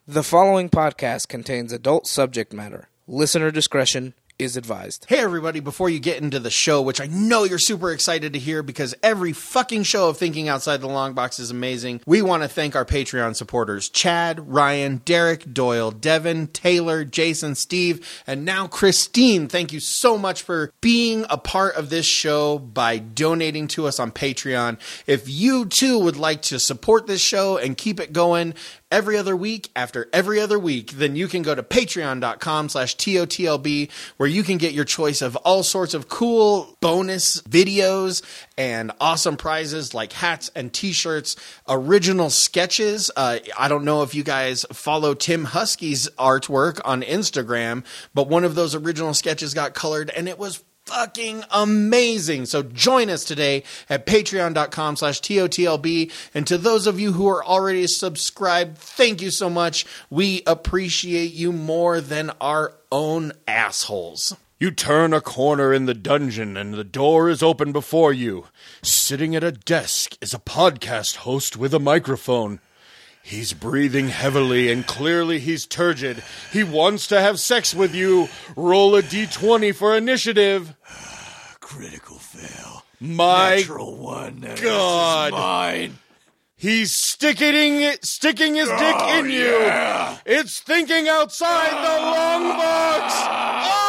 The following podcast contains adult subject matter. Listener discretion is advised. Hey everybody, before you get into the show, which I know you're super excited to hear because every fucking show of Thinking Outside the Long Box is amazing, we want to thank our Patreon supporters, Chad, Ryan, Derek, Doyle, Devin, Taylor, Jason, Steve, and now Christine. Thank you so much for being a part of this show by donating to us on Patreon. If you too would like to support this show and keep it going every other week after every other week, then you can go to patreon.com/TOTLB, where you can get your choice of all sorts of cool bonus videos and awesome prizes like hats and t-shirts, original sketches. I don't know if you guys follow Tim Husky's artwork on Instagram, but one of those original sketches got colored and it was fucking amazing. So join us today at patreon.com/TOTLB. And to those of you who are already subscribed, thank you so much. We appreciate you more than our own assholes. You turn a corner in the dungeon and the door is open before you. Sitting at a desk is a podcast host with a microphone. He's breathing heavily and clearly he's turgid. He wants to have sex with you. Roll a d20 for initiative. Critical fail. My Natural one. God. Mine. He's sticking his dick in you. Yeah. It's thinking outside the long box. Ah!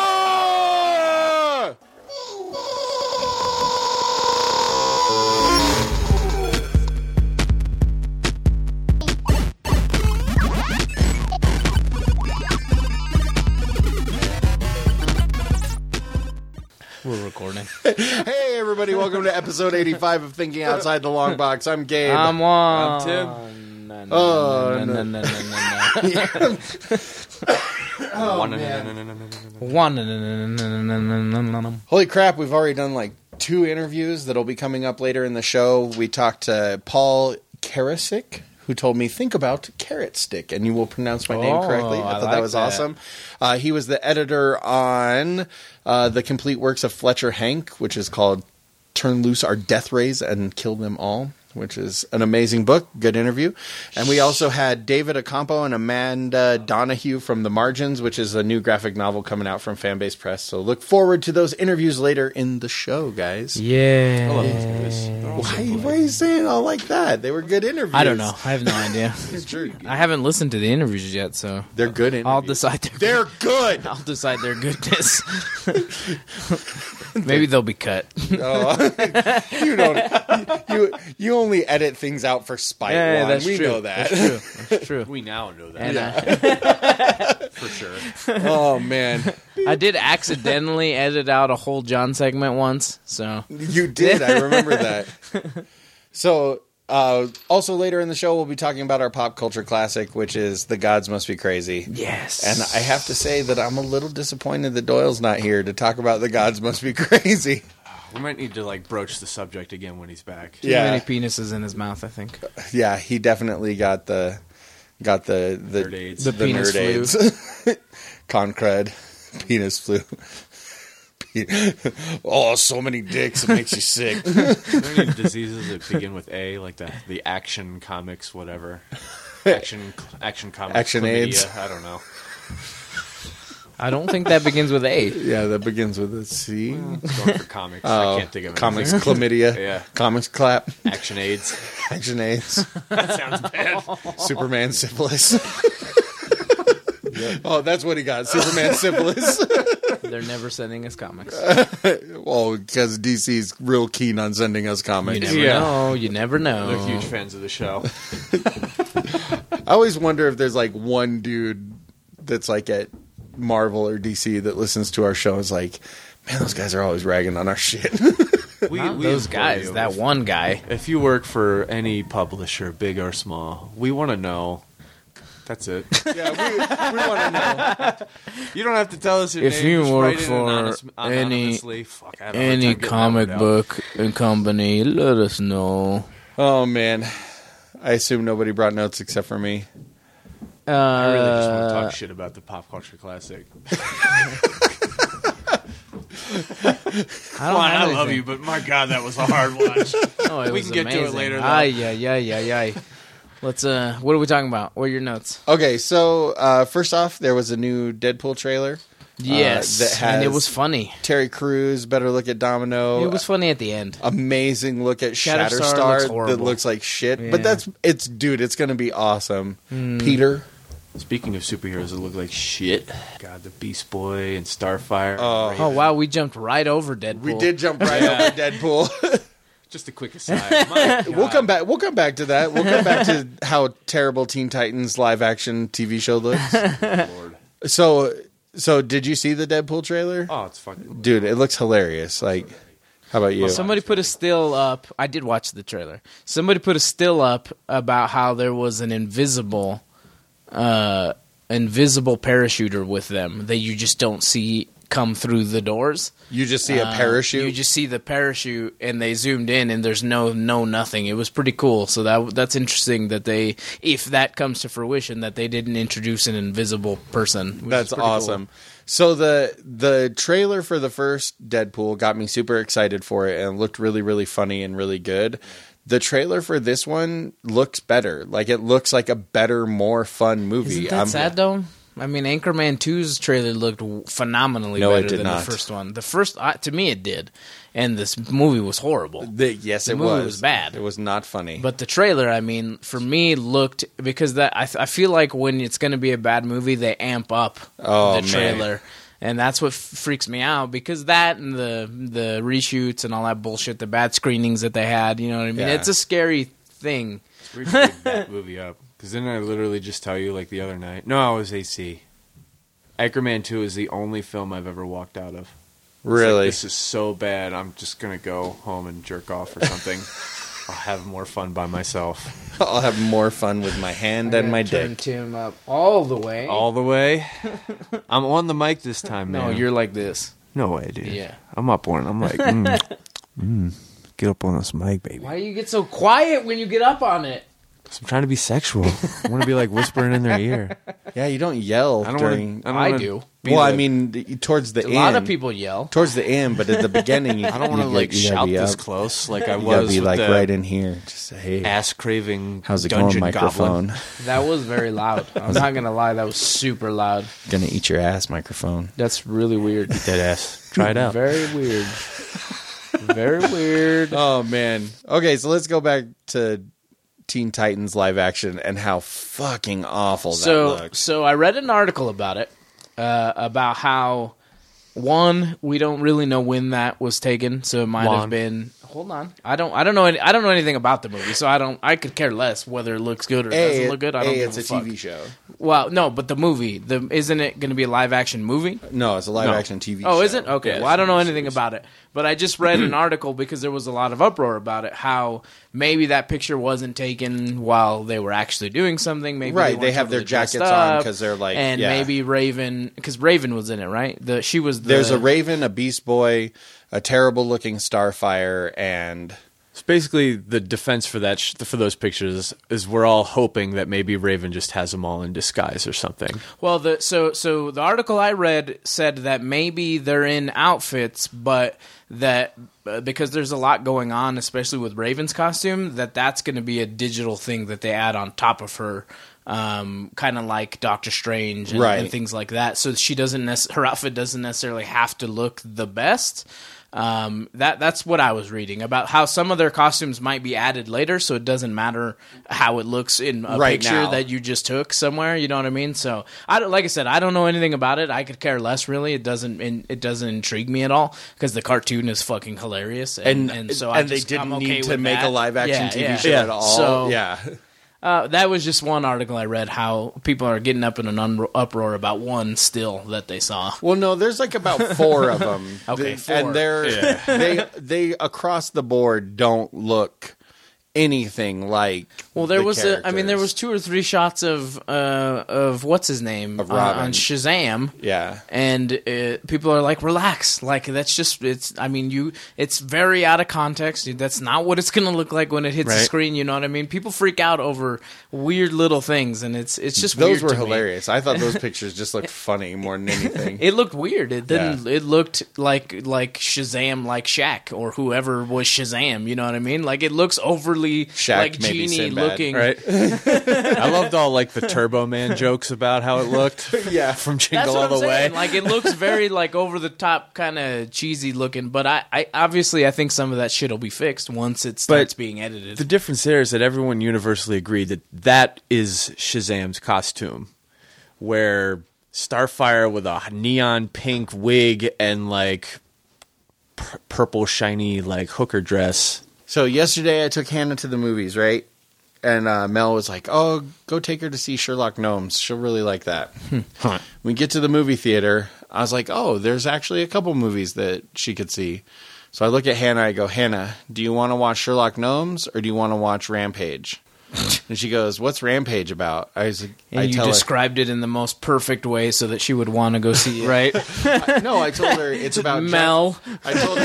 We're recording. Hey everybody, welcome to episode 85 of Thinking Outside the Long Box. I'm Gabe. I'm Juan. I'm Tim. Oh, no. Holy crap, we've already done like 2 interviews that'll be coming up later in the show. We talked to Paul Karasik, who told me, think about carrot stick, and you will pronounce my name correctly. I thought that was awesome. He was the editor on the complete works of Fletcher Hank, which is called Turn Loose Our Death Rays and Kill Them All, which is an amazing book. Good interview. And we also had David Acampo and Amanda Donahue from The Margins, which is a new graphic novel coming out from Fanbase Press. So look forward to those interviews later in the show, guys. Yeah. I love those movies. Why are you saying it all like that? They were good interviews. I don't know. I have no idea. It's true. I haven't listened to the interviews yet, so They're good interviews. I'll decide They're good. I'll decide their goodness. Maybe they'll be cut. Oh, you don't. You only edit things out for spite. Yeah, Juan. that's We true. know that. That's true. We now know that. And For sure. Oh man, I did accidentally edit out a whole John segment once, so you did. I remember that. So, also later in the show, we'll be talking about our pop culture classic, which is "The Gods Must Be Crazy." yes. And I have to say that I'm a little disappointed that Doyle's not here to talk about "The Gods Must Be Crazy." We might need to broach the subject again when he's back. Too many penises in his mouth, I think. Yeah, he definitely got the Nerd AIDS. The penis nerd AIDS. Concred, penis flu. Oh, so many dicks, it makes you sick. Are there any diseases that begin with A, like the Action Comics, whatever? Action Comics. Action chlamydia? AIDS. I don't know. I don't think that begins with A. Yeah, that begins with a C. Going for comics. I can't think of it. Comics chlamydia. Yeah. Comics clap. Action AIDS. Action AIDS. That sounds bad. Superman syphilis. Oh, that's what he got. Superman syphilis. They're never sending us comics. Well, because DC's real keen on sending us You comics. never know. You never know. They're huge fans of the show. I always wonder if there's like one dude that's like at Marvel or DC that listens to our show and is like, man, those guys are always ragging on our shit. We Those implore guys, you. that one guy. If you work for any publisher, big or small, we want to know. That's it. Yeah, we want to know. You don't have to tell us your If name. you Just work write in for anonymously. Fuck, I don't have Any time getting that comic one out. book and company, let us know. Oh, man. I assume nobody brought notes except for me. I really just want to talk shit about the pop culture classic. I love you, but my God, that was a hard watch. Oh, it We was can get to it amazing. later, though. Ay. Let's. What are we talking about? What are your notes? Okay, so first off, there was a new Deadpool trailer. Yes, that has and it was funny. Terry Crews, better look at Domino. It was funny at the end. Amazing look at Shatterstar Shatterstar looks that horrible. looks like shit. Yeah. But it's going to be awesome. Peter. Speaking of superheroes that look like shit, God, the Beast Boy and Starfire. Oh wow, we jumped right over Deadpool. We did jump right over Deadpool. Just a quick aside. My God. We'll come back to that. We'll come back to how terrible Teen Titans live action TV show looks. Lord. So did you see the Deadpool trailer? Oh, it's fucking. Dude, it looks hilarious. Like, how about you? Somebody put a still up. I did watch the trailer. Somebody put a still up about how there was an invisible parachuter with them that you just don't see come through the doors. You just see a parachute? You just see the parachute, and they zoomed in, and there's no nothing. It was pretty cool. So that's interesting that they, if that comes to fruition, that they didn't introduce an invisible person. Which That's is pretty awesome. cool. So the trailer for the first Deadpool got me super excited for it, and it looked really, really funny and really good. The trailer for this one looks better. Like, it looks like a better, more fun movie. Isn't that sad though? I mean, Anchorman 2's trailer looked phenomenally No, it better did than not. the first one. The first, to me, it did, and this movie was horrible. Yes, The it movie was. was bad. It was not funny. But the trailer, I mean, for me, looked because that I feel like when it's going to be a bad movie, they amp up Oh, the trailer, and that's what freaks me out because that and the reshoots and all that bullshit, the bad screenings that they had. You know what I mean? Yeah. It's a scary thing. It's weird to bring that movie up. Because didn't I literally just tell you, like, the other night? No, it was AC. Anchorman 2 is the only film I've ever walked out of. It's Really? like, this is so bad, I'm just going to go home and jerk off or something. I'll have more fun by myself. I'll have more fun with my hand and my Turn dick. Tim up all the way. All the way. I'm on the mic this time, man. No, you're like this. No way, dude. Yeah. I'm up on it. I'm like, get up on this mic, baby. Why do you get so quiet when you get up on it? I'm trying to be sexual. I want to be like whispering in their ear. Yeah, you don't yell I don't during... want to. I do. Well, I mean, towards the A end. lot of people yell. Towards the end, but at the beginning, I don't want to like shout this close like I You gotta was be with like the right in here. Just say, hey, ass craving. how's it dungeon going, goblin. microphone? That was very loud. I'm not going to lie. That was super loud. Gonna eat your ass, microphone. That's really weird. Dead ass. Try it out. Very weird. Very weird. Oh man. Okay, so let's go back to Teen Titans live action and how fucking awful that looks. So I read an article about it, about how, one, we don't really know when that was taken, so it might have been. Hold on, I don't know anything about the movie, so I could care less whether it looks good or doesn't look good. I don't give it's a fuck. TV show. Well, no, but the movie, isn't it going to be a live action movie? No, it's a live action TV show. Oh, is it? Okay. Yeah, Well, I don't know it's anything about it. But I just read an article because there was a lot of uproar about it, how maybe that picture wasn't taken while they were actually doing something. Maybe Right, they weren't have their totally dressed jackets on up, 'cause they're like- and yeah. maybe Raven, because Raven was in it, right? She was the... There's a Raven, a Beast Boy, a terrible looking Starfire, and So basically, the defense for that for those pictures is we're all hoping that maybe Raven just has them all in disguise or something. Well, so the article I read said that maybe they're in outfits, but that because there's a lot going on, especially with Raven's costume, that's going to be a digital thing that they add on top of her, kind of like Doctor Strange and, Right. and things like that. So she doesn't her outfit doesn't necessarily have to look the best. That's what I was reading about how some of their costumes might be added later, so it doesn't matter how it looks in a Right picture now. that you just took somewhere. You know what I mean? So like I said, I don't know anything about it. I could care less. Really, it doesn't intrigue me at all because the cartoon is fucking hilarious, and so they didn't I'm okay need to with make that. a live action Yeah, TV show yeah. at all. So, yeah. that was just one article I read. How people are getting up in an uproar about one still that they saw. Well, no, there's like about 4 of them. Okay, 4. And they across the board don't look anything like. Well, there the was there characters. was 2 or 3 shots of what's his name Of Robin. on Shazam. Yeah. And people are like, relax. Like, that's just, it's very out of context. That's not what it's going to look like when it hits the Right. screen. You know what I mean? People freak out over weird little things, and it's just Those weird were to me. hilarious. I thought those pictures just looked funny more than anything. It looked weird. It didn't. Yeah. It looked like Shazam, like Shaq or whoever was Shazam. You know what I mean? Like, it looks overly ugly, Shaq, like maybe genie Sinbad, looking. Right. I loved all like the Turbo Man jokes about how it looked. Yeah. From That's Jingle what All I'm the Way. saying. Like it looks very like over the top, kind of cheesy looking. But I obviously I think some of that shit will be fixed once it starts being edited. The difference there is that everyone universally agreed that that is Shazam's costume, where Starfire with a neon pink wig and like purple shiny like hooker dress. So yesterday I took Hannah to the movies, right? And Mel was like, "Oh, go take her to see Sherlock Gnomes. She'll really like that." We get to the movie theater. I was like, "Oh, there's actually a couple movies that she could see." So I look at Hannah. I go, "Hannah, do you want to watch Sherlock Gnomes or do you want to watch Rampage?" And she goes, "What's Rampage about?" I was like, and you tell her, described it in the most perfect way so that she would want to go see it. Right? no, I told her it's about Mel. I told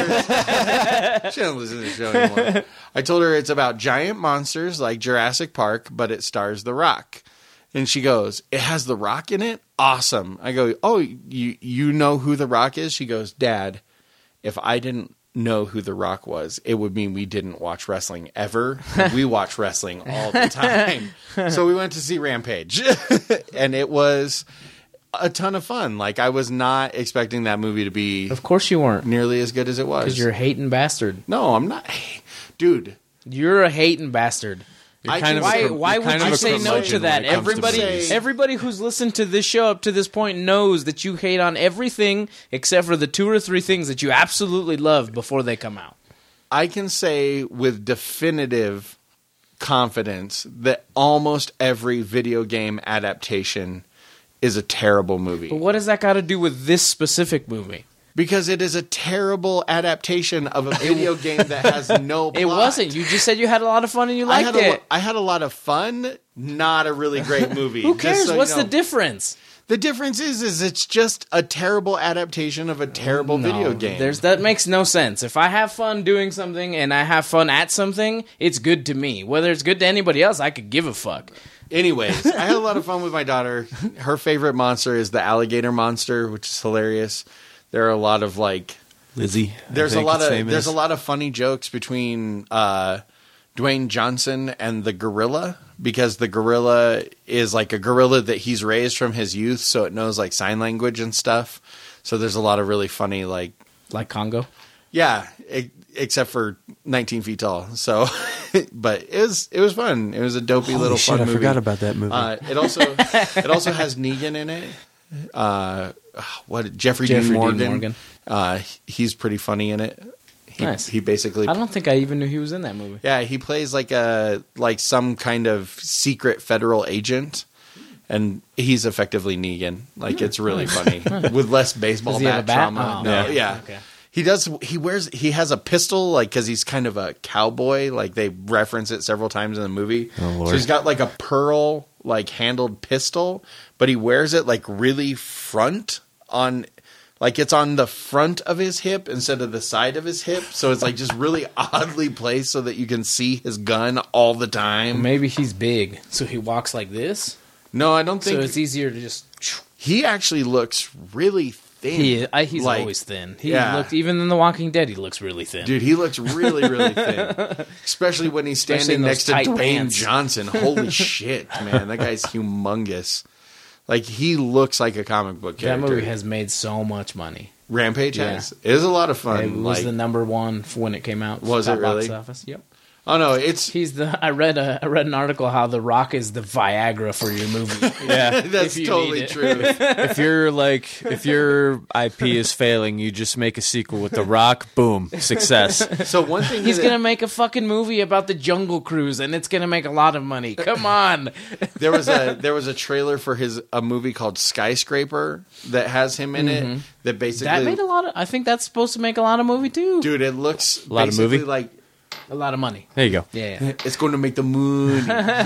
her she doesn't listen to the show anymore. I told her it's about giant monsters like Jurassic Park, but it stars The Rock. And she goes, "It has The Rock in it? Awesome." I go, "Oh, you know who The Rock is?" She goes, "Dad, if I didn't know who The Rock was, it would mean we didn't watch wrestling ever. We watch wrestling all the time." So we went to see Rampage. And it was a ton of fun. Like, I was not expecting that movie to be Of course you weren't, nearly as good as it was. because you're a hating bastard. No, I'm not. Dude, You're a hating bastard. I kind can of say- Why you're would kind of you a say no curmudgeon to that? when it comes to Everybody, movies. everybody who's listened to this show up to this point knows that you hate on everything except for the 2 or 3 things that you absolutely love before they come out. I can say with definitive confidence that almost every video game adaptation is a terrible movie. But what does that got to do with this specific movie? Because it is a terrible adaptation of a video game that has no plot. It wasn't. You just said you had a lot of fun and you I liked had it. I had a lot of fun, not a really great movie. Who Just cares? so you What's the know. difference? The difference is it's just a terrible adaptation of a terrible video game. That makes no sense. If I have fun doing something and I have fun at something, it's good to me. Whether it's good to anybody else, I could give a fuck. Anyways, I had a lot of fun with my daughter. Her favorite monster is the alligator monster, which is hilarious. There are a lot of like Lizzie. there's a lot of funny jokes between Dwayne Johnson and the gorilla, because the gorilla is like a gorilla that he's raised from his youth, so it knows like sign language and stuff. So there's a lot of really funny like Congo? yeah, except for 19 feet tall. So, but it was fun. It was a dopey little fun movie. I forgot about that movie. It also has Negan in it. Jeffrey Dean Morgan. He's pretty funny in it. Nice. He basically. I don't think I even knew he was in that movie. Yeah, he plays like some kind of secret federal agent, and he's effectively Negan. Like, it's really funny with less baseball Does he have bat a bat? trauma. Oh, No, okay. yeah. Okay. He has a pistol, like, because he's kind of a cowboy. Like, they reference it several times in the movie. Oh, Lord. So he's got like a pearl like handled pistol, but he wears it like really front on. Like, it's on the front of his hip instead of the side of his hip. So it's like just really oddly placed so that you can see his gun all the time. Maybe he's big, so he walks like this. No, I don't think. So it's easier to just. He actually looks really thin. He's Like, always thin. yeah. Looked, even in The Walking Dead, he looks really thin. Dude, he looks really, really thin. Especially when he's Especially in standing those next to tight Dwayne pants. Johnson. Holy shit, man. That guy's humongous. Like, he looks like a comic book That character. movie has made so much money. Rampage Yeah. has. It is a lot of fun. It was like, the number one for when it came out. Was it Box really? office. Yep. oh, no, it's... I read an article how The Rock is the Viagra for your movie. yeah. That's if you totally need it. true. If your IP is failing, you just make a sequel with The Rock. Boom, success. So one thing He's that- gonna make a fucking movie about the Jungle Cruise, and it's gonna make a lot of money. Come on. there was a trailer for a movie called Skyscraper that has him in it. That basically, That made a lot of. I think that's supposed to make a lot of movie too. dude, it looks lot of basically movie? like A lot of money. There you go. Yeah. it's going to make the moon.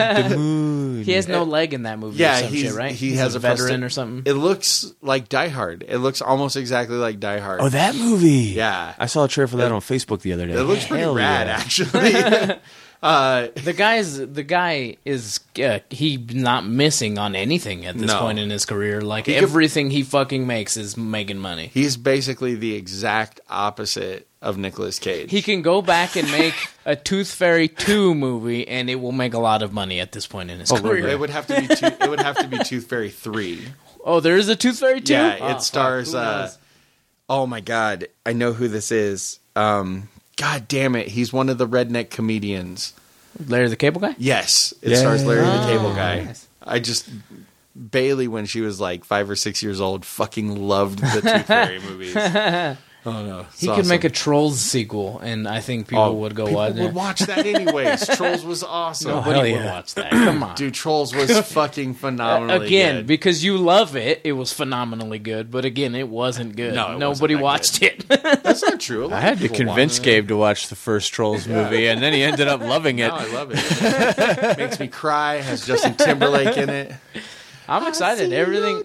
He has no leg in that movie. Yeah, or some shit, right? he He's has a a veteran prosthetic- or something. It looks like Die Hard. It looks almost exactly like Die Hard. Oh, that movie. Yeah. I saw a trailer for that on Facebook the other day. It looks pretty Hell rad, yeah. actually. The guy is he not missing on anything at this No. point in his career. Like, He could- everything he fucking makes is making money. He's basically the exact opposite of Nicolas Cage. He can go back and make a Tooth Fairy 2 movie, and it will make a lot of money at this point in his career. It would have to be it would have to be Tooth Fairy 3. Oh, there is a Tooth Fairy 2? Yeah, Oh, it stars fuck, who knows? oh my god, I know who this is. God damn it, he's one of the redneck comedians. Larry the Cable Guy? Yes, it stars Larry the Cable Guy. nice. I just Bailey, when she was like 5 or 6 years old, fucking loved the Tooth Fairy movies. Oh no, He could make a Trolls sequel, and I think people would go watch People would it. watch that anyways. Trolls was awesome. Nobody would watch that. Come on. Dude, Trolls was fucking phenomenally Again, good. because you love it, it was phenomenally good. But again, it wasn't good. No, it Nobody wasn't that watched it. That's not true. A lot I of had to people convince watch it. Gabe to watch the first Trolls movie, and then he ended up loving it. Now I love it. Makes me cry. Has Justin Timberlake in it. I'm excited. Everything.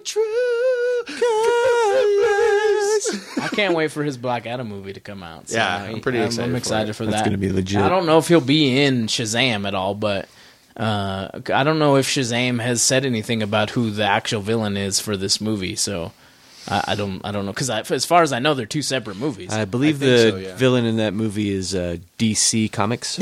I can't wait for his Black Adam movie to come out. So Yeah, I'm pretty excited I'm for excited it. for That's that. gonna be legit. I don't know if he'll be in Shazam at all, but I don't know if Shazam has said anything about who the actual villain is for this movie. So I don't know, because as far as I know, they're two separate movies. I believe I think the so, yeah. villain in that movie is DC Comics.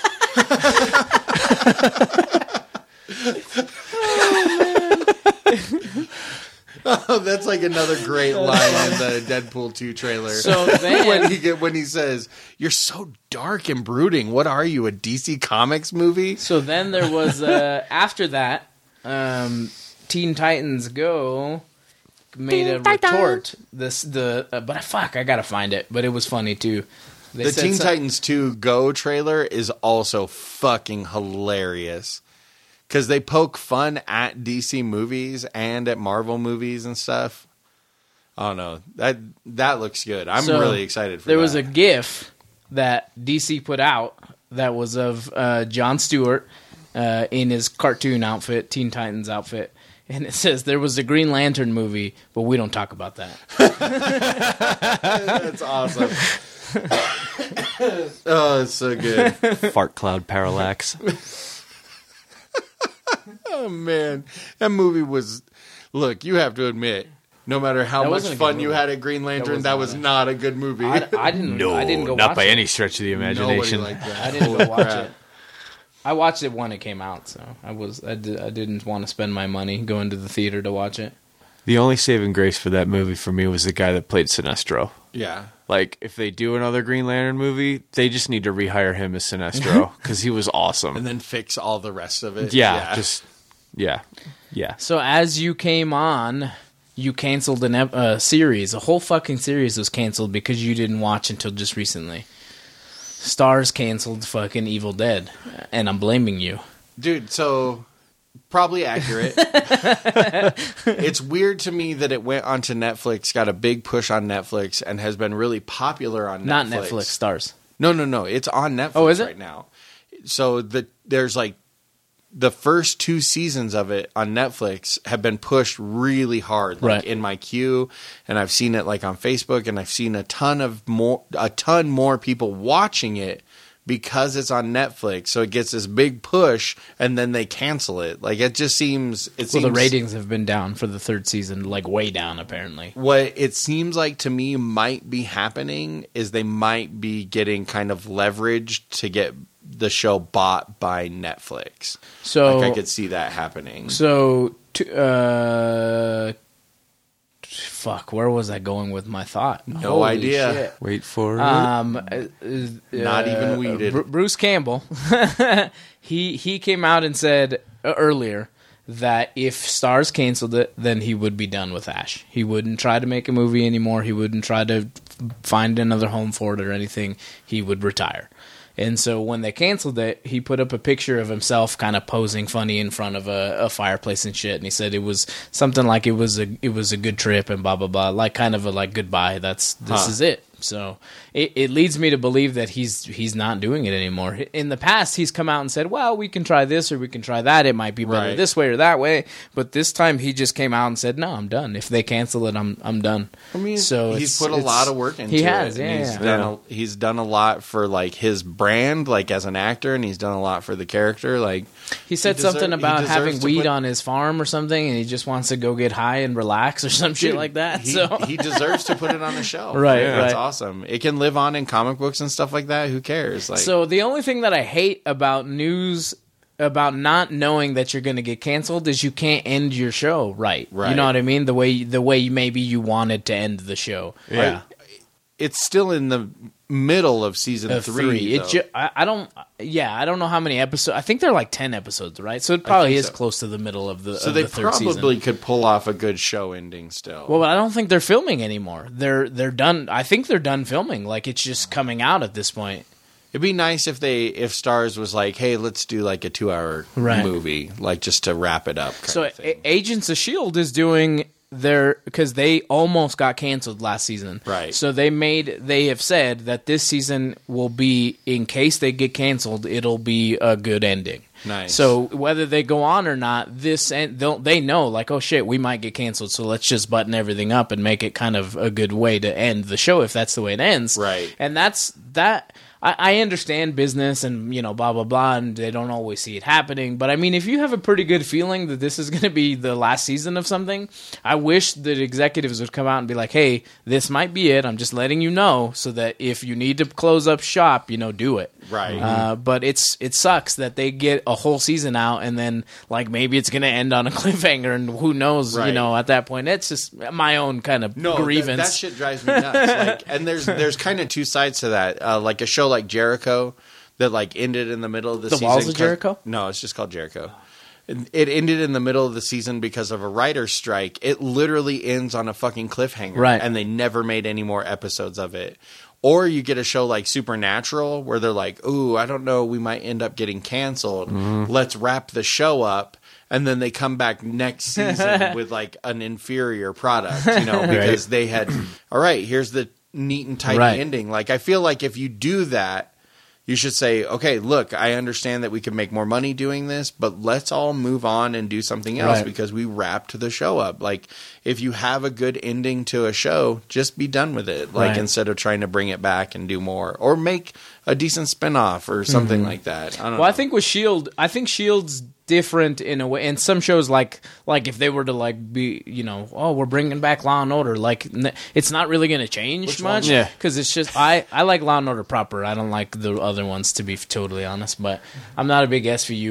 Oh, that's like another great line in the Deadpool 2 trailer. So then, when he says, "You're so dark and brooding. What are you, a DC Comics movie?" there was after that, Teen Titans Go made a retort. But fuck, I gotta find it. But it was funny too. They The said Teen some- Titans 2 Go trailer is also fucking hilarious. Because they poke fun at DC movies and at Marvel movies and stuff. I don't know. That looks good. I'm So, really excited for that. There was a GIF that DC put out that was of Jon Stewart in his cartoon outfit, Teen Titans outfit. And it says, there was a Green Lantern movie, but we don't talk about that. That's awesome. Oh, it's so good. Fart cloud parallax. Oh, man. That movie was... Look, you have to admit, no matter how That much wasn't a good fun you movie. had at Green Lantern, that was not a good movie. I didn't go not watch by it. any stretch of the Nobody imagination. liked that. I didn't go Holy watch crap. it. I watched it when it came out, so I didn't want to spend my money going to the theater to watch it. The only saving grace for that movie for me was the guy that played Sinestro. Yeah. Like, if they do another Green Lantern movie, they just need to rehire him as Sinestro because he was awesome. And then fix all the rest of it. yeah. So as you came on, you canceled a series. A whole fucking series was canceled because you didn't watch until just recently. Stars canceled fucking Evil Dead, and I'm blaming you. Dude, so probably accurate. It's weird to me that it went onto Netflix, got a big push on Netflix, and has been really popular on Netflix. Not Netflix, Stars. No. It's on Netflix Oh, is it? right now. So there's like the first 2 seasons of it on Netflix have been pushed really hard, like Right. in my queue, and I've seen it like on Facebook, and I've seen a ton more people watching it because it's on Netflix. So it gets this big push, and then they cancel it. Like it just seems Well, the ratings have been down for the 3rd season, like way down apparently. What it seems like to me might be happening is they might be getting kind of leveraged to get the show bought by Netflix. So Like I could see that happening. Fuck, where was I going with my thought? No Holy idea. shit. Wait for it. Not even weeded. Bruce Campbell, he came out and said earlier that if Stars canceled it, then he would be done with Ash. He wouldn't try to make a movie anymore. He wouldn't try to find another home for it or anything. He would retire. And so when they canceled it, he put up a picture of himself kind of posing funny in front of a fireplace and shit. And he said it was something like it was a good trip and blah, blah, blah. Like kind of a like goodbye. This is it. So it leads me to believe that he's not doing it anymore. In the past, he's come out and said, well, we can try this or we can try that. It might be better this way or that way. But this time he just came out and said, no, I'm done. If they cancel it, I'm done. I mean, so he's put a lot of work into it. He has, and he's done a lot for like his brand, like as an actor, and he's done a lot for the character. Like he said something about having weed on his farm or something, and he just wants to go get high and relax or some shit like that. He deserves to put it on the shelf. Right, That's awesome. It can live on in comic books and stuff like that. Who cares? Like, so the only thing that I hate about news about not knowing that you're going to get canceled is you can't end your show right. You know what I mean? The way maybe you wanted to end the show. Yeah. It's still in the middle of season 3. I don't know how many episodes. I think they're like 10 episodes, right? So it probably is close to the middle of the So of they the third season. probably could pull off a good show ending still. Well, I don't think they're filming anymore. They're done. I think they're done filming. Like it's just coming out at this point. It'd be nice if Starz was like, hey, let's do like a 2-hour movie, like just to wrap it up. So Agents of S.H.I.E.L.D. is doing because they almost got canceled last season. Right. So they have said that this season will be, in case they get canceled, it'll be a good ending. Nice. So whether they go on or not, they know like, oh shit, we might get canceled, so let's just button everything up and make it kind of a good way to end the show if that's the way it ends. Right. And that's that. I understand business and, blah, blah, blah, and they don't always see it happening. But, I mean, if you have a pretty good feeling that this is going to be the last season of something, I wish that executives would come out and be like, hey, this might be it. I'm just letting you know so that if you need to close up shop, do it. Right. But it sucks that they get a whole season out and then, like, maybe it's going to end on a cliffhanger and who knows, at that point. It's just my own kind of grievance. That shit drives me nuts. And there's kind of two sides to that. Like a show like Jericho that like ended in the middle of the season. The Walls of Jericho? No, it's just called Jericho. It ended in the middle of the season because of a writer's strike. It literally ends on a fucking cliffhanger. Right. And they never made any more episodes of it. Or you get a show like Supernatural where they're like, ooh, I don't know, we might end up getting canceled. Mm-hmm. Let's wrap the show up. And then they come back next season with like an inferior product, because they had, all right, here's the neat and tidy ending. Like, I feel like if you do that, you should say, okay, look, I understand that we can make more money doing this, but let's all move on and do something else because we wrapped the show up. Like, if you have a good ending to a show, just be done with it. Like, instead of trying to bring it back and do more. Or make a decent spinoff or something like that. I don't know. I think with S.H.I.E.L.D., S.H.I.E.L.D.'s different in a way, and some shows like if they were to like be we're bringing back Law and Order, like it's not really going to change much, because it's just I like Law and Order proper. I don't like the other ones, to be totally honest, but I'm not a big SVU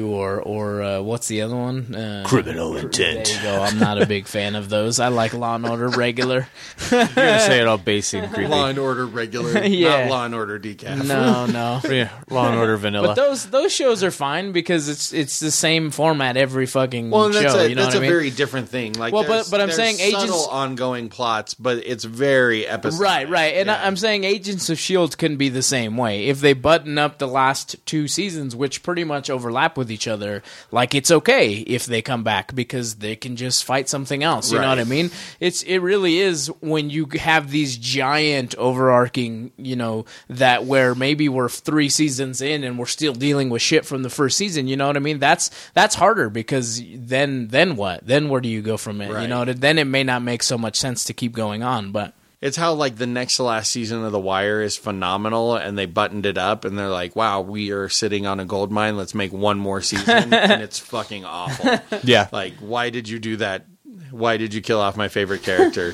or what's the other one, Criminal Intent. There you go. I'm not a big fan of those. I like Law and Order regular. You're gonna say it all basic and creepy. Law and Order regular, not Law and Order decaf. No. Yeah, Law and Order vanilla. But those shows are fine because it's the same format every fucking show. That's a very different thing. Like, but I'm saying subtle Agents ongoing plots, but it's very episodic. Right. And I'm saying Agents of S.H.I.E.L.D. can be the same way if they button up the last 2 seasons, which pretty much overlap with each other. Like, it's okay if they come back because they can just fight something else. You know what I mean? It really is when you have these giant overarching, that where maybe we're 3 seasons in and we're still dealing with shit from the first season. You know what I mean? That's harder because then what? Then where do you go from it? Right. Then it may not make so much sense to keep going on. But it's how like the next to last season of The Wire is phenomenal, and they buttoned it up, and they're like, "Wow, we are sitting on a gold mine. Let's make one more season," and it's fucking awful. Yeah, like, why did you do that? Why did you kill off my favorite character?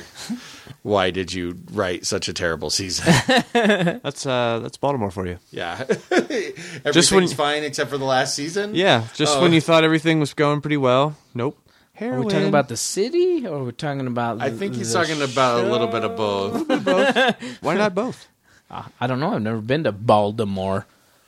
Why did you write such a terrible season? That's Baltimore for you. Yeah. Everything's fine except for the last season? Yeah, just when you thought everything was going pretty well. Nope. Are we talking about the city, or are we talking about I think he's talking about a little bit of both. Both. Why not both? I don't know. I've never been to Baltimore.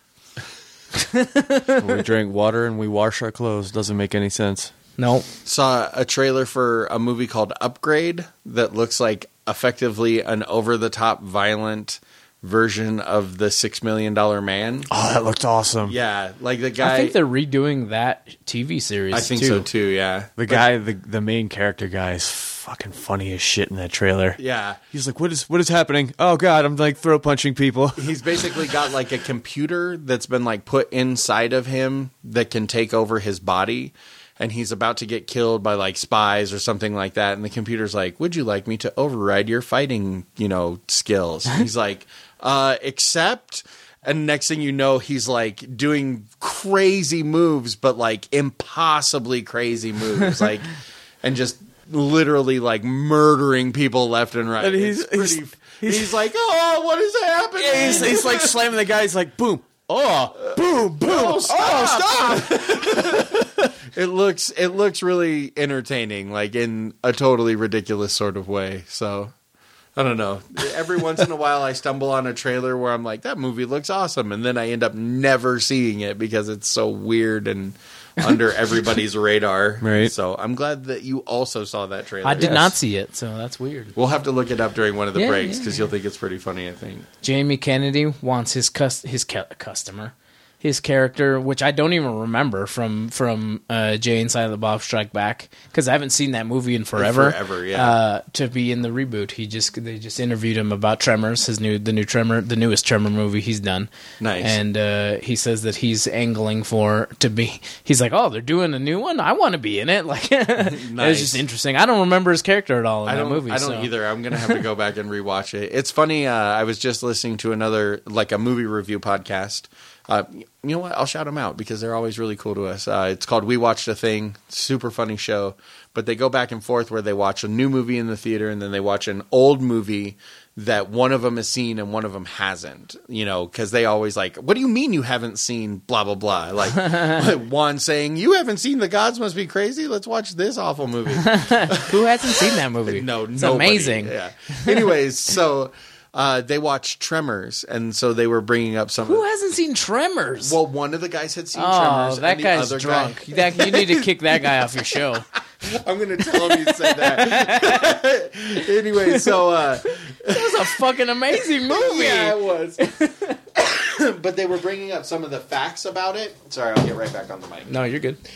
We drink water and we wash our clothes. Doesn't make any sense. No. Saw a trailer for a movie called Upgrade that looks like effectively an over-the-top violent version of the $6 Million Man. Oh, that looked awesome. Yeah, like the guy. I think they're redoing that TV series. I think so too. Yeah, The guy, the main character guy is fucking funny as shit in that trailer. Yeah. He's like, what is happening? Oh God, I'm like throat punching people. He's basically got like a computer that's been like put inside of him that can take over his body. And he's about to get killed by like spies or something like that. And the computer's like, would you like me to override your fighting, skills? And he's like, accept. And next thing you know, he's like doing crazy moves, but like impossibly crazy moves. Like, and just literally like murdering people left and right. And he's like, oh, what is happening? Yeah, he's like slamming the guy. He's like, boom. Oh, boom, boom. Oh, stop. It looks really entertaining, like in a totally ridiculous sort of way. So I don't know. Every once in a while I stumble on a trailer where I'm like, that movie looks awesome. And then I end up never seeing it because it's so weird and under everybody's radar. Right. So I'm glad that you also saw that trailer. I did not see it, so that's weird. We'll have to look it up during one of the Yeah, breaks yeah, because you'll think it's pretty funny, I think. Jamie Kennedy wants his customer, his character, which I don't even remember from Jay and Silent Bob Strike Back, because I haven't seen that movie in forever. To be in the reboot, they just interviewed him about Tremors, the newest Tremor movie he's done. Nice. And he says that he's angling he's like, oh, they're doing a new one, I want to be in it. Like, It was just interesting. I don't remember his character at all in that movie. I don't either. I'm gonna have to go back and rewatch it. It's funny. I was just listening to another a movie review podcast. You know what? I'll shout them out because they're always really cool to us. It's called We Watched a Thing. Super funny show. But they go back and forth where they watch a new movie in the theater and then they watch an old movie that one of them has seen and one of them hasn't. Because they always like, what do you mean you haven't seen blah, blah, blah? Like one saying, you haven't seen The Gods Must Be Crazy? Let's watch this awful movie. Who hasn't seen that movie? No, it's nobody. amazing. Yeah. Anyways, so... they watched Tremors, and so they were bringing up some... Who hasn't seen Tremors? Well, one of the guys had seen Tremors. Oh, that and the guy's other drunk. Guy... You need to kick that guy off your show. I'm going to tell him you said that. Anyway, so... That was a fucking amazing movie. Yeah, it was. But they were bringing up some of the facts about it. Sorry, I'll get right back on the mic. No, you're good.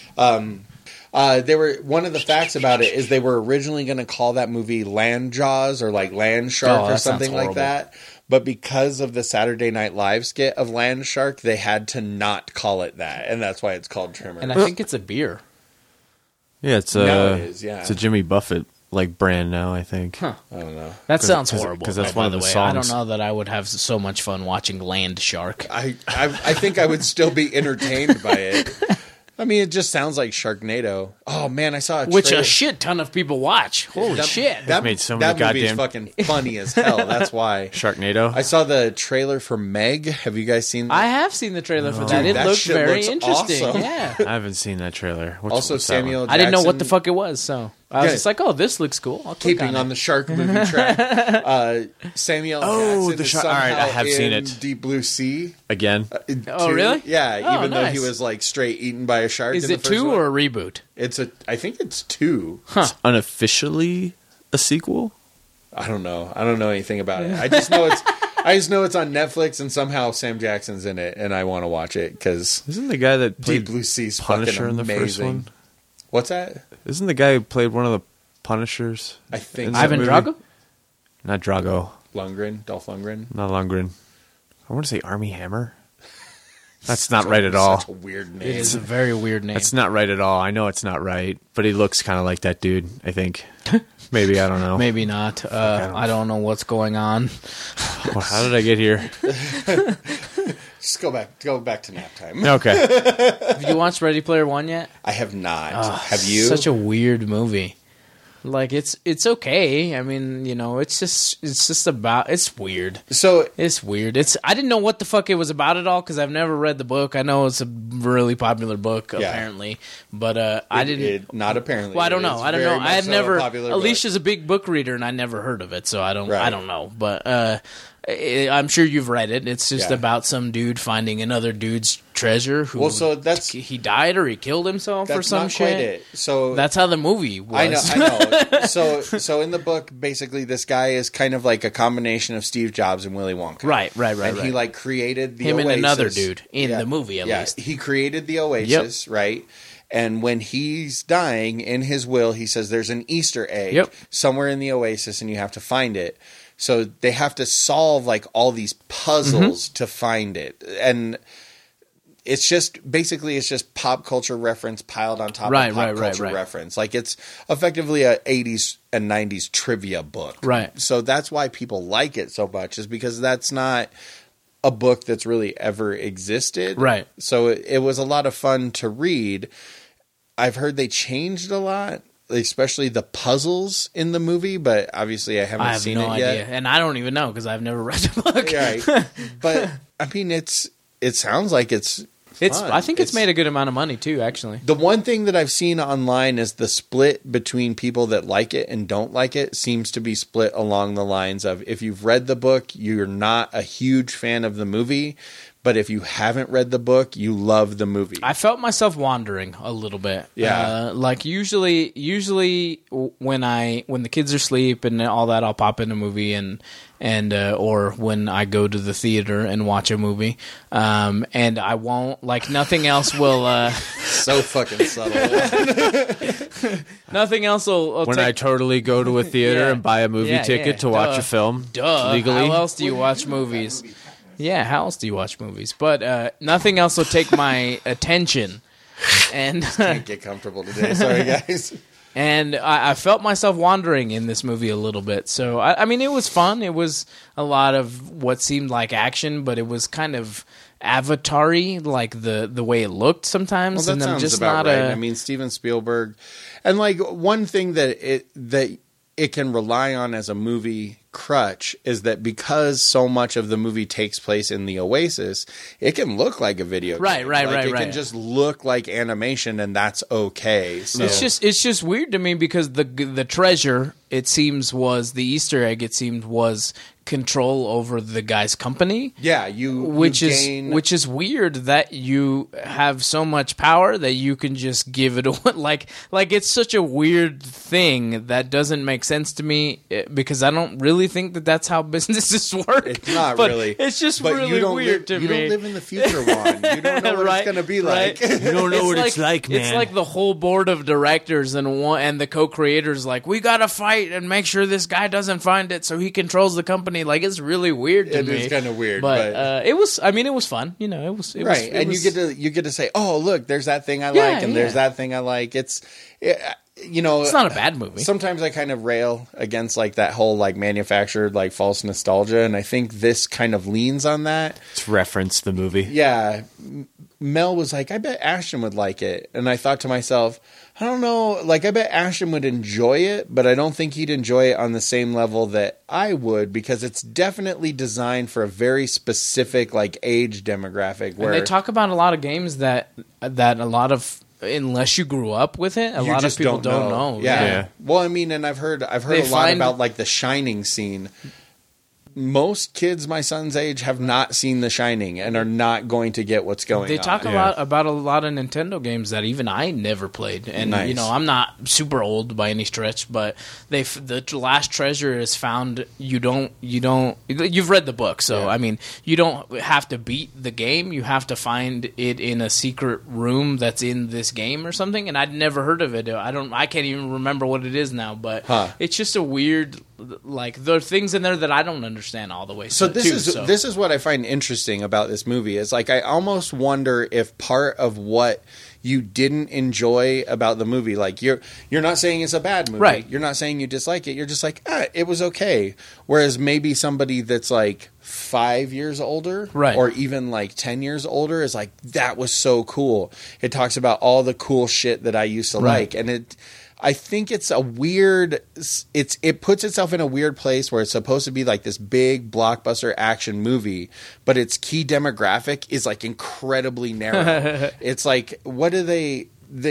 One of the facts about it is they were originally going to call that movie Land Jaws or like Land Shark or something like that. But because of the Saturday Night Live skit of Land Shark, they had to not call it that, and that's why it's called Tremors. And I think it's a beer. Yeah, it's Now it is, yeah. It's a Jimmy Buffett brand now, I think. Huh. I don't know. That sounds horrible. Because that's by one of the the way. songs. I don't know that I would have so much fun watching Land Shark. I think I would still be entertained by it. I mean, it just sounds like Sharknado. Oh man, I saw Which trailer. a shit ton of people watch. Holy shit. That made so many that movie's goddamn- fucking funny as hell. That's why. Sharknado. I saw the trailer for Meg. Have you guys seen that? I have seen the trailer for that. Dude, It that looked shit very looks interesting. awesome. Yeah. I haven't seen that trailer. Also, what's that Samuel one? Jackson. I didn't know what the fuck it was, so I was Okay. just like, "Oh, this looks cool." I'll click Keeping on it. the shark movie track, Samuel Jackson the is shark- all right, somehow I have seen in it. Deep Blue Sea. Again? Oh, Two. really? Yeah, Oh, even though he nice. was like straight eaten by a shark. Is in the it first 2 one. or a reboot? I think it's 2. It's unofficially a sequel? I don't know. I don't know anything about it. I just know it's on Netflix, and somehow Sam Jackson's in it, and I want to watch it because Isn't the guy that Deep played Blue Sea's Punisher fucking in the amazing. first one? What's that? Isn't the guy who played one of the Punishers? I think In that Ivan movie? Drago? Not Drago. Lundgren, Dolph Lundgren. Not Lundgren. I want to say Army Hammer. That's not right at all. Such a weird name. It is a very weird name. That's not right at all. I know it's not right, but he looks kind of like that dude, I think. Maybe, I don't know. Maybe not. I don't know what's going on. Well, how did I get here? Just go back to nap time. Okay. Have you watched Ready Player One yet? I have not. Have you? Such a weird movie. Like it's okay. I mean, it's weird. So It's weird. I didn't know what the fuck it was about at all because I've never read the book. I know it's a really popular book apparently, but I didn't. not apparently. Well, I don't know. It's I don't very know. much I had so never. a popular book. Alicia's a big book reader, and I never heard of it, so I don't. Right. I don't know. But I'm sure you've read it. It's just Yeah. about some dude finding another dude's treasure. Who Well, so that's- he died or he killed himself or That's some not shit. quite it. So That's how the movie was. I know. So in the book, basically, this guy is kind of like a combination of Steve Jobs and Willy Wonka. Right. And he like created the Him Oasis. and another dude in the movie, at least. He created the Oasis, right? And when he's dying, in his will, he says there's an Easter egg Yep. somewhere in the Oasis and you have to find it. So they have to solve like all these puzzles to find it. And it's just pop culture reference piled on top of pop culture reference. Like it's effectively a 80s and 90s trivia book. Right. So that's why people like it so much, is because that's not a book that's really ever existed. Right. So it was a lot of fun to read. I've heard they changed a lot, especially the puzzles in the movie, but obviously I haven't seen it yet. idea, and I don't even know because I've never read the book. Right. But I mean, it sounds like it's fun. I think it's made a good amount of money too. Actually, The one thing that I've seen online is the split between people that like it and don't like it seems to be split along the lines of, if you've read the book, you're not a huge fan of the movie. But if you haven't read the book, you love the movie. I felt myself wandering a little bit. Yeah. Like usually when the kids are asleep and all that, I'll pop in a movie and or when I go to the theater and watch a movie. And I won't, like, nothing else will So fucking subtle. nothing else will When I totally go to a theater Yeah. and buy a movie Yeah, ticket yeah. to watch Duh. a film How legally. else do you watch movies? Yeah, how else do you watch movies? But nothing else will take my attention. And Can't get comfortable today. Sorry, guys. and I felt myself wandering in this movie a little bit. So, I mean, it was fun. It was a lot of what seemed like action, but it was kind of Avatar-y, like the way it looked sometimes. Well, that and I'm sounds just about not right. I mean, Steven Spielberg, and like one thing that it can rely on as a movie crutch is that because so much of the movie takes place in the Oasis, it can look like a video game. Right. It can just look like animation, and that's okay. So It's just weird to me because the treasure, it seems, was the Easter egg. It seemed was control over the guy's company. yeah, Which is weird that you have so much power that you can just give it away. Like it's such a weird thing that doesn't make sense to me, because I don't really think that that's how businesses work. It's not But really. It's just But really you don't weird live, to you me. don't live in the future, Juan. You don't know what Right, it's going to be right. like. You don't know what it's like, man. It's like the whole board of directors and the co-creators, like, we gotta fight and make sure this guy doesn't find it so he controls the company. Like, it's really weird to It me. is kinda weird, but but- it was. I mean, it was fun. You know, it was Right, and was, you get to say, "Oh, look, there's that thing I Yeah, like, and there's yeah. that thing I like." It's it's not a bad movie. Sometimes I kind of rail against like that whole like manufactured like false nostalgia, and I think this kind of leans on that. It's reference the movie. Yeah, Mel was like, "I bet Ashton would like it," and I thought to myself, I don't know, like I bet Ashton would enjoy it, but I don't think he'd enjoy it on the same level that I would, because it's definitely designed for a very specific like age demographic. Where And they talk about a lot of games that a lot of, unless you grew up with it, a you lot of just people don't know. Yeah. Well, I mean, and I've heard a lot about like the Shining scene. Most kids my son's age have not seen The Shining and are not going to get what's going on. They talk about a lot of Nintendo games that even I never played, and Nice. you know, I'm not super old by any stretch, but the last treasure is found. You've read the book, so Yeah. I mean, you don't have to beat the game. You have to find it in a secret room that's in this game or something. And I'd never heard of it. I can't even remember what it is now, but it's just a weird. Like, there are things in there that I don't understand all the way. So this is what I find interesting about this movie is like I almost wonder if part of what you didn't enjoy about the movie, like you're not saying it's a bad movie, Right. You're not saying you dislike it. You're just like, it was okay. Whereas maybe somebody that's like 5 years older, Right. or even like 10 years older, is like, that was so cool. It talks about all the cool shit that I used to like, and I think it's a weird. It puts itself in a weird place where it's supposed to be like this big blockbuster action movie, but its key demographic is like incredibly narrow. It's like, what do the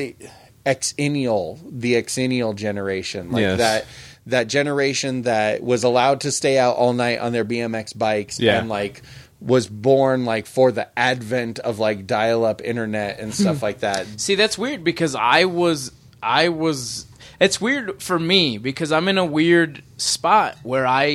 Xennial generation, like Yes. that generation that was allowed to stay out all night on their BMX bikes and like was born like for the advent of like dial-up internet and stuff like that. See, that's weird because I was. It's weird for me because I'm in a weird spot where I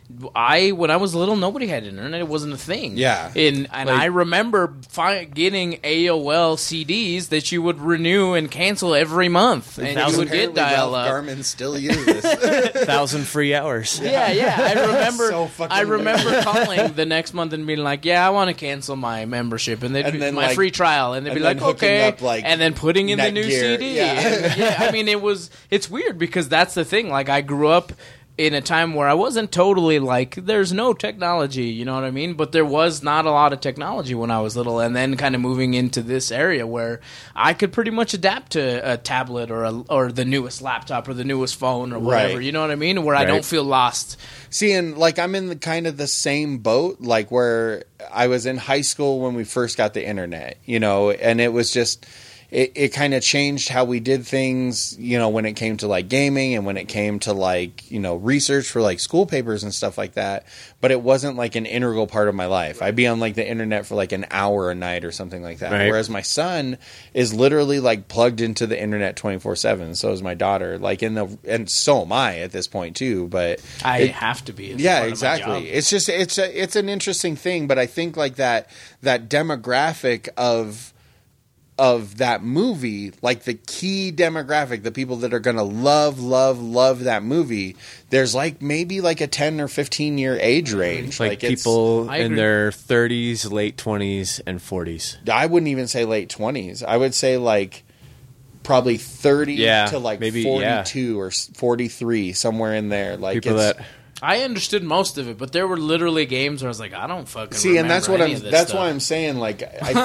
when I was little, nobody had internet. It wasn't a thing. Yeah. And I remember getting AOL CDs that you would renew and cancel every month, and you would get dial-up. Garmin still use this. 1,000 free hours. Yeah. I remember. So fucking I remember calling the next month and being like, "Yeah, I want to cancel my membership," and they'd be then, my like- free trial, and they'd be and like, then hooking "Okay," up, like, and then putting in the new Netgear. CD. Yeah. And, yeah, I mean, it's weird because that's the thing. Like, I grew up in a time where I wasn't totally like, there's no technology, you know what I mean? But there was not a lot of technology when I was little, and then kind of moving into this area where I could pretty much adapt to a tablet or the newest laptop or the newest phone or whatever, Right. you know what I mean? Where I don't feel lost. See, and like I'm in the kind of the same boat, like where I was in high school when we first got the internet, you know, and it was just it kind of changed how we did things, you know, when it came to like gaming and when it came to like, you know, research for like school papers and stuff like that. But it wasn't like an integral part of my life. I'd be on like the internet for like an hour a night or something like that. Right. Whereas my son is literally like plugged into the internet 24/7. So is my daughter. Like and so am I at this point too. But I have to be. It's yeah, part of my exactly. job. It's just it's an interesting thing, but I think like that demographic of that movie, like the key demographic, the people that are going to love that movie, there's like maybe like a 10 or 15 year age range. Like it's- people I in agree. their 30s, late 20s, and 40s. I wouldn't even say late 20s. I would say like probably 30 Yeah, to like maybe, 42 or 43, somewhere in there. Like People it's, that I understood most of it, but there were literally games where I was like, I don't fucking see, and that's what remember any I'm. of this That's stuff. why I'm saying. Like,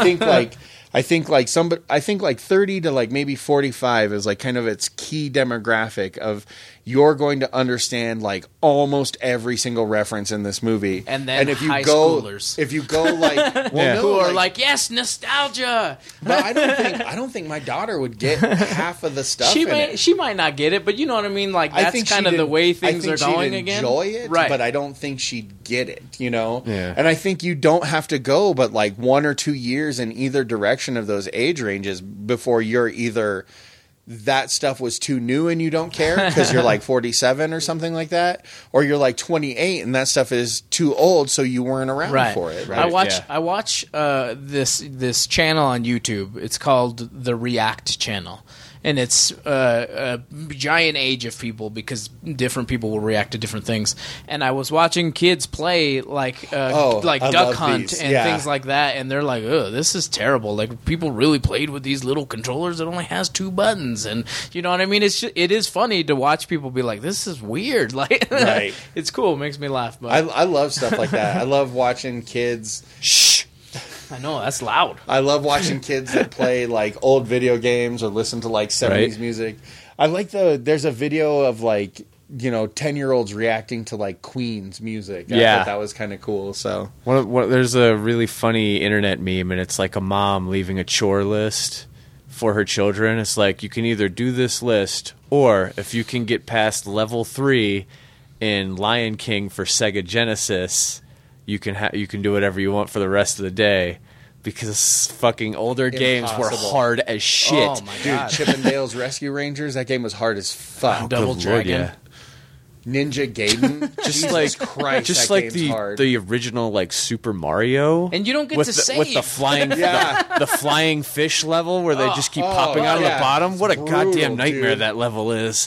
I think like 30 to like maybe 45 is like kind of its key demographic of you're going to understand like almost every single reference in this movie. And then if you high go, schoolers. if you go like, well, Yeah. no, Who are like, yes, nostalgia. but I don't think my daughter would get half of the stuff. She in it. she might not get it, but you know what I mean. Like I that's think kind she'd of the way I things think are she'd going again. enjoy it, right? but I don't think she'd get it. You know, Yeah. And I think you don't have to go, but like 1 or 2 years in either direction of those age ranges before you're either that stuff was too new and you don't care because you're like 47 or something like that, or you're like 28 and that stuff is too old, so you weren't around Right. for it. I Right? watch yeah. I watch this channel on YouTube. It's called the React channel. And it's a giant age of people because different people will react to different things. And I was watching kids play like I Duck love Hunt these. and Yeah. things like that, and they're like, "Oh, this is terrible!" Like people really played with these little controllers that only has 2 buttons, and you know what I mean. It is funny to watch people be like, "This is weird." Like, Right. It's cool. It makes me laugh. But I love stuff like that. I love watching kids. shh, I know that's loud. I love watching kids that play like old video games or listen to like 70s Right. music. I like there's a video of like, you know, 10-year-olds reacting to like Queen's music. I Yeah. thought that was kind of cool. So there's a really funny internet meme, and it's like a mom leaving a chore list for her children. It's like, you can either do this list, or if you can get past level 3 in Lion King for Sega Genesis, you can do whatever you want for the rest of the day, because fucking older games were Impossible. hard as shit. Oh my dude, god! Chippendales Rescue Rangers, that game was hard as fuck. Double Good Lord, Dragon. yeah. Ninja Gaiden, Just Jesus like Christ, just that like game's the hard. the original like Super Mario, And you don't get with to the, with the save. flying Yeah. the flying fish level where they just keep popping out of yeah. the bottom. What a It's brutal, goddamn nightmare dude. that level is.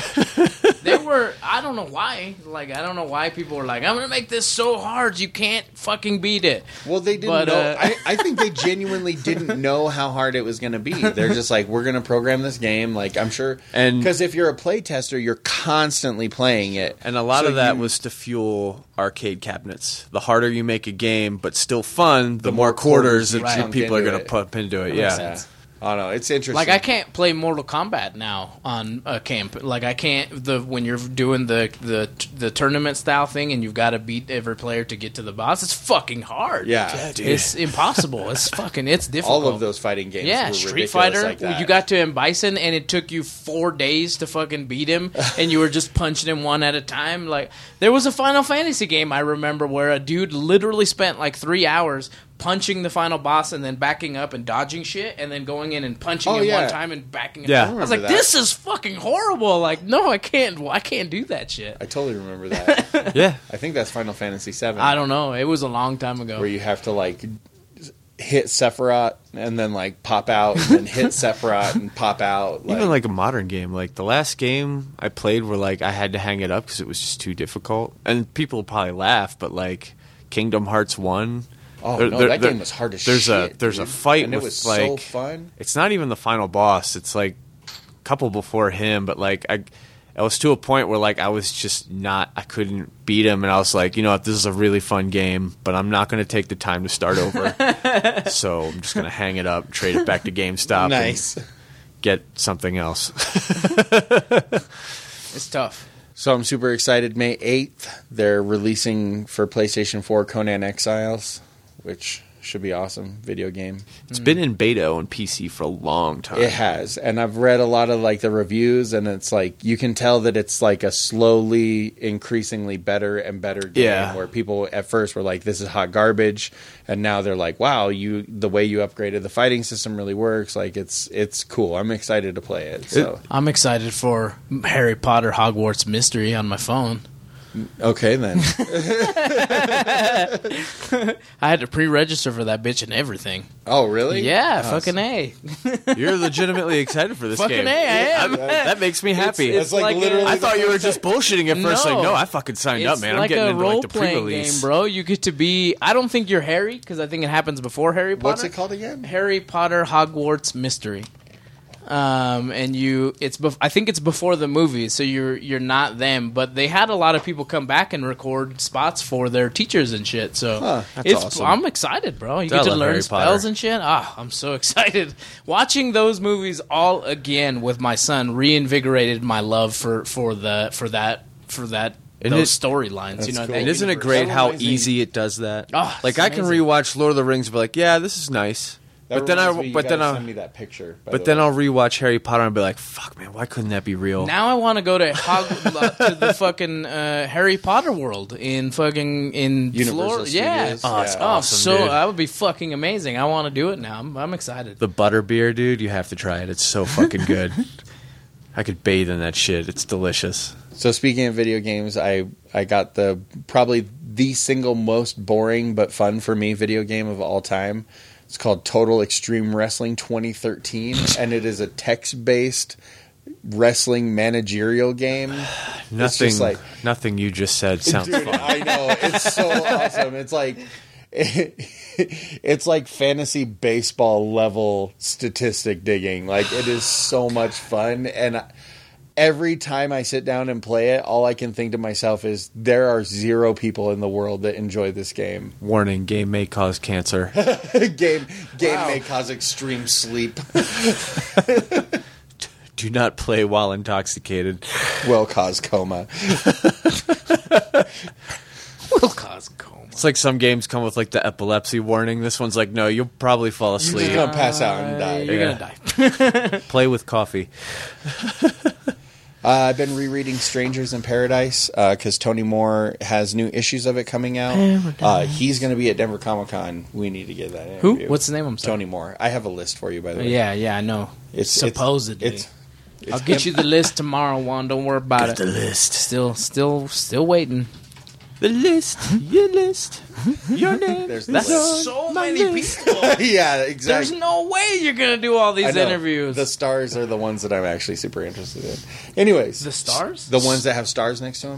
They were. I don't know why. Like I don't know why people were like, "I'm gonna make this so hard you can't fucking beat it." Well, they didn't But, know. I think they genuinely didn't know how hard it was going to be. They're just like, we're going to program this game. Like, I'm sure. And- because if you're a playtester, you're constantly playing it. And a lot So of that you- was to fuel arcade cabinets. The harder you make a game, but still fun, the more more quarters quarters that you chunk people are into going to it. pump into it. makes Yeah. sense. Oh no, it's interesting. Like I can't play Mortal Kombat now on a camp. Like I can't when you're doing the tournament style thing and you've got to beat every player to get to the boss. It's fucking hard. Yeah, It's impossible. It's difficult. all of those fighting games. Yeah, were Street ridiculous Fighter. Like that. You got to M. Bison, and it took you 4 days to fucking beat him, and you were just punching him one at a time. Like there was a Final Fantasy game I remember where a dude literally spent like 3 hours punching the final boss and then backing up and dodging shit and then going in and punching Oh, him yeah. one time and backing up. Yeah. I was like, remember that. this is fucking horrible. Like, no, I can't do that shit. I totally remember that. Yeah. I think that's Final Fantasy VII. I don't know. It was a long time ago. Where you have to like hit Sephiroth and then like pop out and then hit Sephiroth and pop out. Even like a modern game, like the last game I played where like I had to hang it up because it was just too difficult, and people will probably laugh, but like Kingdom Hearts 1. Oh there- no, there- that there- game was hard as there's shit. there's a dude. fight and it with, was so like- fun. It's not even the final boss. It's like a couple before him, but like I was to a point where like I was just not, I couldn't beat him, and I was like, you know what, this is a really fun game, but I'm not going to take the time to start over. So I'm just going to hang it up, trade it back to GameStop, Nice. and get something else. It's tough. So I'm super excited. May 8th, they're releasing for PlayStation 4 Conan Exiles, which should be awesome. Video game. It's been in beta on PC for a long time. It has. And I've read a lot of like the reviews, and it's like you can tell that it's like a slowly increasingly better and better game, Yeah. where people at first were like, this is hot garbage, and now they're like, wow, the way you upgraded the fighting system really works. Like it's cool. I'm excited to play it. So I'm excited for Harry Potter Hogwarts Mystery on my phone. okay then. I had to pre-register for that bitch and everything. Oh really? Yeah, Oh, fucking A. You're legitimately excited for this Fucking game. A, I am. That makes me happy. It's like literally I thought you were just bullshitting at first. No. Like, no, I fucking signed up, It's man. like I'm getting a into like the role-playing pre-release game, bro. You get to be... I don't think you're Harry, because I think it happens before Harry Potter. What's it called again? Harry Potter Hogwarts Mystery. And I think it's before the movie, so you're not them. But they had a lot of people come back and record spots for their teachers and shit. So that's it's awesome. I'm excited, bro. You I get to love learn Harry spells Potter. and shit. I'm so excited. Watching those movies all again with my son reinvigorated my love for those storylines. You know, cool. that And isn't it universe. great That how reminds me- easy it does that? Oh, like it's I can amazing. rewatch Lord of the Rings and be like, yeah, this is nice. That But then reminds me, you gotta I'll send me that picture. by but the then way. I'll rewatch Harry Potter and be like, fuck, man, why couldn't that be real? Now I want to go to to the fucking Harry Potter world in Universal Florida. Yeah, Studios. Oh, it's awesome, So dude. that would be fucking amazing. I want to do it now. I'm excited. The butterbeer, dude, you have to try it. It's so fucking good. I could bathe in that shit. It's delicious. So speaking of video games, I got probably the single most boring but fun for me video game of all time. It's called Total Extreme Wrestling 2013, and it is a text-based wrestling managerial game. Nothing, just like- nothing you just said sounds Dude, fun. I know, it's so awesome. It's like it's like fantasy baseball level statistic digging. Like it is so much fun, and every time I sit down and play it, all I can think to myself is there are 0 people in the world that enjoy this game. Warning: game may cause cancer. game may cause extreme sleep. Do not play while intoxicated. Will cause coma. Will cause coma. It's like some games come with like the epilepsy warning. This one's like, no, you'll probably fall You're asleep. just gonna pass out and die. You're Yeah. gonna die. Play with coffee. I've been rereading Strangers in Paradise because Tony Moore has new issues of it coming out. He's going to be at Denver Comic Con. We need to get that interview. Who? What's his name? I'm sorry. Tony Moore. I have a list for you, by the way. Yeah, I know. Supposedly. It's I'll get you the list tomorrow, Juan. Don't worry about it. The list. Still waiting. The list. Your list. Your name. There's That's the list. so my many list. people. Yeah, There's exactly. no way you're gonna do all I these know. interviews. The stars are the ones that I'm actually super interested in. Anyways, The stars? the ones that have stars next to them.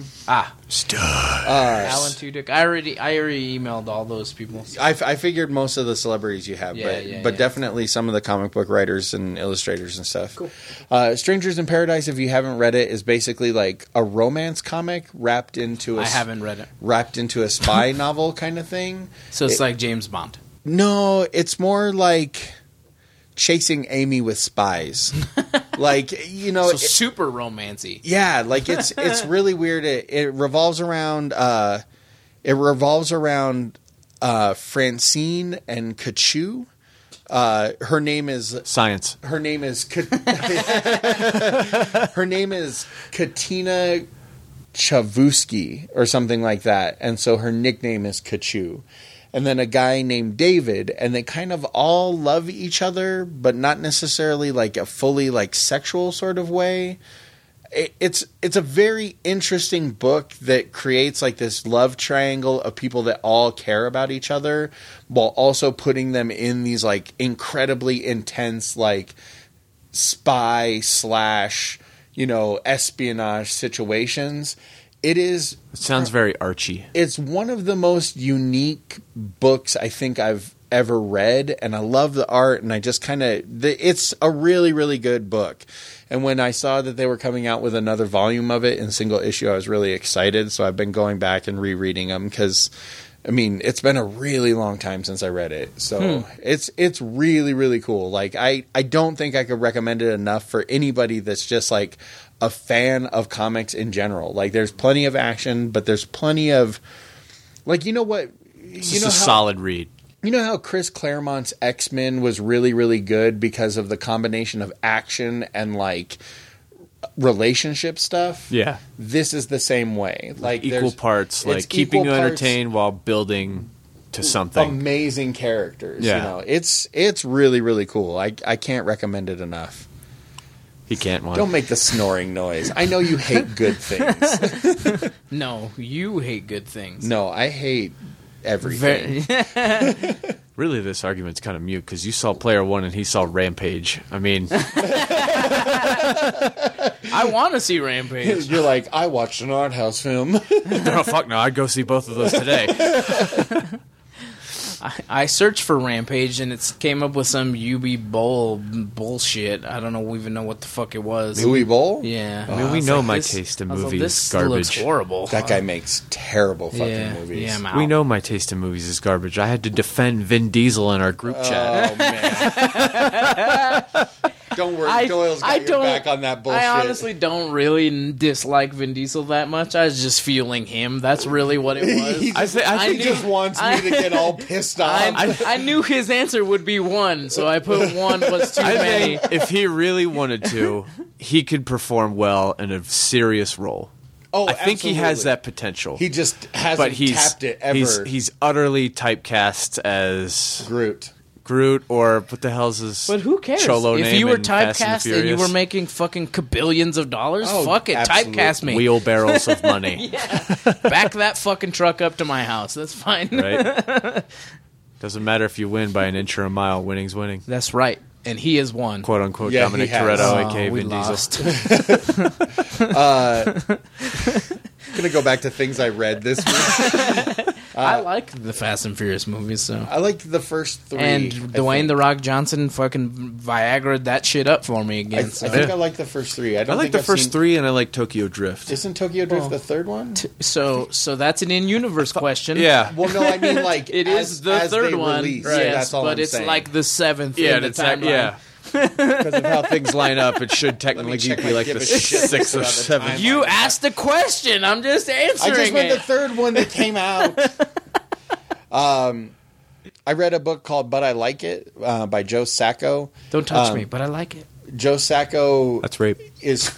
Alan Tudyk. I already emailed all those people. I figured most of the celebrities you have, Yeah, but yeah. definitely some of the comic book writers and illustrators and stuff. Cool. Strangers in Paradise, if you haven't read it, is basically like a romance comic wrapped into I haven't read it. wrapped into a spy novel kind of thing. So it's like James Bond. No, it's more like chasing Amy with spies. Like, you know, So super romancy. yeah, like it's really weird. It revolves around Francine and Kachu. Her name is Science. her name is Katina Chavusky or something like that, and so her nickname is Kachu. and then a guy named David, and they kind of all love each other, but not necessarily like a fully like sexual sort of way. It's a very interesting book that creates like this love triangle of people that all care about each other, while also putting them in these like incredibly intense like spy / espionage situations. It sounds very Archie. It's one of the most unique books I think I've ever read, and I love the art, and I just it's a really, really good book. And when I saw that they were coming out with another volume of it in single issue, I was really excited. So I've been going back and rereading them because, I mean, it's been a really long time since I read it. So it's really, really cool. Like, I don't think I could recommend it enough for anybody that's just like a fan of comics in general. Like, there's plenty of action, but there's plenty of, like, you know what? It's just a solid read. You know how Chris Claremont's X-Men was really, really good because of the combination of action and like relationship stuff? Yeah. This is the same way. Like equal parts, like keeping you entertained while building to something. Amazing characters. Yeah. You know, it's really, really cool. I can't recommend it enough. He can't one. Don't make the snoring noise. I know you hate good things. No, you hate good things. No, I hate everything. Really, this argument's kind of mute because you saw Player One and he saw Rampage. I mean, I want to see Rampage. You're like, I watched an art house film. no, fuck no, I'd go see both of those today. I searched for Rampage and it came up with some Uwe Boll bullshit. I don't even know what the fuck it was. Uwe Boll? Yeah. I mean, we know my taste in movies this garbage. looks horrible. That guy makes terrible fucking movies. Yeah, I'm out. We know my taste in movies is garbage. I had to defend Vin Diesel in our group chat. Oh, man. Don't worry, Doyle's got your back on that bullshit. I honestly don't really dislike Vin Diesel that much. I was just fueling him. That's really what it was. He just wants me to get all pissed off. I knew his answer would be one, so I put one was too many. If he really wanted to, he could perform well in a serious role. Oh, I think he has that potential. He just hasn't tapped it ever. He's utterly typecast as Groot, or what the hell's his But who cares? Cholo if name you were in Fast and typecast and you Furious? were making fucking kabillions of dollars, fuck it, absolutely. typecast me. Wheelbarrows of money. Back that fucking truck up to my house. That's fine. Right? Doesn't matter if you win by an inch or a mile. Winning's winning. That's right. And he has won. Quote unquote Yeah, Dominic he has. Toretto, aka we Vin lost. Diesel. Gonna go back to things I read this week. I like the Fast and Furious movies, so. I liked the first 3. And Dwayne The Rock Johnson fucking Viagra'd that shit up for me again. I so. think I like the first 3. I like the first 3, and I like Tokyo Drift. Isn't Tokyo Drift the third one? So that's an in-universe question. Yeah. Well, no, I mean like It is the as third they one, release. yes, That's all but I'm it's saying. like the 7th Yeah, in the it's timeline. yeah. Because of how things line up, it should technically check be my like give the a shit 6th or about the 7th. timeline. You asked the question. I'm just answering I just read it. the third one that came out. I read a book called "But I Like It" by Joe Sacco. Don't touch me, but I like it. Joe Sacco That's rape. is.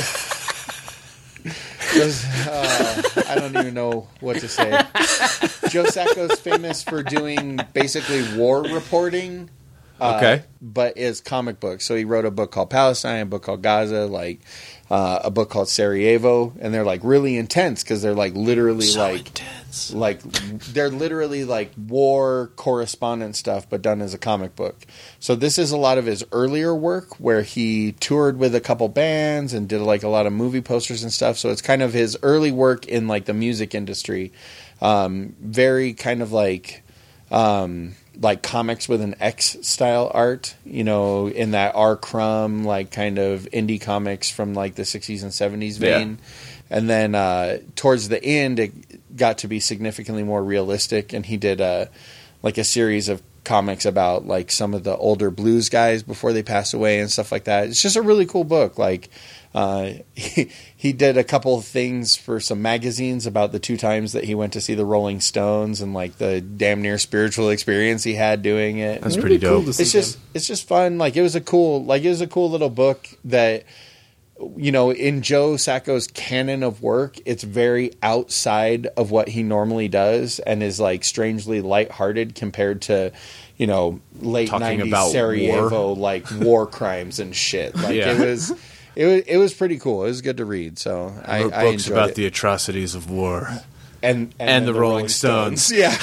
I don't even know what to say. Joe Sacco is famous for doing basically war reporting. But is comic books. So he wrote a book called Palestine, a book called Gaza, like a book called Sarajevo, and they're like really intense because they're like literally Intense. like they're literally like war correspondent stuff, but done as a comic book. So this is a lot of his earlier work where he toured with a couple bands and did like a lot of movie posters and stuff. So it's kind of his early work in like the music industry. Very kind of like comics with an X style art, you know, in that R. Crumb, like kind of indie comics from like the 60s and 70s vein. Yeah. And then towards the end, it got to be significantly more realistic. And he did a series of comics about like some of the older blues guys before they passed away and stuff like that. It's just a really cool book. Like, he did a couple of things for some magazines about the 2 times that he went to see the Rolling Stones and like the damn near spiritual experience he had doing it. That's pretty dope. It's just fun. Like it was a cool little book that in Joe Sacco's canon of work, it's very outside of what he normally does and is like strangely lighthearted compared to, late Talking 90s about Sarajevo, like war crimes and shit. Like Yeah. it was pretty cool. It was good to read. So I Wrote books enjoyed about it. the atrocities of war. and the Rolling Stones. Yeah.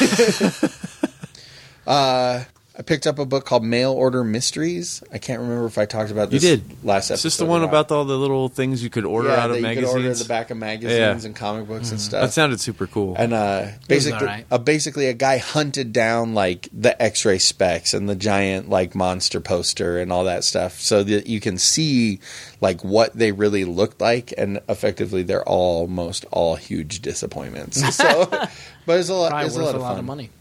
I picked up a book called Mail Order Mysteries. I can't remember if I talked about this last episode. Is this the one or not. about all the little things you could order out of that magazines? You could order the back of magazines and comic books and stuff. That sounded super cool. And basically, alright. basically, a guy hunted down like the X-ray specs and the giant like monster poster and all that stuff, so that you can see like what they really looked like. And effectively, they're almost all huge disappointments. So, but it's a lot. Probably It's worth a lot of fun. money.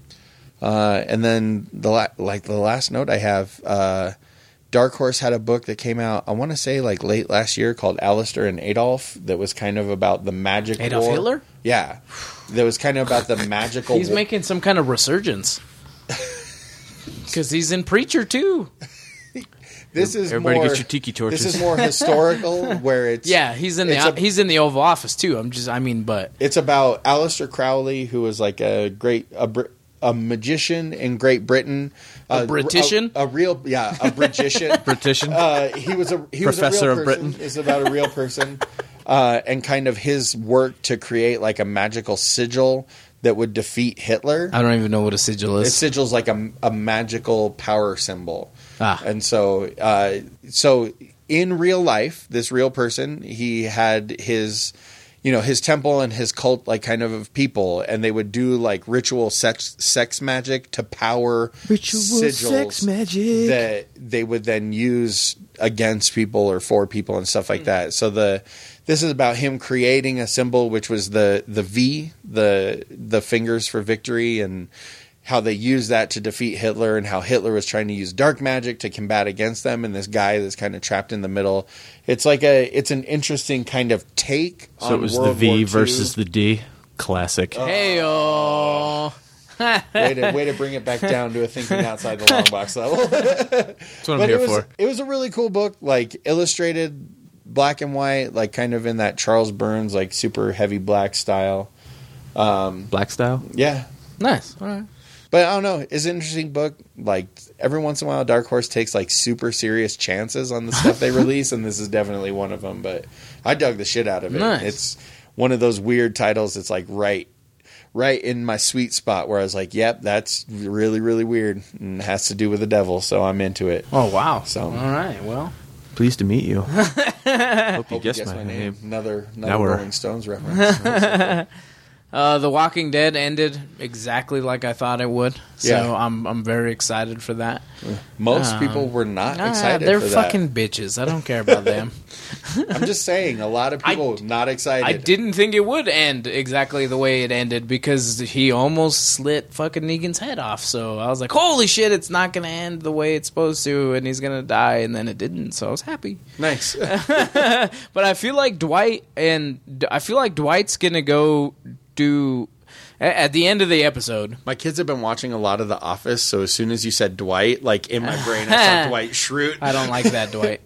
And then the last note I have, Dark Horse had a book that came out, I want to say like late last year, called Alistair and Adolf, that was kind of about the magic Adolf war. Hitler? Yeah. That was kind of about the magical He's war. making some kind of resurgence. Because he's in Preacher, too. This is Everybody more, get your tiki torches. This is more historical, where it's Yeah, he's in the Oval Office, too. it's about Aleister Crowley, who was like a magician in Great Britain. A Britician? A real Britician. Britician? He was a Professor real of person. Britain. It's about a real person, and kind of his work to create like a magical sigil that would defeat Hitler. I don't even know what a sigil A is. sigil's like a magical power symbol. And so in real life, this real person, he had his temple and his cult, like kind of people, and they would do like ritual sex magic to power sigils sex magic. that they would then use against people or for people and stuff like that. So this is about him creating a symbol, which was the V, the fingers for victory, and how they used that to defeat Hitler, and how Hitler was trying to use dark magic to combat against them, and this guy that's kind of trapped in the middle. It's like it's an interesting kind of take on So it was World the V War II. versus the D. Classic. Hey-oh. way to bring it back down to a thinking outside the long box level. That's what I'm here for. It was a really cool book, like illustrated, black and white, like kind of in that Charles Burns, like super heavy black style. Black style? Yeah. Nice. All right. But I don't know. It's an interesting book. Like every once in a while, Dark Horse takes like super serious chances on the stuff they release, and this is definitely one of them. But I dug the shit out of it. Nice. It's one of those weird titles. It's like right in my sweet spot where I was like, "Yep, that's really, really weird, and has to do with the devil." So I'm into it. Oh, wow. So- All right. Well, Pleased to meet you. Hope you guessed Guess my name. Another Now we're- Rolling Stones reference. The Walking Dead ended exactly like I thought it would. So Yeah. I'm very excited for that. Most people were not excited They're for fucking bitches. I don't care about them. that. I'm just saying, a lot of people not excited. I didn't think it would end exactly the way it ended because he almost slit fucking Negan's head off. So I was like, holy shit, it's not going to end the way it's supposed to, and he's going to die, and then it didn't. So I was happy. Nice. But I feel like Dwight's going to go do at the end of the episode. My kids have been watching a lot of The Office, so as soon as you said Dwight, like in my brain, I saw Dwight Schrute. I don't like that Dwight.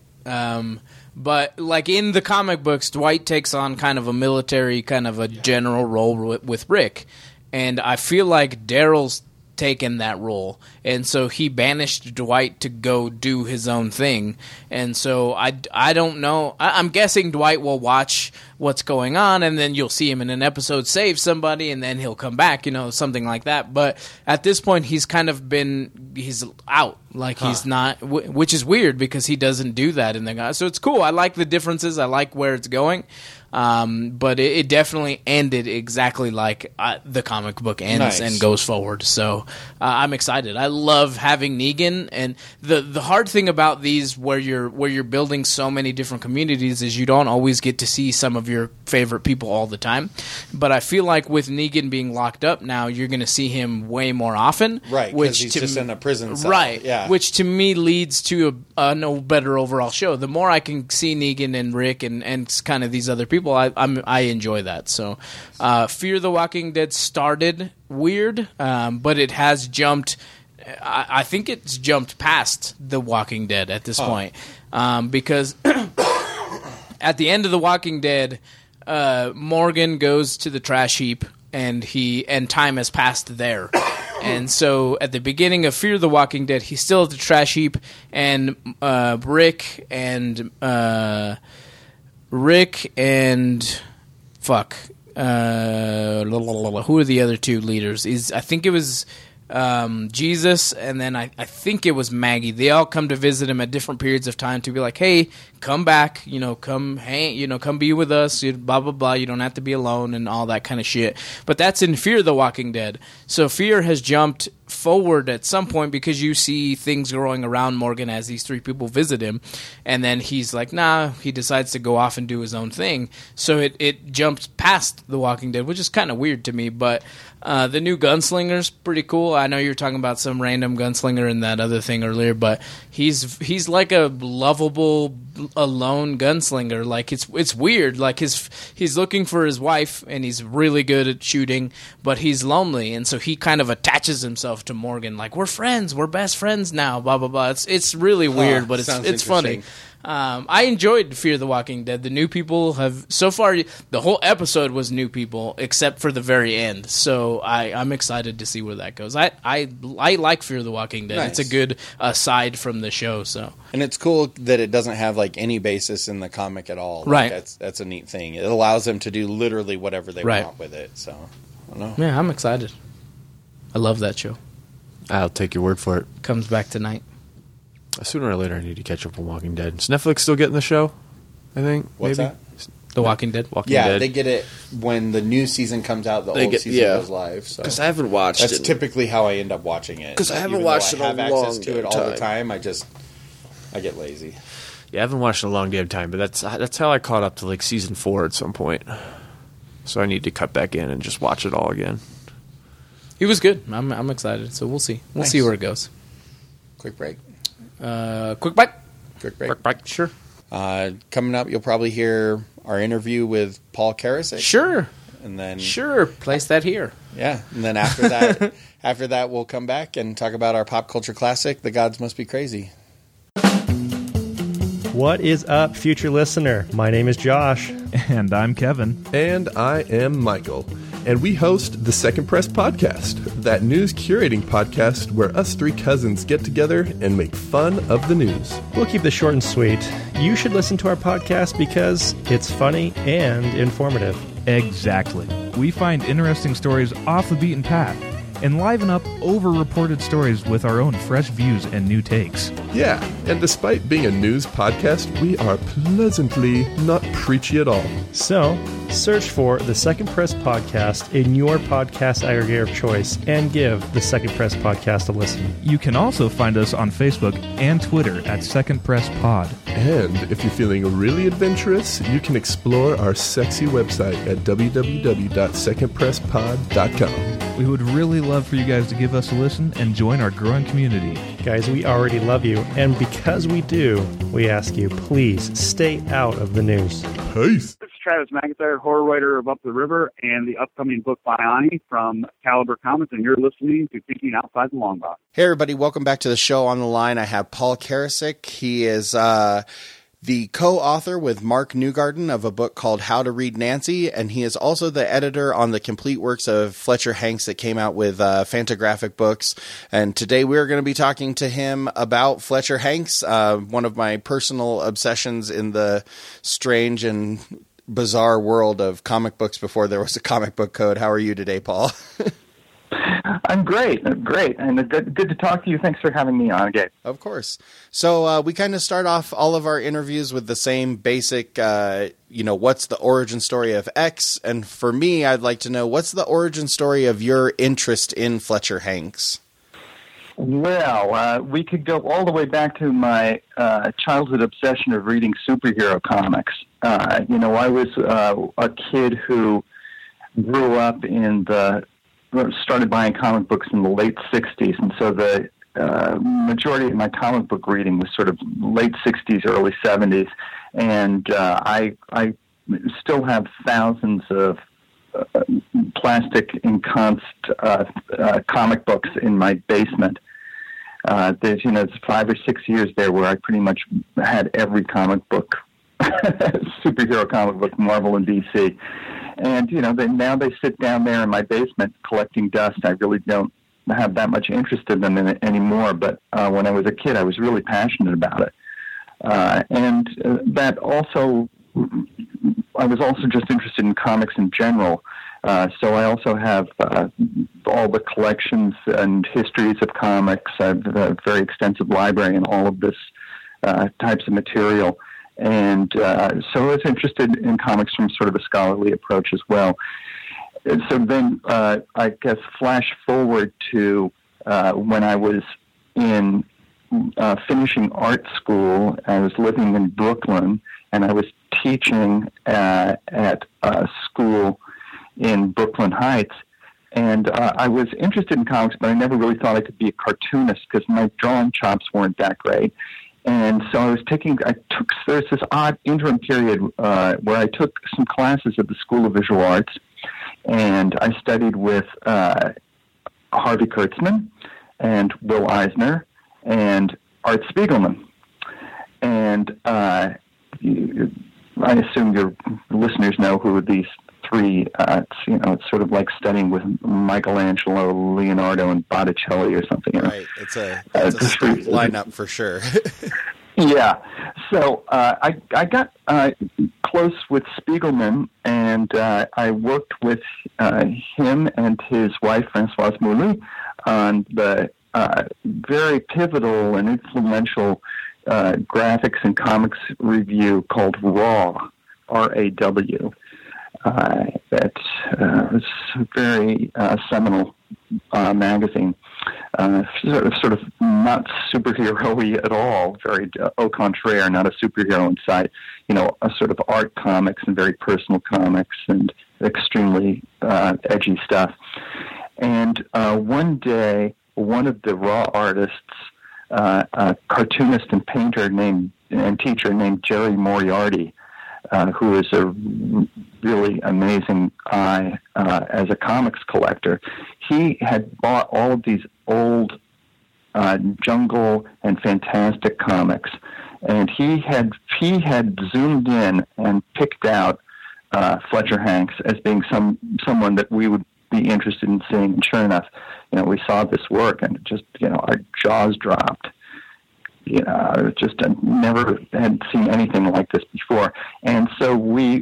But like in the comic books, Dwight takes on kind of a military, kind of a general role with Rick, and I feel like Daryl's taken that role, and so he banished Dwight to go do his own thing. And so I don't know. I'm guessing Dwight will watch what's going on, and then you'll see him in an episode save somebody, and then he'll come back, something like that. But at this point, he's kind of he's out. Like he's not, which is weird because he doesn't do that in the guy. So it's cool. I like the differences. I like where it's going. But it definitely ended exactly like the comic book ends and goes forward. So I'm excited. I love having Negan, and the hard thing about these where you're building so many different communities is you don't always get to see some of your favorite people all the time. But I feel like with Negan being locked up now, you're going to see him way more often. Right, because he's just in a prison cell. Right, yeah. Which to me leads to a no better overall show. The more I can see Negan and Rick and kind of these other people, I enjoy that. So, Fear the Walking Dead started weird, but it has jumped. I think it's jumped past The Walking Dead at this point because at the end of The Walking Dead, Morgan goes to the trash heap, and time has passed there. And so at the beginning of Fear the Walking Dead, he's still at the trash heap, and Rick and who are the other two leaders? I think it was Jesus, and then I think it was Maggie. They all come to visit him at different periods of time to be like, hey, come back, come hang, come be with us, blah, blah, blah. You don't have to be alone and all that kind of shit. But that's in Fear the Walking Dead. So Fear has jumped forward at some point because you see things growing around Morgan as these three people visit him. And then he's like, nah, he decides to go off and do his own thing. So it jumps past The Walking Dead, which is kind of weird to me. But the new gunslinger's pretty cool. I know you were talking about some random gunslinger in that other thing earlier, but he's like a lovable, alone gunslinger. Like it's weird. Like he's looking for his wife, and he's really good at shooting, but he's lonely, and so he kind of attaches himself to Morgan. Like, we're friends, we're best friends now. Blah blah blah. It's really weird, but it's funny. I enjoyed Fear the Walking Dead. The new people have, so far, the whole episode was new people, except for the very end. So I'm excited to see where that goes. I like Fear the Walking Dead. Nice. It's a good aside from the show. So, and it's cool that it doesn't have like any basis in the comic at all. Like, right. That's a neat thing. It allows them to do literally whatever they want with it. So, I don't know. Yeah, I'm excited. I love that show. I'll take your word for it. Comes back tonight. Sooner or later, I need to catch up on Walking Dead. Is Netflix still getting the show? I think. What's maybe? that? The Walking Dead. Walking Dead. They get it when the new season comes out. The old season goes live. Because I haven't watched it. That's typically how I end up watching it. Because I haven't Even though watched it I have in a access long to it all time. the time. I get lazy. Yeah, I haven't watched in a long damn time, but that's how I caught up to like season 4 at some point. So I need to cut back in and just watch it all again. He was good. I'm excited. So we'll see. We'll see where it goes. Quick break. Quick bite. Quick break. Sure. Coming up, you'll probably hear our interview with Paul Karasik. Sure. And then Place that here. Yeah, and then after that, we'll come back and talk about our pop culture classic, The Gods Must Be Crazy. What is up, future listener? My name is Josh. And I'm Kevin. And I am Michael. And we host the Second Press Podcast, that news curating podcast where us three cousins get together and make fun of the news. We'll keep this short and sweet. You should listen to our podcast because it's funny and informative. Exactly. We find interesting stories off the beaten path and liven up over-reported stories with our own fresh views and new takes. Yeah, and despite being a news podcast, we are pleasantly not preachy at all. So, search for the Second Press Podcast in your podcast aggregator of choice and give the Second Press Podcast a listen. You can also find us on Facebook and Twitter at Second Press Pod. And if you're feeling really adventurous, you can explore our sexy website at www.secondpresspod.com. We would really love for you guys to give us a listen and join our growing community. Guys, we already love you, and because we do, we ask you, please stay out of the news. Peace. This is Travis McIntyre, horror writer of Up the River and the upcoming book by Ani from Caliber Comics, and you're listening to Thinking Outside the Long Box. Hey, everybody. Welcome back to the show. On the line, I have Paul Karasik. He is the co-author with Mark Newgarden of a book called How to Read Nancy, and he is also the editor on the complete works of Fletcher Hanks that came out with Fantagraphic Books. And today we're going to be talking to him about Fletcher Hanks, one of my personal obsessions in the strange and bizarre world of comic books before there was a comic book code. How are you today, Paul? I'm great, and good to talk to you. Thanks for having me on again. Of course. So we kind of start off all of our interviews with the same basic, what's the origin story of X? And for me, I'd like to know, what's the origin story of your interest in Fletcher Hanks? Well, we could go all the way back to my childhood obsession of reading superhero comics. I was a kid who grew up started buying comic books in the late 60s, and so the majority of my comic book reading was sort of late 60s, early 70s, and I still have thousands of plastic enhanced comic books in my basement. There's 5 or 6 years there where I pretty much had every comic book superhero comic book, Marvel and DC. And, now they sit down there in my basement collecting dust. I really don't have that much interest in them anymore. But when I was a kid, I was really passionate about it. And that also, I was also just interested in comics in general. So I also have all the collections and histories of comics. I have a very extensive library and all of this types of material. And so I was interested in comics from sort of a scholarly approach as well. And so then I guess flash forward to when I was in finishing art school. I was living in Brooklyn, and I was teaching at a school in Brooklyn Heights. And I was interested in comics, but I never really thought I could be a cartoonist because my drawing chops weren't that great. And so there's this odd interim period where I took some classes at the School of Visual Arts, and I studied with Harvey Kurtzman and Will Eisner and Art Spiegelman. And I assume your listeners know who these three, it's sort of like studying with Michelangelo, Leonardo, and Botticelli or something. Right. It's a lineup for sure. Yeah. So I got close with Spiegelman, and I worked with him and his wife, Françoise Mouly, on the very pivotal and influential graphics and comics review called Raw, R-A-W. That was a very seminal magazine, sort of not superhero-y at all, very au contraire, not a superhero inside, a sort of art comics and very personal comics and extremely edgy stuff. And one day, one of the Raw artists, a cartoonist and painter and teacher named Jerry Moriarty, who is a really amazing eye as a comics collector. He had bought all of these old Jungle and Fantastic comics, and he had zoomed in and picked out Fletcher Hanks as being someone that we would be interested in seeing. And sure enough, we saw this work, and just our jaws dropped. Just never had seen anything like this before. And so we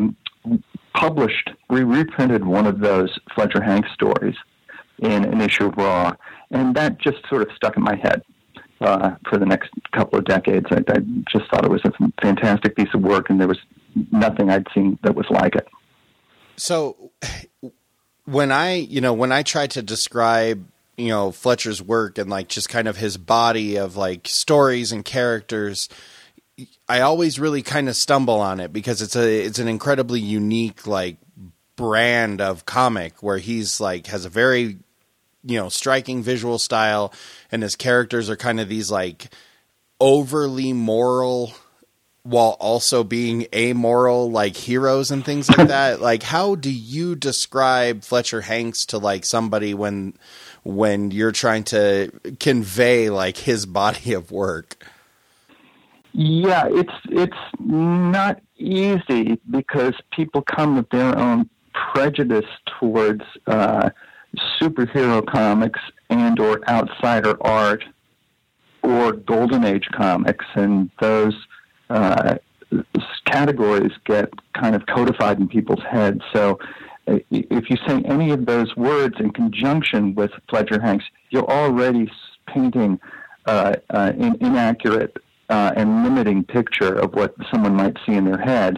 reprinted one of those Fletcher Hanks stories in an issue of Raw, and that just sort of stuck in my head for the next couple of decades. I just thought it was a fantastic piece of work, and there was nothing I'd seen that was like it. So when I tried to describe Fletcher's work and like just kind of his body of like stories and characters, I always really kind of stumble on it because it's an incredibly unique like brand of comic where he's like has a very striking visual style, and his characters are kind of these like overly moral while also being amoral, like heroes and things like that. Like, how do you describe Fletcher Hanks to like somebody when you're trying to convey like his body of work? Yeah, it's not easy because people come with their own prejudice towards superhero comics and or outsider art or Golden Age comics, and those categories get kind of codified in people's heads. So if you say any of those words in conjunction with Fletcher Hanks, you're already painting an inaccurate and limiting picture of what someone might see in their head.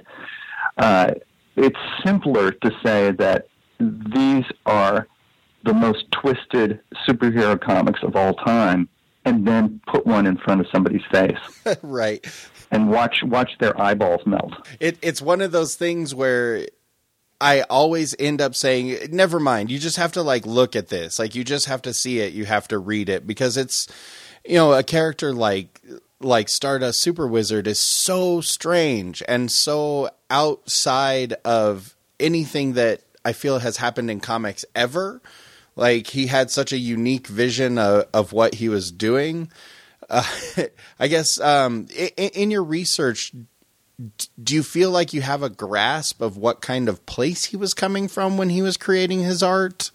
It's simpler to say that these are the most twisted superhero comics of all time, and then put one in front of somebody's face. Right. And watch their eyeballs melt. It's one of those things where I always end up saying, never mind, you just have to like look at this. Like you just have to see it. You have to read it because it's, a character like Stardust Super Wizard is so strange and so outside of anything that I feel has happened in comics ever. Like he had such a unique vision of what he was doing. I guess in your research, do you feel like you have a grasp of what kind of place he was coming from when he was creating his art?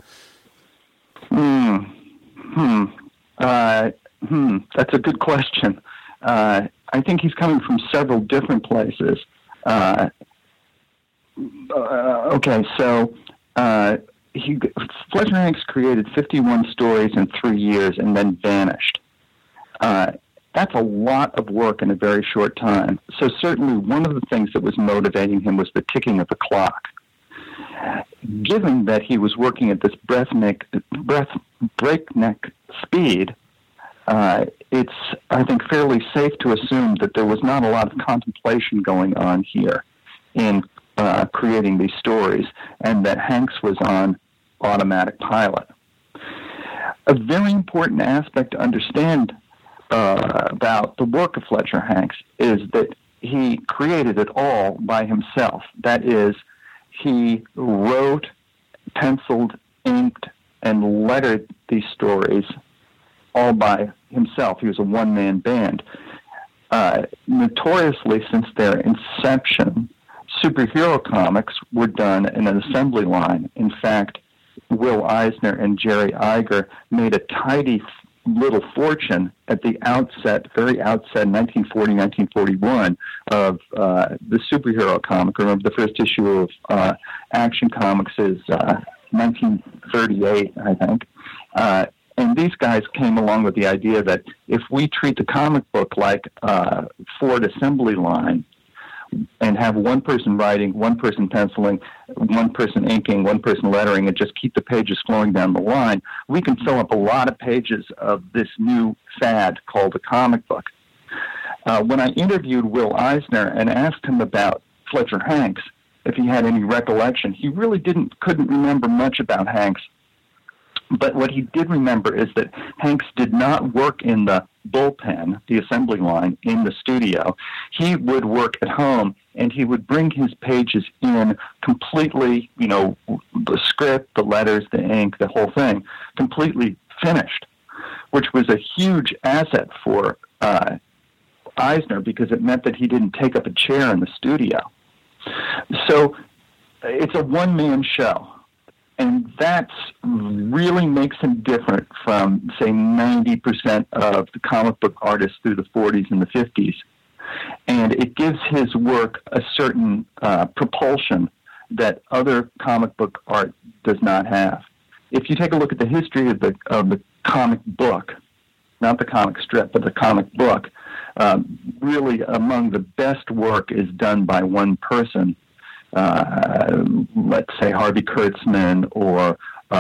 That's a good question. I think he's coming from several different places. Fletcher Hanks created 51 stories in 3 years and then vanished. That's a lot of work in a very short time. So certainly one of the things that was motivating him was the ticking of the clock. Given that he was working at this breakneck speed, it's, I think, fairly safe to assume that there was not a lot of contemplation going on here in creating these stories, and that Hanks was on automatic pilot. A very important aspect to understand about the work of Fletcher Hanks is that he created it all by himself. That is, he wrote, penciled, inked, and lettered these stories all by himself. He was a one-man band. Notoriously, since their inception, superhero comics were done in an assembly line. In fact, Will Eisner and Jerry Iger made a tidy little fortune at the very outset, 1940, 1941, of the superhero comic. Remember, the first issue of Action Comics is 1938, I think. And these guys came along with the idea that if we treat the comic book like a Ford assembly line, and have one person writing, one person penciling, one person inking, one person lettering, and just keep the pages flowing down the line, we can fill up a lot of pages of this new fad called a comic book. When I interviewed Will Eisner and asked him about Fletcher Hanks, if he had any recollection, he really couldn't remember much about Hanks. But what he did remember is that Hanks did not work in the bullpen, the assembly line, in the studio. He would work at home, and he would bring his pages in completely, the script, the letters, the ink, the whole thing, completely finished, which was a huge asset for Eisner because it meant that he didn't take up a chair in the studio. So it's a one-man show. And that really makes him different from, say, 90% of the comic book artists through the 40s and the 50s. And it gives his work a certain propulsion that other comic book art does not have. If you take a look at the history of the comic book, not the comic strip, but the comic book, really among the best work is done by one person. Let's say Harvey Kurtzman or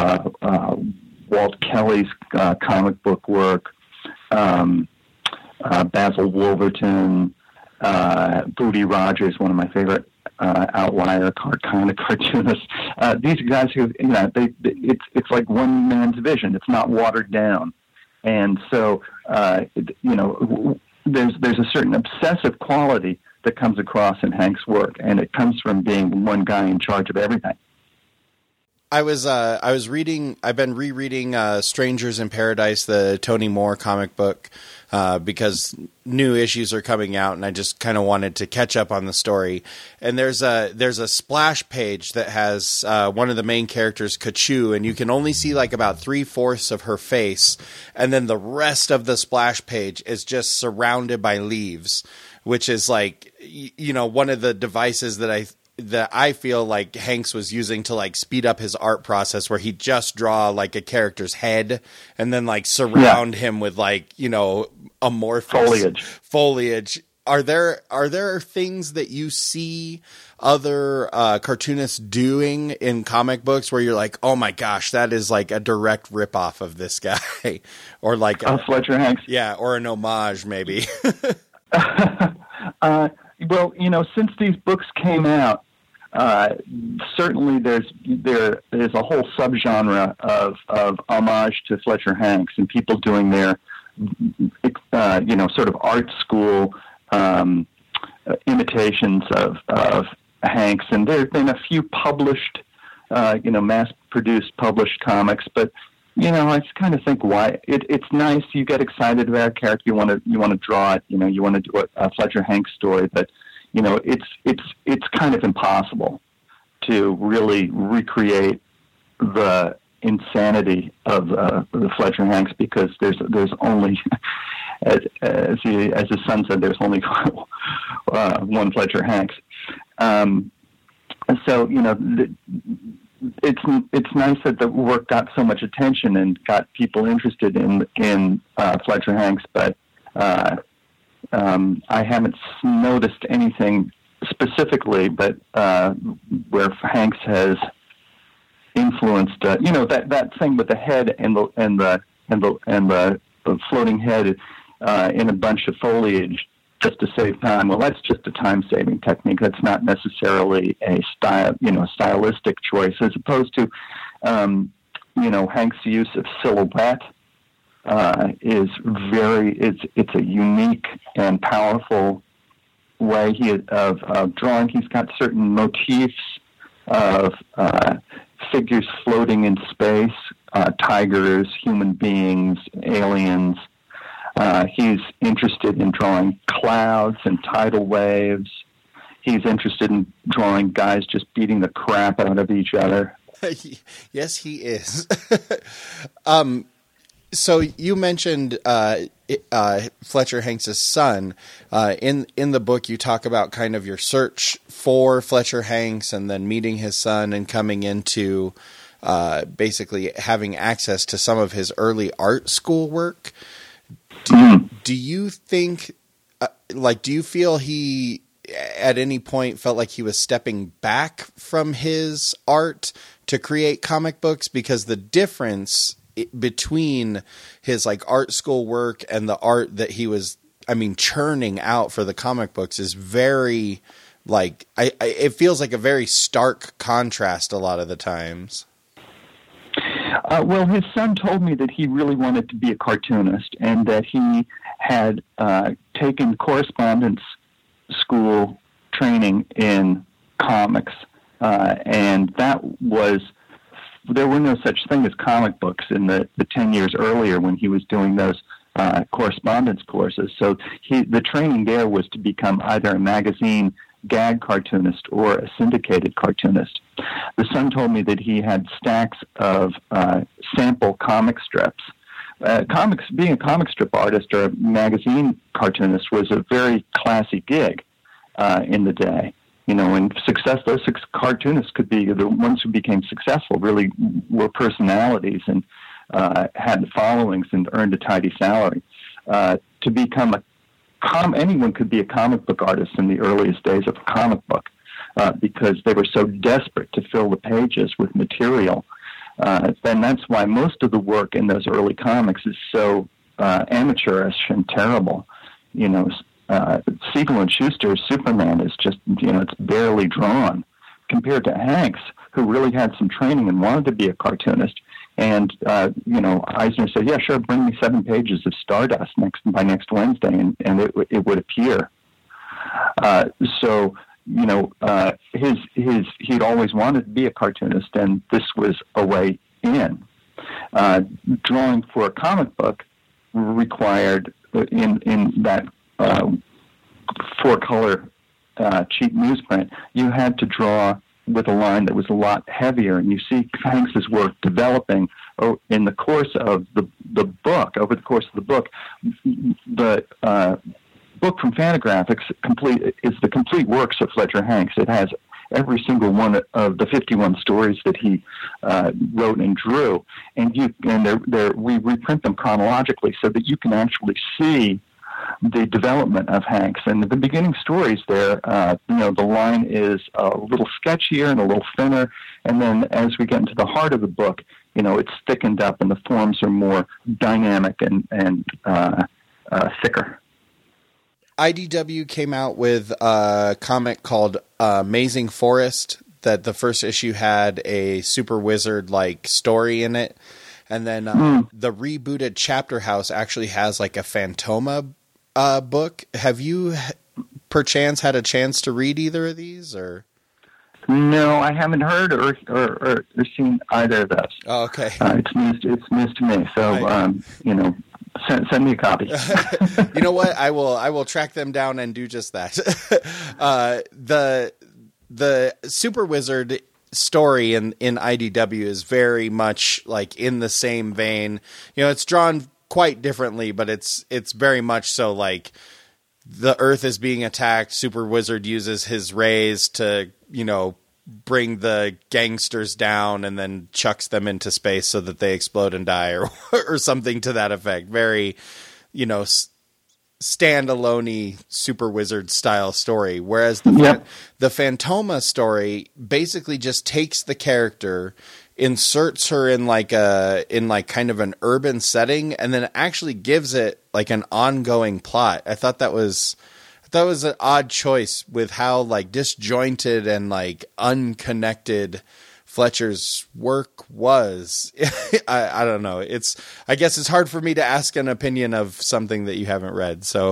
Walt Kelly's comic book work, Basil Wolverton, Booty Rogers, one of my favorite outlier kind of cartoonists. These guys who, it's like one man's vision. It's not watered down, and so there's a certain obsessive quality that comes across in Hank's work, and it comes from being one guy in charge of everything. I've been rereading Strangers in Paradise, the Tony Moore comic book, because new issues are coming out, and I just kind of wanted to catch up on the story. And there's a splash page that has one of the main characters, Kachu, and you can only see like about 3/4 of her face, and then the rest of the splash page is just surrounded by leaves, which is like, one of the devices that I feel like Hanks was using to like speed up his art process, where he just draw like a character's head and then like surround him with like, amorphous foliage. Are there things that you see other cartoonists doing in comic books where you're like, oh my gosh, that is like a direct ripoff of this guy, or like Fletcher Hanks? Yeah, or an homage maybe. Well, since these books came out, certainly there's a whole subgenre of homage to Fletcher Hanks, and people doing their sort of art school imitations of Hanks. And there have been a few published, mass-produced published comics, but I just kind of think why it's nice. You get excited about a character, you want to draw it, you want to do a Fletcher Hanks story, but it's kind of impossible to really recreate the insanity of the Fletcher Hanks, because there's only, as his son said, there's only one Fletcher Hanks. So it's nice that the work got so much attention and got people interested in Fletcher Hanks, but I haven't noticed anything specifically, but where Hanks has influenced, that thing with the head and the floating head in a bunch of foliage just to save time. Well, that's just a time-saving technique. That's not necessarily a stylistic choice, as opposed to, Hank's use of silhouette is it's a unique and powerful way of drawing. He's got certain motifs of figures floating in space, tigers, human beings, aliens. He's interested in drawing clouds and tidal waves. He's interested in drawing guys just beating the crap out of each other. Yes, he is. So you mentioned Fletcher Hanks' son. In the book, you talk about kind of your search for Fletcher Hanks and then meeting his son and coming into basically having access to some of his early art school work. Do you think, do you feel he at any point felt like he was stepping back from his art to create comic books? Because the difference between his art school work and the art that he was, churning out for the comic books is very, it feels like a very stark contrast a lot of the times. Well, his son told me that he really wanted to be a cartoonist and that he had taken correspondence school training in comics. And there were no such thing as comic books in the 10 years earlier when he was doing those correspondence courses. So the training there was to become either a magazine gag cartoonist or a syndicated cartoonist. The son told me that he had stacks of sample comic strips. Being a comic strip artist or a magazine cartoonist was a very classy gig in the day. And those cartoonists could be the ones who became successful, really were personalities and had followings and earned a tidy salary. To become anyone could be a comic book artist in the earliest days of a comic book because they were so desperate to fill the pages with material. Then that's why most of the work in those early comics is so amateurish and terrible. Siegel and Schuster's Superman is just, it's barely drawn compared to Hanks, who really had some training and wanted to be a cartoonist. And, Eisner said, yeah, sure, bring me 7 pages of Stardust by next Wednesday, and it would appear. He'd always wanted to be a cartoonist, and this was a way in. Drawing for a comic book required, in that 4-color cheap newsprint, you had to draw with a line that was a lot heavier, and you see Hanks's work developing in the course of the book. Over the course of the book, the book from Fantagraphics is the complete works of Fletcher Hanks. It has every single one of the 51 stories that he wrote and drew, and we reprint them chronologically so that you can actually see the development of Hanks. And the beginning stories there, the line is a little sketchier and a little thinner, and then as we get into the heart of the book, it's thickened up and the forms are more dynamic and thicker. IDW came out with a comic called Amazing Forest, that the first issue had a super wizard-like story in it. And then the rebooted Chapter House actually has a Phantoma book. Have you perchance had a chance to read either of these, or? No, I haven't heard or seen either of those. Oh, okay. It's news to me. So, Send me a copy. You know what? I will track them down and do just that. The Super Wizard story in IDW is very much like in the same vein. You know, it's drawn quite differently, but it's very much so like the Earth is being attacked. Super Wizard uses his rays to, you know, bring the gangsters down and then chucks them into space so that they explode and die, or something to that effect. Very, you know, standalone-y Super Wizard style story. Whereas the Phantoma story basically just takes the character, inserts her in kind of an urban setting, and then actually gives it like an ongoing plot. I thought that was an odd choice with how like disjointed and like unconnected Fletcher's work was. I don't know. I guess it's hard for me to ask an opinion of something that you haven't read. So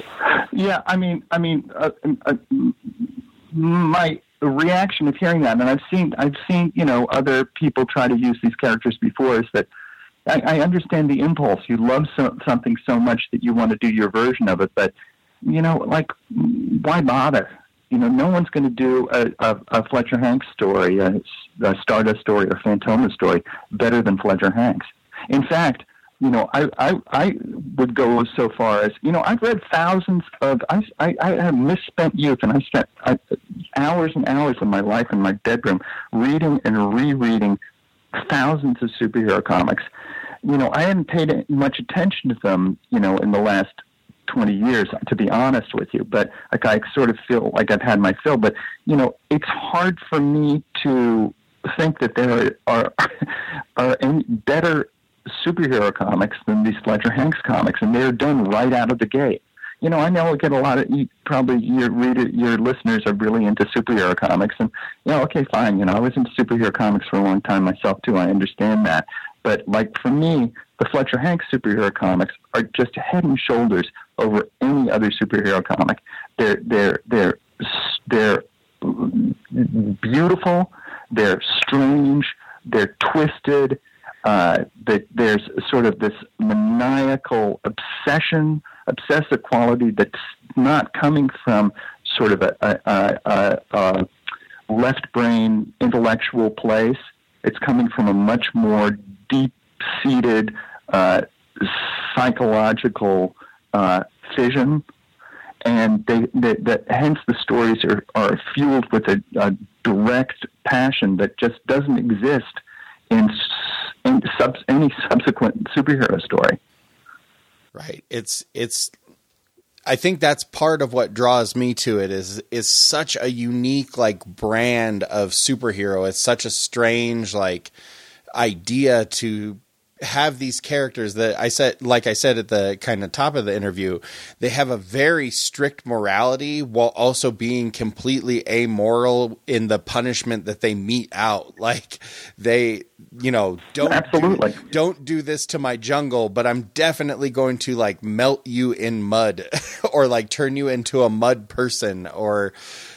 my reaction of hearing that, and I've seen, you know, other people try to use these characters before, is that I understand the impulse. You love something so much that you want to do your version of it, but you know, like, why bother? You know, no one's going to do a Fletcher Hanks story, a Stardust story, or Phantoma story better than Fletcher Hanks. In fact, you know, I would go so far as, you know, I've read thousands of, I have misspent youth, and I spent hours and hours of my life in my bedroom reading and rereading thousands of superhero comics. You know, I hadn't paid much attention to them, you know, in the last 20 years, to be honest with you, but like I sort of feel like I've had my fill. But you know, it's hard for me to think that there are any better superhero comics than these Fletcher Hanks comics, and they're done right out of the gate. You know, I know we get a lot of, probably your listeners are really into superhero comics, and you know, okay, fine. You know, I was into superhero comics for a long time myself too. I understand that, but like for me, the Fletcher Hanks superhero comics are just head and shoulders over any other superhero comic. They're beautiful. They're strange. They're twisted. There's sort of this maniacal obsessive quality that's not coming from sort of a left brain intellectual place. It's coming from a much more deep-seated psychological fission, and hence the stories are fueled with a direct passion that just doesn't exist in any subsequent superhero story. Right. It's. I think that's part of what draws me to it is such a unique like brand of superhero. It's such a strange like idea to have these characters that I said at the kind of top of the interview, they have a very strict morality while also being completely amoral in the punishment that they mete out. Like they, you know, don't do this to my jungle, but I'm definitely going to like melt you in mud or like turn you into a mud person or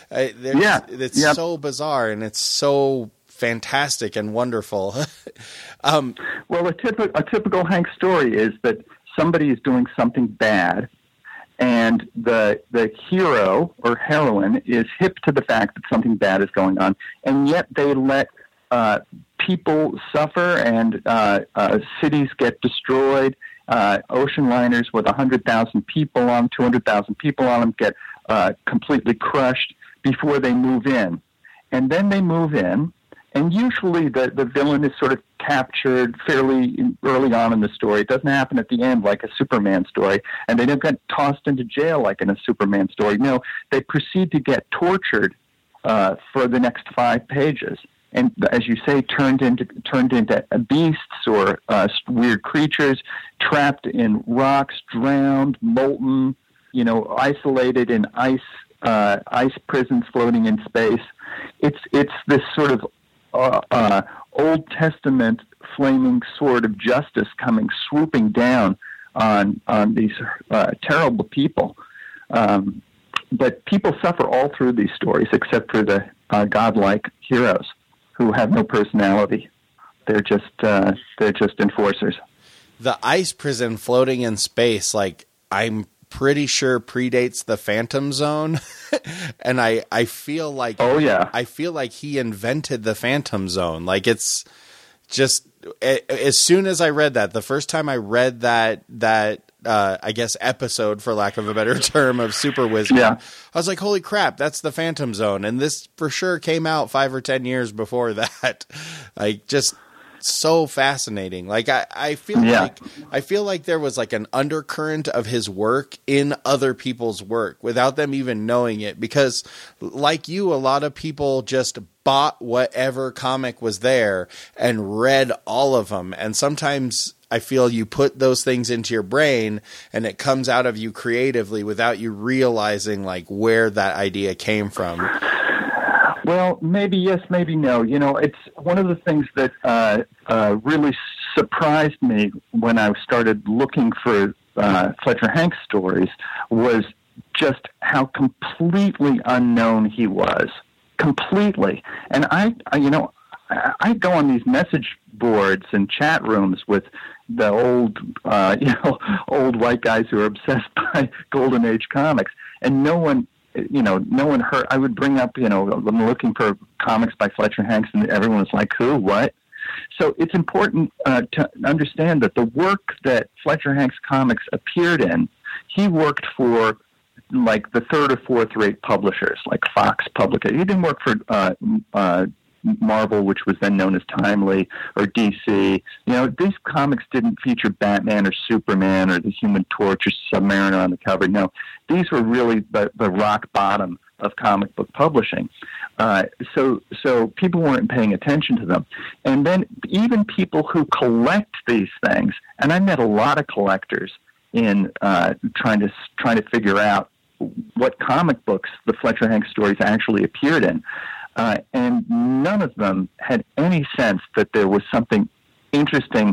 it's so bizarre and it's so fantastic and wonderful. Well, a typical Hank story is that somebody is doing something bad, and the hero or heroine is hip to the fact that something bad is going on, and yet they let people suffer and cities get destroyed. Ocean liners with 100,000 people on them, 200,000 people on them get completely crushed before they move in. And then they move in, and usually the villain is sort of captured fairly early on in the story. It doesn't happen at the end like a Superman story, and they don't get tossed into jail like in a Superman story. No, they proceed to get tortured for the next 5 pages. And as you say, turned into beasts or weird creatures, trapped in rocks, drowned, molten, you know, isolated in ice prisons floating in space. It's this sort of Old Testament flaming sword of justice swooping down on these terrible people. But people suffer all through these stories, except for the godlike heroes who have no personality. They're just enforcers. the ice prison floating in space, like, I'm pretty sure predates the Phantom Zone. And I feel like, I feel like he invented the Phantom Zone. Like, it's just, as soon as I read that, the first time I read that I guess episode, for lack of a better term, of Super Wizard, I was like, holy crap, that's the Phantom Zone. And this for sure came out 5 or 10 years before that. Like, just so fascinating. Like, I feel like there was like an undercurrent of his work in other people's work without them even knowing it, because like you, a lot of people just bought whatever comic was there and read all of them. And sometimes I feel you put those things into your brain and it comes out of you creatively without you realizing like where that idea came from. Well, maybe yes, maybe no. You know, it's one of the things that really surprised me when I started looking for Fletcher Hanks stories was just how completely unknown he was. Completely. And I go on these message boards and chat rooms with the old white guys who are obsessed by Golden Age comics, and no one heard. I would bring up, I'm looking for comics by Fletcher Hanks, and everyone was like, who, what? So it's important to understand that the work that Fletcher Hanks comics appeared in, he worked for like the third or fourth rate publishers, like Fox Publication. He didn't work for Marvel, which was then known as Timely, or DC. These comics didn't feature Batman or Superman or the Human Torch or Submariner on the cover. No, these were really the rock bottom of comic book publishing. So people weren't paying attention to them. And then even people who collect these things, and I met a lot of collectors in trying to figure out what comic books the Fletcher Hanks stories actually appeared in. And none of them had any sense that there was something interesting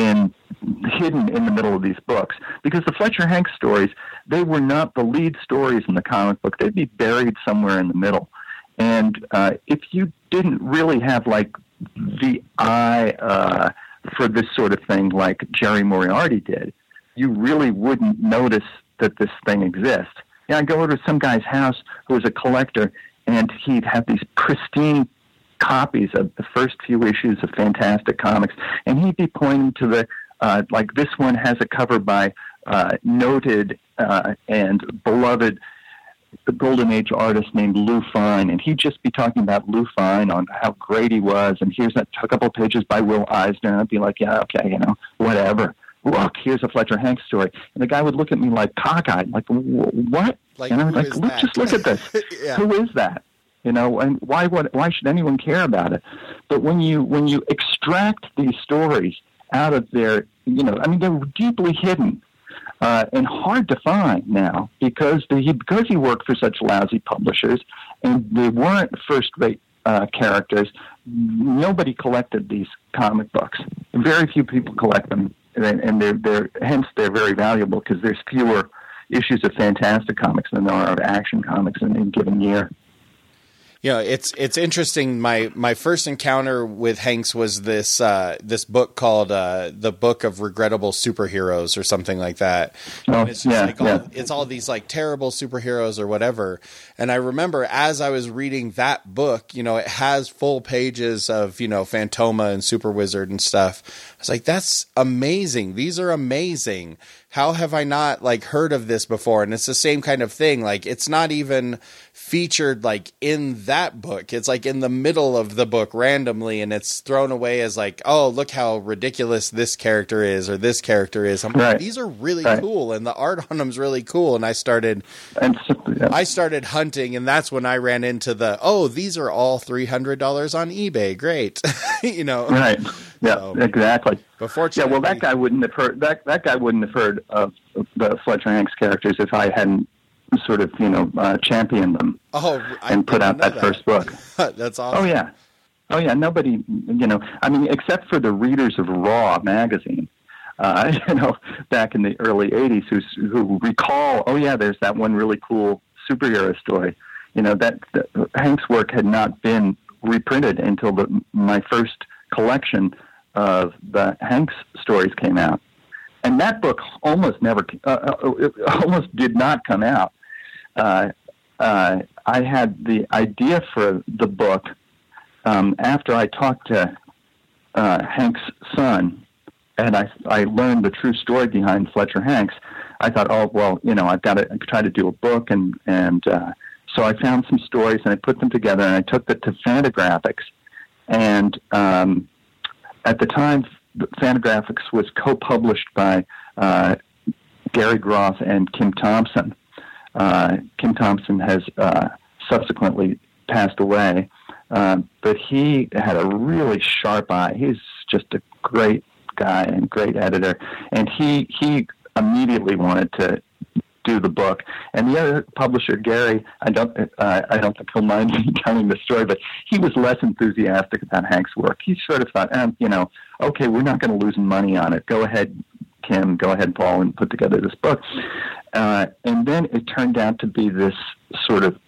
hidden in the middle of these books. Because the Fletcher Hanks stories, they were not the lead stories in the comic book. They'd be buried somewhere in the middle. And if you didn't really have, like, the eye for this sort of thing like Jerry Moriarty did, you really wouldn't notice that this thing exists. I go over to some guy's house who was a collector, and he'd have these pristine copies of the first few issues of Fantastic Comics, and he'd be pointing to the, like, this one has a cover by noted and beloved Golden Age artist named Lou Fine, and he'd just be talking about Lou Fine on how great he was, and here's a couple pages by Will Eisner, and I'd be like, yeah, okay, whatever. Look, here's a Fletcher Hanks story. And the guy would look at me like cockeyed, like, what? Like, and I was like, just look at this. Yeah. Who is that? And why should anyone care about it? But when you extract these stories out of their, they were deeply hidden and hard to find now because he worked for such lousy publishers, and they weren't first-rate characters. Nobody collected these comic books. Very few people collect them. And hence they're very valuable because there's fewer issues of Fantastic Comics than there are of Action Comics in a given year. It's interesting. My first encounter with Hanks was this book called The Book of Regrettable Superheroes or something like that. And it's just it's all these like terrible superheroes or whatever. And I remember as I was reading that book, it has full pages of, Phantoma and Super Wizard and stuff. I was like, that's amazing. These are amazing. How have I not heard of this before? And it's the same kind of thing. Like, it's not even featured in that book. It's in the middle of the book randomly, and it's thrown away as oh, look how ridiculous this character is or this character is. I'm like, these are really cool, and the art on them is really cool. And I started hunting, and that's when I ran into these are all $300 on eBay. Great. Right. Yeah, so, exactly. But fortunately, well, that guy wouldn't have heard. That guy wouldn't have heard of the Fletcher Hanks characters if I hadn't sort of championed them. And put out that first book. That's awesome. Oh yeah. Nobody, except for the readers of Raw magazine, back in the early '80s, who recall. There's that one really cool superhero story. That Hanks' work had not been reprinted until my first collection of the Hanks stories came out. And that book almost did not come out. I had the idea for the book after I talked to Hank's son, and I learned the true story behind Fletcher Hanks. I thought, oh, well, I've got to try to do a book, and so I found some stories, and I put them together, and I took it to Fantagraphics. And at the time, Fantagraphics was co-published by Gary Groth and Kim Thompson. Kim Thompson has subsequently passed away, but he had a really sharp eye. He's just a great guy and great editor, and he immediately wanted to do the book. And the other publisher, Gary, I don't think he'll mind me telling the story, but he was less enthusiastic about Hank's work. He sort of thought, okay, we're not going to lose money on it. Go ahead, Kim. Go ahead, Paul, and put together this book. And then it turned out to be this sort of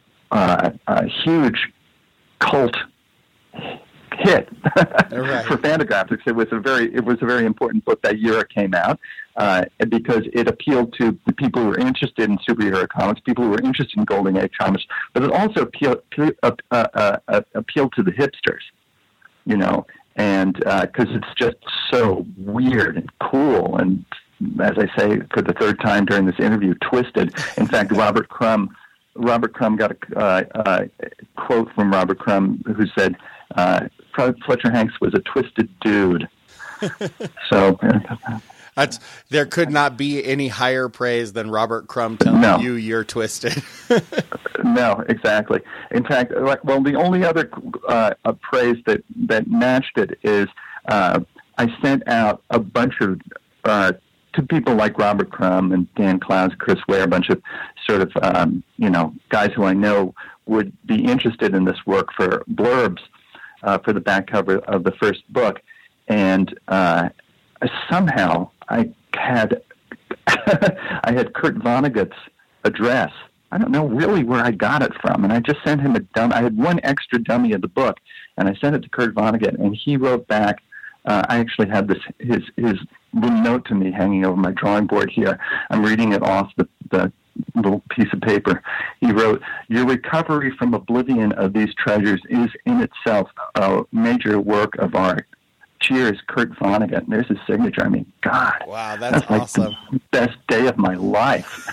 huge cult hit for Fantagraphics. It was a very important book that year it came out because it appealed to the people who were interested in superhero comics, people who were interested in Golden Age comics, but it also appealed to the hipsters, and because it's just so weird and cool, and as I say for the third time during this interview, twisted. In fact, Robert Crumb got a quote from Robert Crumb who said, Fletcher Hanks was a twisted dude. So there could not be any higher praise than Robert Crumb telling you you're twisted. No, exactly. In fact, the only other praise that matched it is I sent out a bunch of to people like Robert Crumb and Dan Clowes, Chris Ware, a bunch of sort of guys who I know would be interested in this work for blurbs for the back cover of the first book, and somehow I had Kurt Vonnegut's address. I don't know really where I got it from, and I just sent him I had one extra dummy of the book, and I sent it to Kurt Vonnegut, and he wrote back. I actually had his little note to me hanging over my drawing board here. I'm reading it off the little piece of paper. He wrote, "Your recovery from oblivion of these treasures is in itself a major work of art. Cheers, Kurt Vonnegut." And there's his signature. I mean, God. Wow, that's awesome. Like the best day of my life.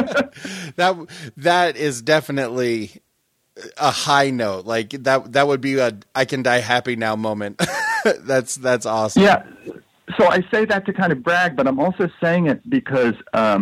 That is definitely a high note. Like that would be a I can die happy now moment. That's awesome. Yeah. So I say that to kind of brag, but I'm also saying it because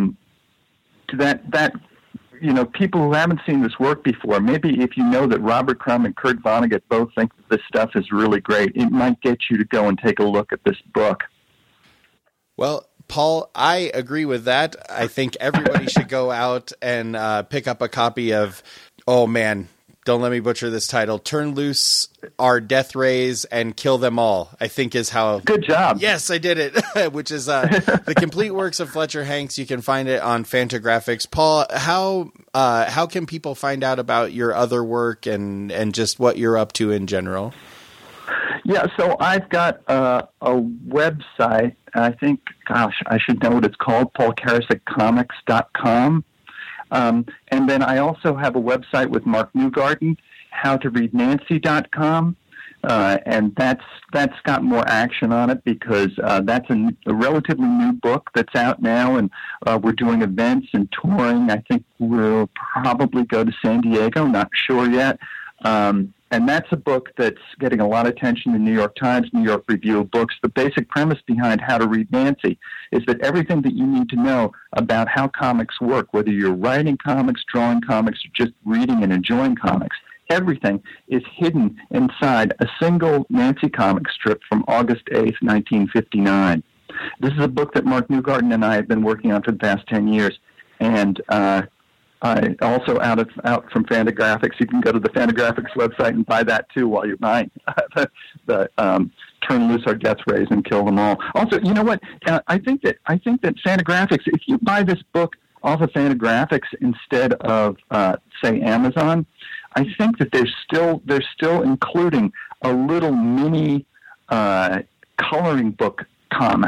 that people who haven't seen this work before, maybe if you know that Robert Crumb and Kurt Vonnegut both think that this stuff is really great, it might get you to go and take a look at this book. Well, Paul, I agree with that. I think everybody should go out and pick up a copy of, oh man, don't let me butcher this title, Turn Loose Our Death Rays and Kill Them All, I think is how... Good job. Yes, I did it, which is the complete works of Fletcher Hanks. You can find it on Fantagraphics. Paul, how can people find out about your other work and just what you're up to in general? Yeah, so I've got a website. I think, gosh, I should know what it's called, paulkarasiccomics.com. And then I also have a website with Mark Newgarden, howtoreadnancy.com. And that's got more action on it because that's a relatively new book that's out now, and we're doing events and touring. I think we'll probably go to San Diego, not sure yet. And that's a book that's getting a lot of attention in the New York Times, New York Review of Books. The basic premise behind How to Read Nancy is that everything that you need to know about how comics work, whether you're writing comics, drawing comics, or just reading and enjoying comics, everything is hidden inside a single Nancy comic strip from August 8th, 1959. This is a book that Mark Newgarden and I have been working on for the past 10 years. And also out from Fantagraphics. You can go to the Fantagraphics website and buy that too while you're buying the Turn Loose Our Death Rays and Kill Them All. Also, you know what? I think that Fantagraphics, if you buy this book off of Fantagraphics instead of say Amazon, I think that they're still including a little mini coloring book comic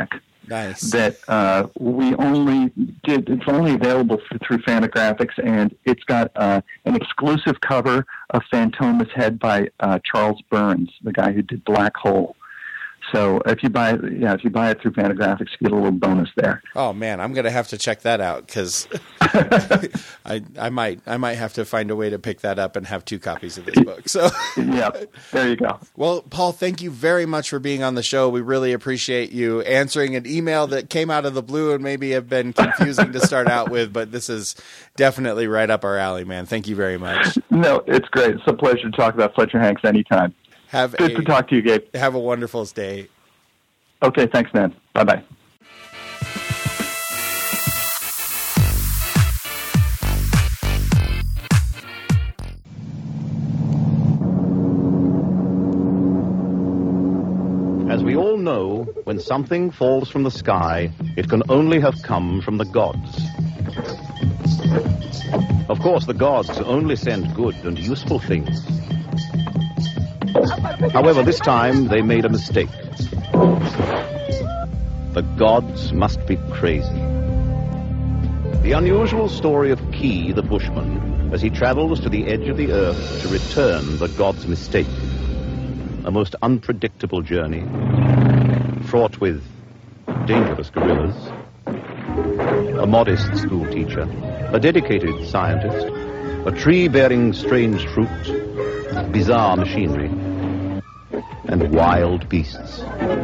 Nice. that we only did. It's only available through Fantagraphics, and it's got an exclusive cover of Fantoma's head by Charles Burns, the guy who did Black Hole. So if you buy it through Fantagraphics, you get a little bonus there. Oh man, I'm gonna have to check that out because I might have to find a way to pick that up and have 2 copies of this book. So yeah, there you go. Well, Paul, thank you very much for being on the show. We really appreciate you answering an email that came out of the blue and maybe have been confusing to start out with, but this is definitely right up our alley, man. Thank you very much. No, it's great. It's a pleasure to talk about Fletcher Hanks anytime. Good to talk to you, Gabe. Have a wonderful day. Okay, thanks, man. Bye-bye. As we all know, when something falls from the sky, it can only have come from the gods. Of course, the gods only send good and useful things. However, this time they made a mistake. The gods must be crazy. The unusual story of Key the Bushman as he travels to the edge of the earth to return the gods' mistake. A most unpredictable journey, fraught with dangerous gorillas, a modest school teacher, a dedicated scientist, a tree bearing strange fruit, bizarre machinery, and wild beasts.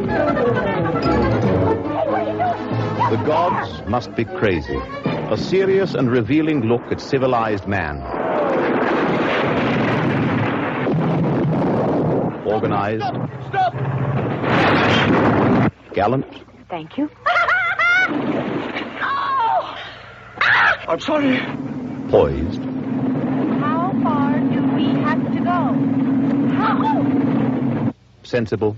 The gods must be crazy. A serious and revealing look at civilized man. Organized. Stop! Gallant. Thank you. I'm sorry. Poised. How far do we have to go? How? Sensible.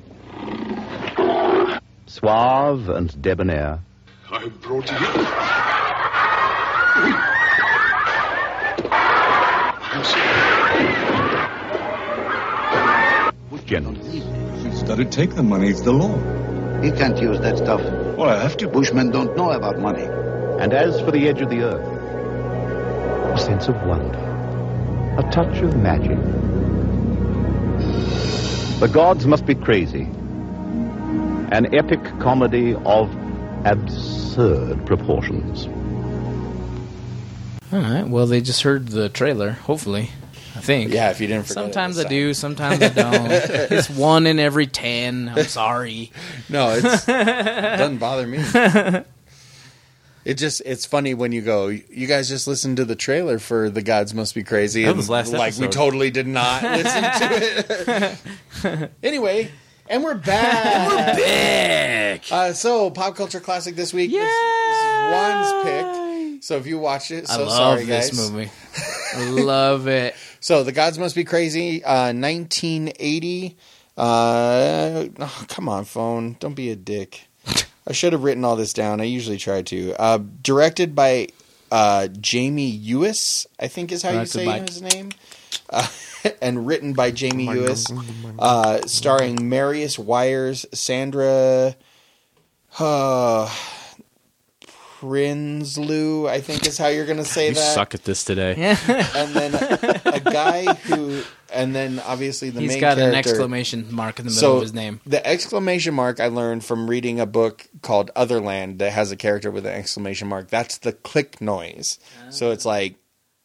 Suave and debonair. I brought you here. I'm sorry. Generous. He's got to take the money. It's the law. He can't use that stuff. Well, I have to. Bushmen don't know about money. And as for the edge of the earth, a sense of wonder, a touch of magic. The gods must be crazy. An epic comedy of absurd proportions. All right. Well, they just heard the trailer, hopefully. I think. Yeah, if you didn't forget. Sometimes I do, sometimes I don't. It's 1 in every 10. I'm sorry. No, it doesn't bother me. It's funny when you go, you guys just listened to the trailer for The Gods Must Be Crazy. That was last like episode. we totally did not listen to it. Anyway, and we're back. So, Pop Culture Classic this week. This is Juan's pick. So if you watched it, I so love sorry, guys. this movie. I love it. So, The Gods Must Be Crazy, 1980. Come on, phone. Don't be a dick. I should have written all this down. I usually try to. Directed by Jamie Uys, I think is how you say his name. And written by Jamie Uys. Starring Marius Wires, Sandra Prinsloo, I think is how you're going to say You that. suck at this today. And then a guy who... And then, obviously, the main character... He's got an exclamation mark in the middle of his name. The exclamation mark I learned from reading a book called Otherland that has a character with an exclamation mark. That's the click noise. So it's like...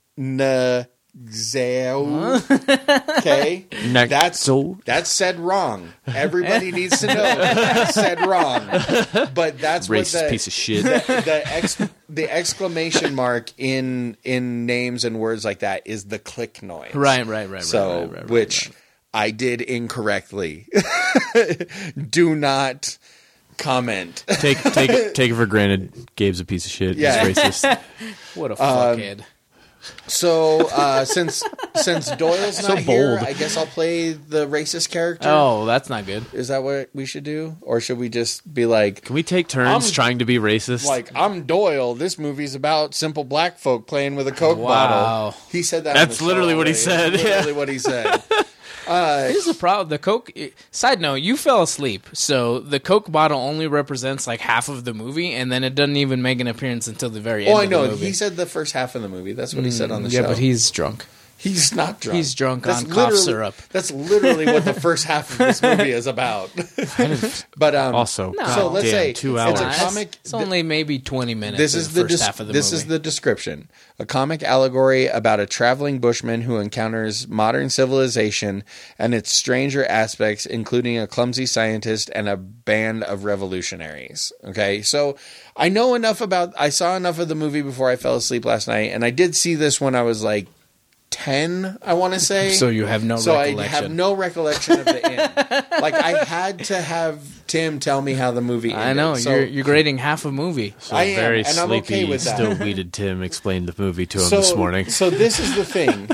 Okay? That's said wrong. Everybody needs to know that's said wrong. But that's Racist what the... piece of shit. The exclamation mark in names and words like that is the click noise. Right. So, which I did incorrectly. Do not comment. Take it for granted. Gabe's a piece of shit. Yeah. He's racist. What a fuckhead. So, since Doyle's So not here, bold. I guess I'll play the racist character. Oh, that's not good. Is that what we should do? Or should we just be like... Can we take turns trying to be racist? Like, I'm Doyle. This movie's about simple black folk playing with a Coke Wow. bottle. He said that. That's literally what he said. Literally what he said. Here's the problem. The Coke. Side note: you fell asleep, so the Coke bottle only represents like half of the movie, and then it doesn't even make an appearance until the very end. Oh, I of know. the movie. He said the first half of the movie. That's what he said on the Yeah, show. but he's drunk. He's not drunk. He's drunk That's on cough literally- syrup. That's literally what the first half of this movie is about. But Also, so let's goddamn, say 2 it's hours. a comic. It's only maybe 20 minutes. This of is the the first half of the this movie. is the description: a comic allegory about a traveling bushman who encounters modern civilization and its stranger aspects, including a clumsy scientist and a band of revolutionaries. Okay, so I know enough about. I saw enough of the movie before I fell asleep last night, and I did see this when I was like 10, I want to say. So you have no recollection. I have no recollection of the end. Like, I had to have Tim tell me how the movie ended. I know. So You're grading half a movie. So I am, very and I'm sleepy, okay with that. still weeded Tim explained the movie to him this morning. So this is the thing.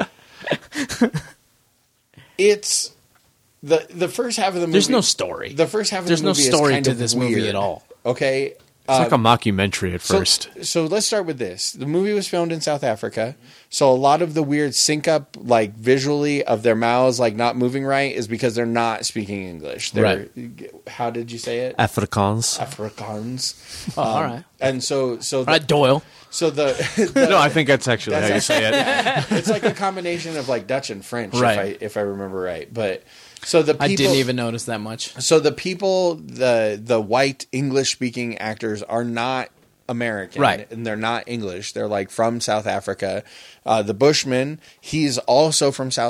It's the first half of the movie. There's no story. The first half of There's the no movie story is kind to of this weird, movie at all. Okay? It's like a mockumentary at first. So let's start with this. The movie was filmed in South Africa. So a lot of the weird sync up, like visually, of their mouths like not moving right is because they're not speaking English. They're, how did you say it? Afrikaans. Afrikaans. Oh, all right. And so Doyle. So the No, I think that's actually how you say it. It's like a combination of like Dutch and French, Right. if I remember right. But so the people, I didn't even notice that much. So the people, the white English speaking actors are not American, Right. And they're not English. They're like from South Africa. The Bushman, he's also from he's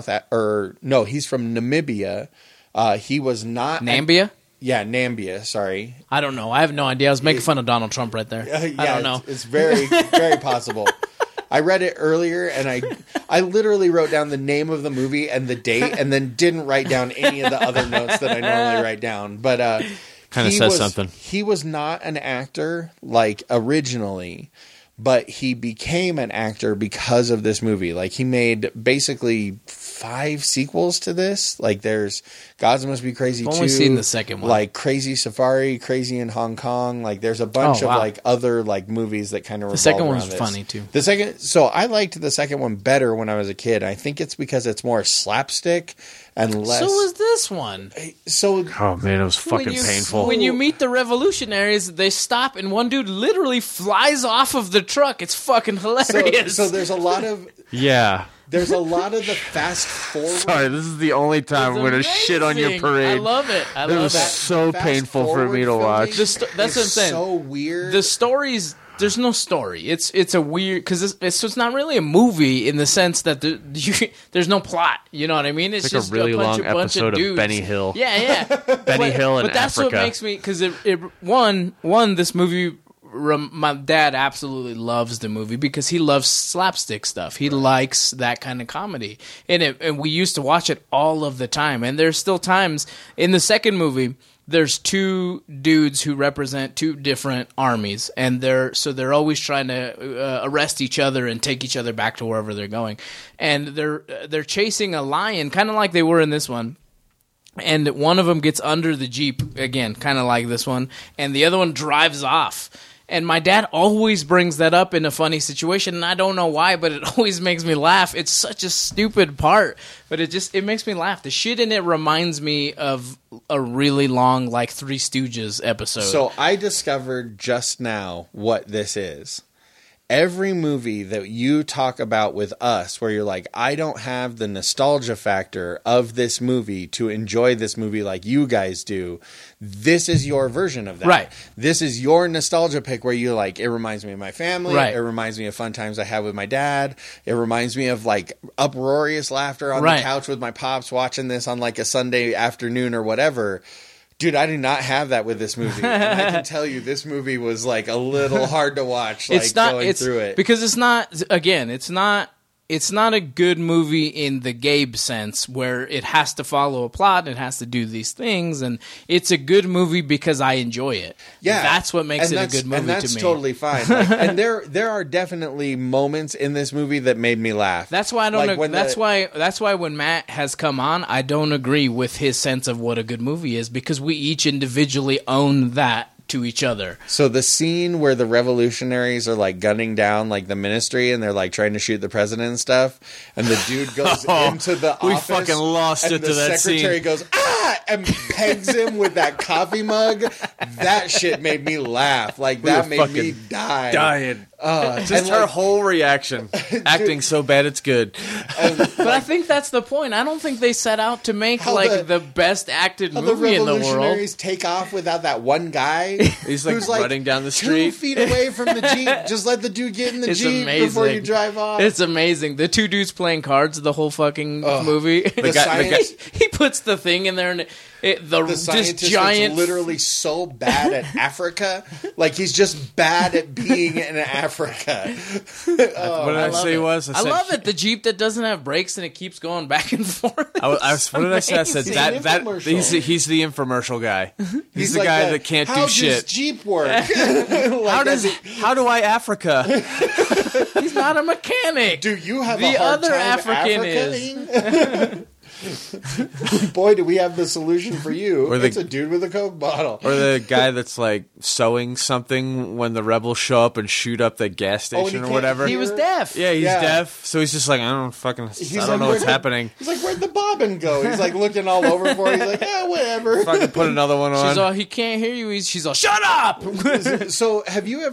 from Namibia. He was not Nambia? Nambia. Sorry, I don't know. I have no idea. I was making fun of Donald Trump right there. I don't know. It's very, very possible. I read it earlier, and I literally wrote down the name of the movie and the date, and then didn't write down any of the other notes that I normally write down. But kind of says something. He was not an actor like originally, but he became an actor because of this movie. Like, he made basically 5 sequels to this. Like, there's Gods Must Be Crazy 2. I've only seen the second one. Like Crazy Safari, Crazy in Hong Kong. Like, there's a bunch of like other like movies that kind of The second revolve one's around this. funny too. So I liked the second one better when I was a kid. I think it's because it's more slapstick and less. So was this one. So Oh man, it was fucking painful. When you meet the revolutionaries, they stop and one dude literally flies off of the truck. It's fucking hilarious. So there's a lot of Yeah. there's a lot of the fast forward. Sorry, this is the only time I'm going to shit on your Amazing. parade. I love it. I It love was it. so Fast painful for me to forward watch. filming That's what I'm is saying. So weird. The stories, there's no story. It's a weird because it's not really a movie in the sense that there's no plot. You know what I mean? It's like just a really bunch long of episode of dudes. Benny Hill. Yeah. Benny Hill in But that's Africa. what makes me because this movie. My dad absolutely loves the movie because he loves slapstick stuff. He likes that kind of comedy, and we used to watch it all of the time. And there's still times in the second movie. There's 2 dudes who represent 2 different armies, and they're always trying to arrest each other and take each other back to wherever they're going. And they're chasing a lion, kind of like they were in this one. And one of them gets under the Jeep again, kind of like this one, and the other one drives off. And my dad always brings that up in a funny situation, and I don't know why, but it always makes me laugh. It's such a stupid part, but it makes me laugh. The shit in it reminds me of a really long, like, Three Stooges episode. So I discovered just now what this is. Every movie that you talk about with us where you're like, I don't have the nostalgia factor of this movie to enjoy this movie like you guys do, this is your version of that. Right. This is your nostalgia pick where you're like, it reminds me of my family. Right. It reminds me of fun times I had with my dad. It reminds me of like uproarious laughter on Right. the couch with my pops watching this on like a Sunday afternoon or whatever. Dude, I did not have that with this movie. And I can tell you this movie was like a little hard to watch, like going through it. Because it's not, again, it's not a good movie in the Gabe sense where it has to follow a plot and it has to do these things, and it's a good movie because I enjoy it. Yeah. That's what makes it a good movie and that's to me. totally fine. Like, and there are definitely moments in this movie that made me laugh. That's why I don't. Like when that's why when Matt has come on, I don't agree with his sense of what a good movie is because we each individually own that to each other. So the scene where the revolutionaries are like gunning down like the ministry and they're like trying to shoot the president and stuff, and the dude goes into the we office. fucking lost and it to that scene. The secretary goes, "Ah!" and pegs him with that coffee mug. That shit made me laugh. Like that made me die. Dying. Just and, her like, whole reaction, acting so bad it's good. But I think that's the point. I don't think they set out to make the best acted how movie the in the world. revolutionaries take off without that one guy. He's like who's running down the 2 street. feet away from the Jeep. Just let the dude get in the It's Jeep amazing. before you drive off. It's amazing. The two dudes playing cards the whole fucking movie. The guy, he puts the thing in there and the this scientist giant is literally so bad at Africa. Like he's just bad at being in Africa. What did I say it. was? I love it. The Jeep that doesn't have brakes and it keeps going back and forth. What did I say? I said he's the infomercial guy. He's the like guy that can't do shit. How does Jeep work? Like, how do I Africa? He's not a mechanic. Do you have the a hard other time African Africa-ing? Boy, do we have the solution for you. Or It's a dude with a Coke bottle. Or the guy that's like sewing something when the rebels show up and shoot up the gas station or whatever. He was deaf. Yeah, he's deaf. So he's just like, I don't know what's happening. He's like, where'd the bobbin go? He's like looking all over for it. He's like, yeah, whatever. Fucking put another one on. She's all, he can't hear you. She's all, shut up. So have you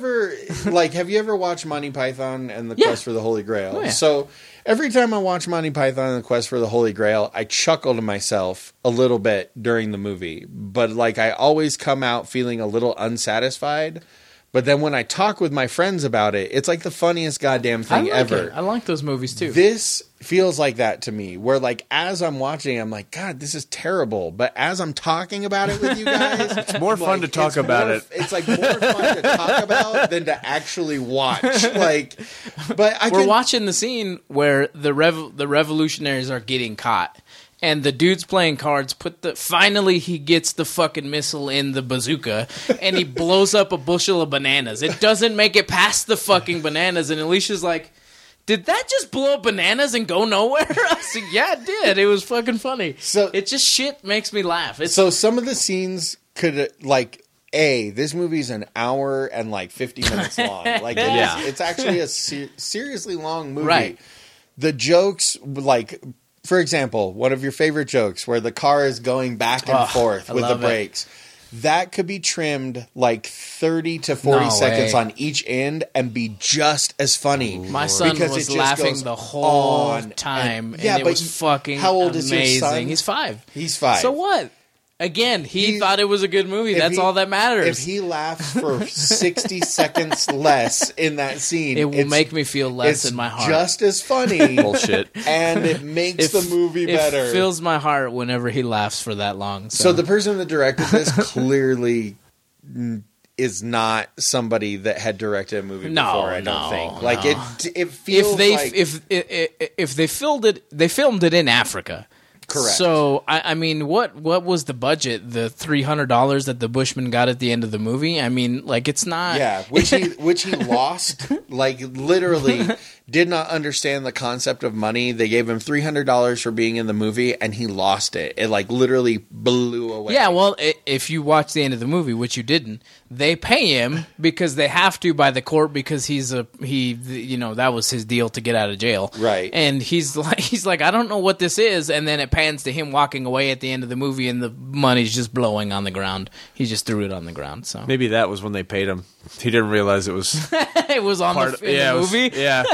ever watched Monty Python and the Quest for the Holy Grail? Oh, yeah. So every time I watch Monty Python and the Quest for the Holy Grail, I chuckle to myself a little bit during the movie. But like I always come out feeling a little unsatisfied. But then when I talk with my friends about it, it's like the funniest goddamn thing ever. I like those movies too. This feels like that to me, where like as I'm watching, I'm like, God, this is terrible. But as I'm talking about it with you guys, it's more fun to talk about it. It's like more fun to talk about than to actually watch. Like, but we're watching the scene where the revolutionaries are getting caught. And the dude's playing cards. Finally, he gets the fucking missile in the bazooka, and he blows up a bushel of bananas. It doesn't make it past the fucking bananas. And Alicia's like, "Did that just blow up bananas and go nowhere?" I said, "Yeah, it did. It was fucking funny." So it just shit makes me laugh. So some of the scenes could like. This movie's an hour and like 50 minutes long. Like, it's actually a seriously long movie. Right. The jokes, like, for example, one of your favorite jokes where the car is going back and forth with the brakes. That could be trimmed like 30 to 40 seconds on each end and be just as funny. My son was laughing the whole time, and it was fucking how old amazing. Is your son? He's 5. He's 5. So what? Again, he thought it was a good movie. That's all that matters. If he laughs for 60 seconds less in that scene, it will make me feel less in my heart. Just as funny. Bullshit. And it makes the movie better. It fills my heart whenever he laughs for that long. So the person that directed this clearly is not somebody that had directed a movie before. I don't think. Like it feels if they filmed it in Africa. Correct. So, I mean, what was the budget? The $300 that the Bushman got at the end of the movie? I mean, like, it's not... Yeah, which he lost. Like, literally did not understand the concept of money. They gave him $300 for being in the movie, and he lost it. It, like, literally blew away. Yeah, well, if you watch the end of the movie, which you didn't, they pay him because they have to by the court because that was his deal to get out of jail. Right. And he's like, I don't know what this is, and then it pans to him walking away at the end of the movie, and the money's just blowing on the ground. He just threw it on the ground. So maybe that was when they paid him. He didn't realize it was. It was on the movie. Yeah.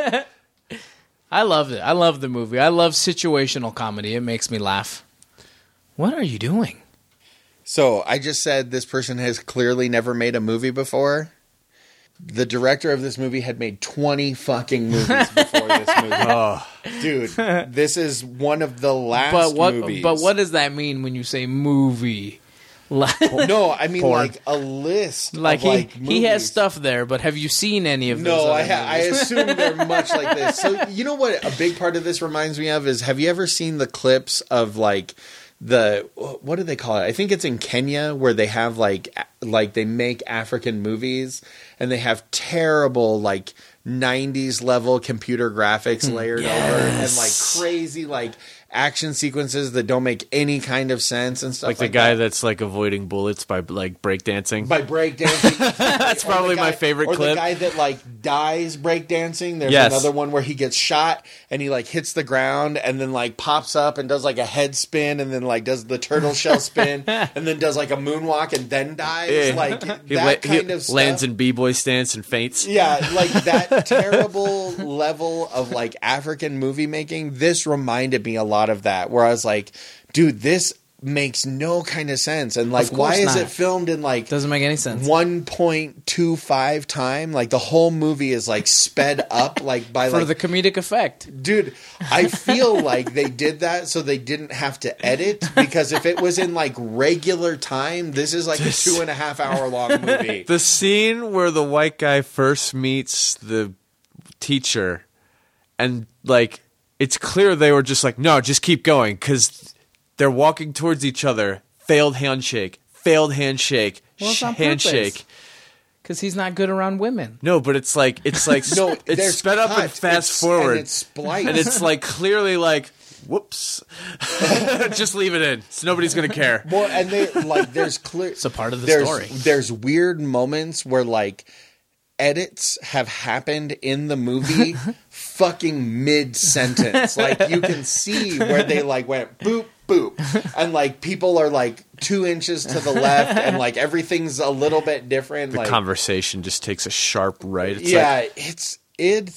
I loved it. I love the movie. I love situational comedy. It makes me laugh. What are you doing? So I just said this person has clearly never made a movie before. The director of this movie had made 20 fucking movies before this movie. Oh. Dude, this is one of the last movies. But what does that mean when you say movie? No, I mean Porn. like a list. Like of, he has stuff there, but have you seen any of those? No, other I assume they're much like this. So you know what a big part of this reminds me of is, have you ever seen the clips of like what do they call it? I think it's in Kenya where they have like they make African movies and they have terrible like 90s level computer graphics layered over and like crazy like action sequences that don't make any kind of sense and stuff Like like the guy that. that's like avoiding bullets by like breakdancing. By breakdancing. That's probably my favorite or clip. Or the guy that like dies breakdancing. There's Yes. another one where he gets shot and he like hits the ground and then like pops up and does like a head spin and then like does the turtle shell spin and then does like a moonwalk and then dies. Yeah. Like He that kind of stuff. lands in b-boy stance and faints. Yeah, like that terrible level of like African movie making. This reminded me a lot of that, where I was like, dude, this makes no kind of sense. And like, Of course why is not. it filmed in like Doesn't make any sense. 1.25 time? Like the whole movie is like sped up like by For like the comedic effect. Dude, I feel like they did that so they didn't have to edit, because if it was in like regular time, this is like a 2.5 hour long movie. The scene where the white guy first meets the teacher and like it's clear they were just like, no, just keep going, because they're walking towards each other. Failed handshake. Well, it's on handshake. Because he's not good around women. No, but it's like No, it's there's sped up and cuts, fast and forward, it's spliced. and it's like clearly like, whoops, just leave it in. So nobody's gonna care. Well, and they like there's clear. It's a part of the there's, story. There's weird moments where like edits have happened in the movie fucking mid sentence. Like you can see where they like went boop boop, and like people are like 2 inches to the left, and like everything's a little bit different. The like conversation just takes a sharp right. It's yeah, like,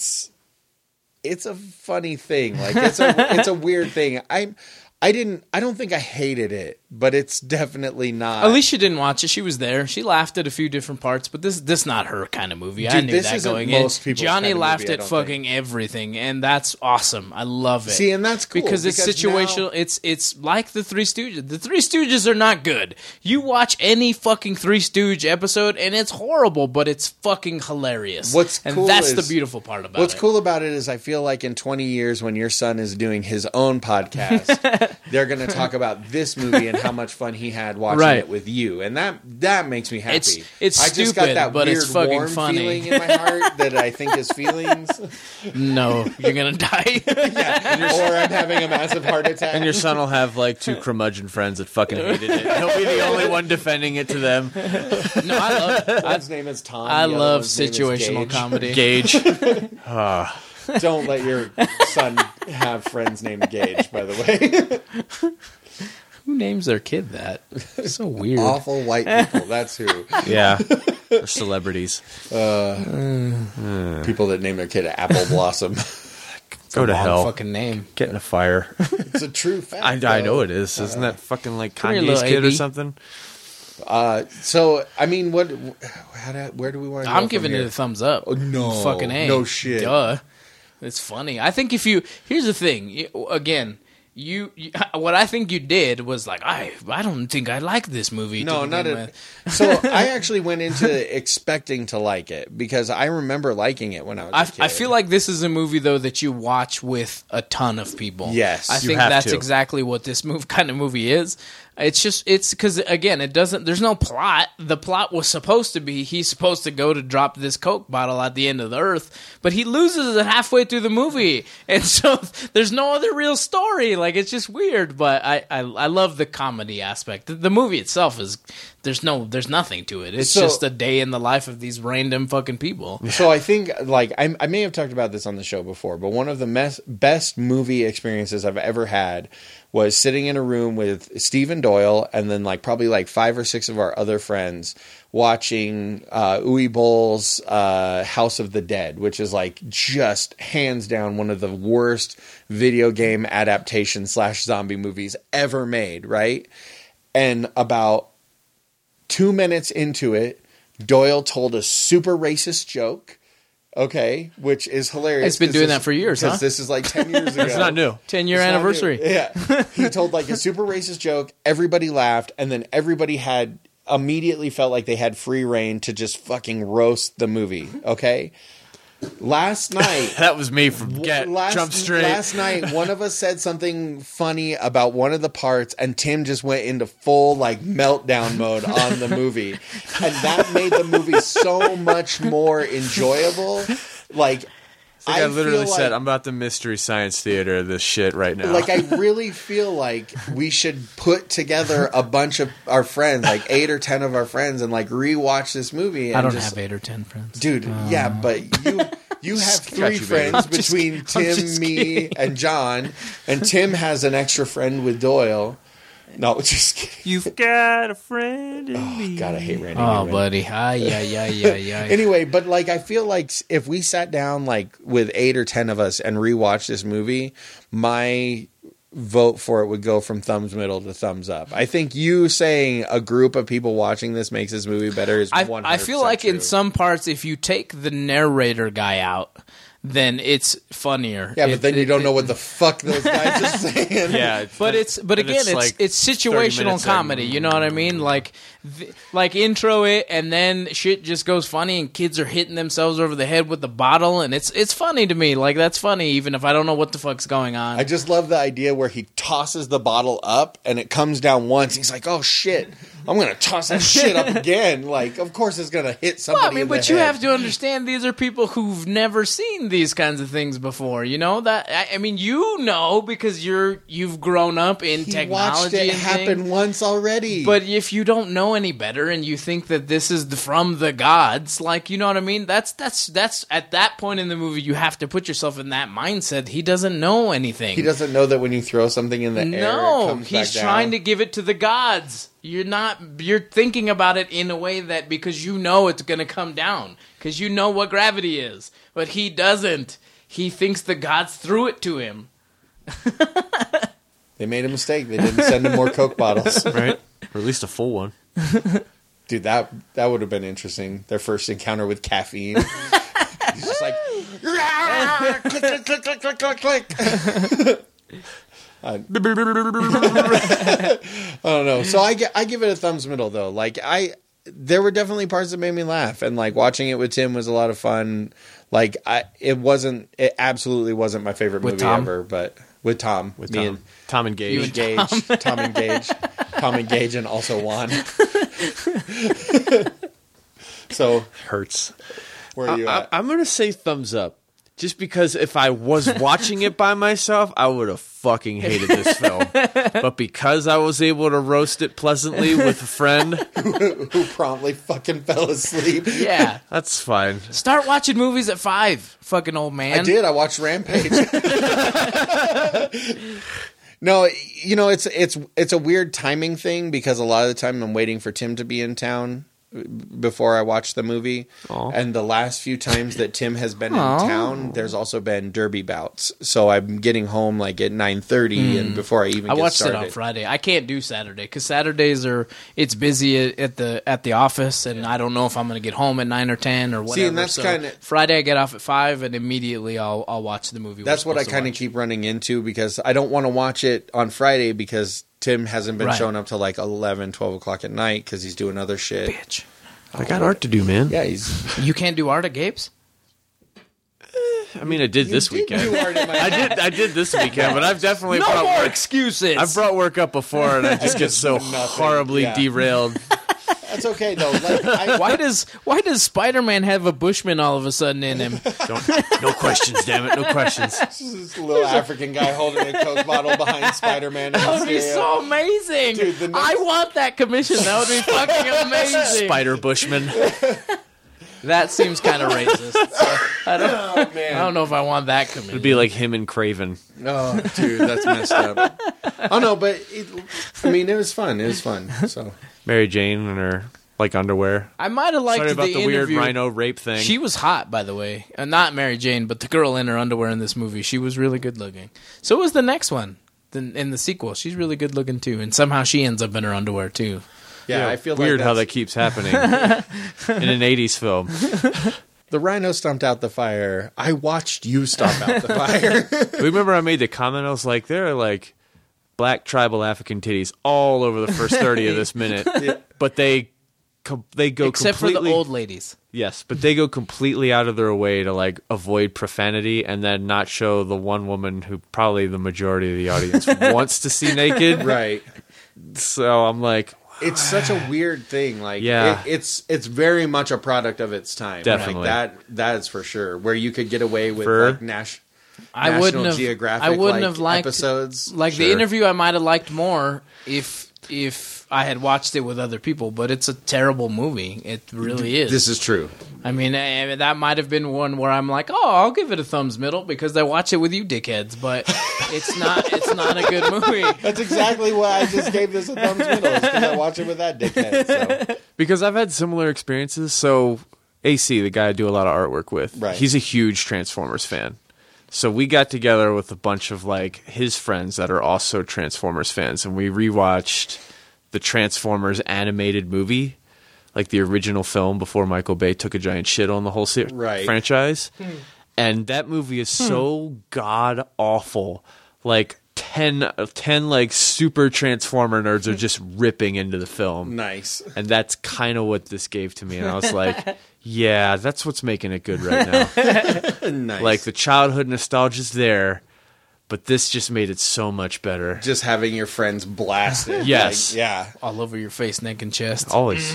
it's a funny thing. Like it's a weird thing. I don't think I hated it, but it's definitely not. Alicia didn't watch it. She was there. She laughed at a few different parts, but this not her kind of movie. I Dude, knew this that isn't going most in. people's Johnny kind of laughed movie, I at don't fucking everything, and that's awesome. I love it. See, and that's cool, because it's because situational. now- It's like the Three Stooges. The Three Stooges are not good. You watch any fucking Three Stooge episode, and it's horrible, but it's fucking hilarious. And that's the beautiful part about What's it. cool about it is I feel like in 20 years when your son is doing his own podcast, they're going to talk about this movie and how much fun he had watching Right. it with you, and that makes me happy. It's I just stupid, got that but weird it's fucking warm funny. feeling in my heart that I think is feelings. No, you're gonna die. Or I'm having a massive heart attack. and your son will have like 2 curmudgeon friends that fucking hated it. He'll be the only one defending it to them. No, I love. One's name is Tom. I the other love one's name is situational Gage. comedy. Gage. Don't let your son have friends named Gage, by the way. Who names their kid that? So weird. Awful white people. That's who. Yeah, they're celebrities. People that name their kid Apple Blossom. Go to Long hell. fucking name. Get in a fire. It's a true fact. I know it is. Isn't that fucking like Come here, Kanye's little kid or AB. something? So, I mean, where do we want to go I'm from giving here? it a thumbs up. Oh, no. Fucking A. No shit. Duh. It's funny. I think if you... Here's the thing. Again, you what I think you did was like, I don't think I like this movie. No, to not begin a, with. So I actually went into expecting to like it because I remember liking it when I was a kid. I feel like this is a movie though that you watch with a ton of people. Yes, I you think have that's to. exactly what this kind of movie is. It's because again, it doesn't. There's no plot. The plot was supposed to be he's supposed to go to drop this Coke bottle at the end of the earth, but he loses it halfway through the movie, and so there's no other real story. Like it's just weird. But I love the comedy aspect. The movie itself is there's nothing to it. It's So- just a day in the life of these random fucking people. So I think, like, I may have talked about this on the show before, but one of the best movie experiences I've ever had was sitting in a room with Stephen Doyle and then, like, probably, like, 5 or 6 of our other friends watching Uwe Boll's House of the Dead, which is, like, just hands down one of the worst video game adaptation / zombie movies ever made, right? And about 2 minutes into it, Doyle told a super racist joke, okay, which is hilarious. It's been doing that for years, huh? Because this is like 10 years ago. It's not new. 10-year It's not anniversary. new. Yeah. He told like a super racist joke, everybody laughed, and then everybody had immediately felt like they had free reign to just fucking roast the movie, okay? Last night... That was me from Jump Street. Last night, one of us said something funny about one of the parts, and Tim just went into full like meltdown mode on the movie, and that made the movie so much more enjoyable. Like, I literally feel said, like- I'm about the Mystery Science Theater of this shit right now. Like, I really feel like we should put together a bunch of our friends, like 8 or 10 of our friends, and like rewatch this movie. And I don't just, have 8 or 10 friends, dude. Yeah, but you have 3 you, friends baby. between Tim, me, and John, and Tim has an extra friend with Doyle. No, just kidding. You've got a friend in me. God, I hate Randy. Oh, Newman. buddy. Yeah. Anyway, but like I feel like if we sat down like with 8 or 10 of us and rewatched this movie, my vote for it would go from thumbs middle to thumbs up. I think you saying a group of people watching this makes this movie better is 100% I feel like true. in some parts, if you take the narrator guy out, then it's funnier. Yeah, but then you don't know what the fuck those guys are saying. Yeah, But again, it's 30 situational minutes comedy. You know what I mean? Like intro it, and then shit just goes funny, and kids are hitting themselves over the head with the bottle, and it's funny to me. Like, that's funny, even if I don't know what the fuck's going on. I just love the idea where he tosses the bottle up and it comes down once. He's like, "Oh shit, I'm gonna toss that shit up again." Like, of course it's gonna hit somebody. Well, I mean, in the but you head. have to understand these are people who've never seen these kinds of things before. You know that? I mean, you know, because you've grown up in He technology watched it and happen things. once already. But if you don't know any better and you think that this is from the gods, like, you know what I mean? That's at that point in the movie, you have to put yourself in that mindset. He doesn't know anything. He doesn't know that when you throw something in the air, it No, comes he's back trying down. to give it to the gods. You're thinking about it in a way that because you know it's going to come down, because you know what gravity is, but he doesn't. He thinks the gods threw it to him. They made a mistake. They didn't send him more Coke bottles. Right? Or at least a full one. Dude, that would have been interesting. Their first encounter with caffeine. He's just like, click, click, click, click, click, click. I don't know. So I give it a thumbs middle though. Like there were definitely parts that made me laugh, and like watching it with Tim was a lot of fun. Like it absolutely wasn't my favorite With movie Tom? ever, but with Tom, With me Tom. and Tom and Gage. You and Gage, Tom and Gage, Tom and Gage, and also Juan. So Hurts. where are you at? I'm going to say thumbs up. Just because if I was watching it by myself, I would have fucking hated this film. But because I was able to roast it pleasantly with a friend, Who promptly fucking fell asleep. Yeah. that's fine. Start watching movies at 5, fucking old man. I did. I watched Rampage. No, you know, it's a weird timing thing because a lot of the time I'm waiting for Tim to be in town before I watch the movie. Aw. And the last few times that Tim has been Aw. in town, there's also been derby bouts. So I'm getting home like at 9:30 and before I even I get watched started. it on Friday. I can't do Saturday because Saturdays it's busy at the office, and I don't know if I'm going to get home at 9 or 10 or whatever. See, and that's So kinda- Friday. I get off at 5, and immediately I'll watch the movie. That's we're what I supposed to kind of watch. keep running into because I don't want to watch it on Friday because Tim hasn't been Right. showing up till like 11, 12 o'clock at night because he's doing other shit. Bitch. I got art to do, man. Yeah, he's... You can't do art at Gabe's? I mean, I did this weekend. do art in my I did this weekend, but I've definitely No brought more work. excuses. I've brought work up before, and I just get so nothing. horribly Yeah. derailed. That's okay though. Like, Why does Spider-Man have a Bushman all of a sudden in him? No questions, damn it, no questions. this little African guy holding a Coke bottle behind Spider-Man. That would be so amazing. Dude, the next- I want that commission. That would be fucking amazing. Spider Bushman. That seems kind of racist. So I don't know if I want that commission. It'd be like him and Craven. Oh, dude, that's messed up. Oh no, but it was fun. It was fun. So Mary Jane and her like underwear. I might have liked Sorry about the weird interview. rhino rape thing. She was hot, by the way. Not Mary Jane, but the girl in her underwear in this movie. She was really good looking. So was the next one in the sequel. She's really good looking too, and somehow she ends up in her underwear too. yeah, I feel weird like how that's- that keeps happening in an 80s film. the rhino stomped out the fire. I watched you stomp out the fire. Remember I made the comment, I was like, there are like black tribal African titties all over the first 30 of this minute. But they go Except for completely... the old ladies. Yes, but they go completely out of their way to like avoid profanity and then not show the one woman who probably the majority of the audience wants to see naked. Right. So I'm like, it's such a weird thing. Like, Yeah. it's very much a product of its time. Definitely. Like, that is for sure. Where you could get away with For- like I wouldn't National have. Geographic. I wouldn't like, have liked episodes. Like the Sure. interview, I might have liked more if I had watched it with other people. But it's a terrible movie. It really is. This is true. I mean, that might have been one where I'm like, oh, I'll give it a thumbs middle because I watch it with you dickheads. But it's not. It's not a good movie. That's exactly why I just gave this a thumbs middle. Because I watch it with that dickhead. So. Because I've had similar experiences. So AC, the guy I do a lot of artwork with, Right. he's a huge Transformers fan. So we got together with a bunch of like his friends that are also Transformers fans, and we rewatched the Transformers animated movie, like the original film before Michael Bay took a giant shit on the whole Right. franchise. And that movie is so god awful. Like 10 like super Transformer nerds are just ripping into the film. Nice. And that's kind of what this gave to me. And I was like, yeah, that's what's making it good right now. Nice. Like the childhood nostalgia's there, but this just made it so much better. Just having your friends blasted. Yes. Like, yeah. All over your face, neck, and chest. Always.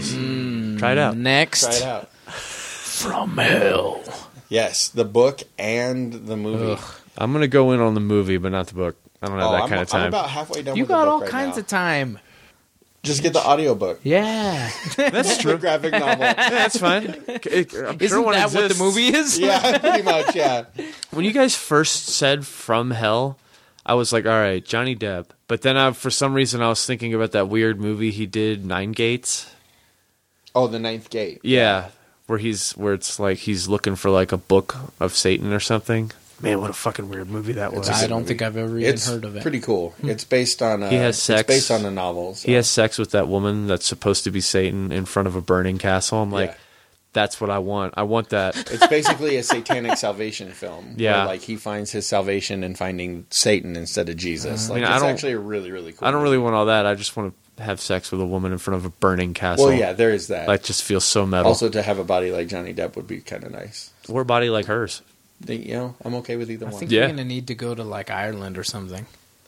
Try it out. Next, Try it out. From Hell. Yes, the book and the movie. I'm going to go in on the movie, but not the book. I don't have that I'm, kind of time. I'm about halfway done You with the got book all right kinds now. of time. Just get the audiobook. Yeah. That's The true. graphic novel. That's fine. I'm Isn't sure one that what the exists. movie is? Yeah, pretty much, yeah. When you guys first said From Hell, I was like, all right, Johnny Depp. But then for some reason I was thinking about that weird movie he did, Nine Gates. Oh, The Ninth Gate. Yeah, where it's like he's looking for like a book of Satan or something. Man, what a fucking weird movie that was. I don't think I've ever even heard of it. Pretty cool. It's based on He has sex. It's based on a novel. So. He has sex with that woman that's supposed to be Satan in front of a burning castle. I'm like, Yeah. that's what I want. I want that. It's basically a satanic salvation film. Yeah. Where, like, he finds his salvation in finding Satan instead of Jesus. Like, I it's don't- actually a really, really cool I don't movie. really want all that. I just want to have sex with a woman in front of a burning castle. Well, yeah, there is that. That just feels so metal. Also, to have a body like Johnny Depp would be kind of nice. Or a body like hers. I'm okay with either I one. think you're going to need to go to like Ireland or something.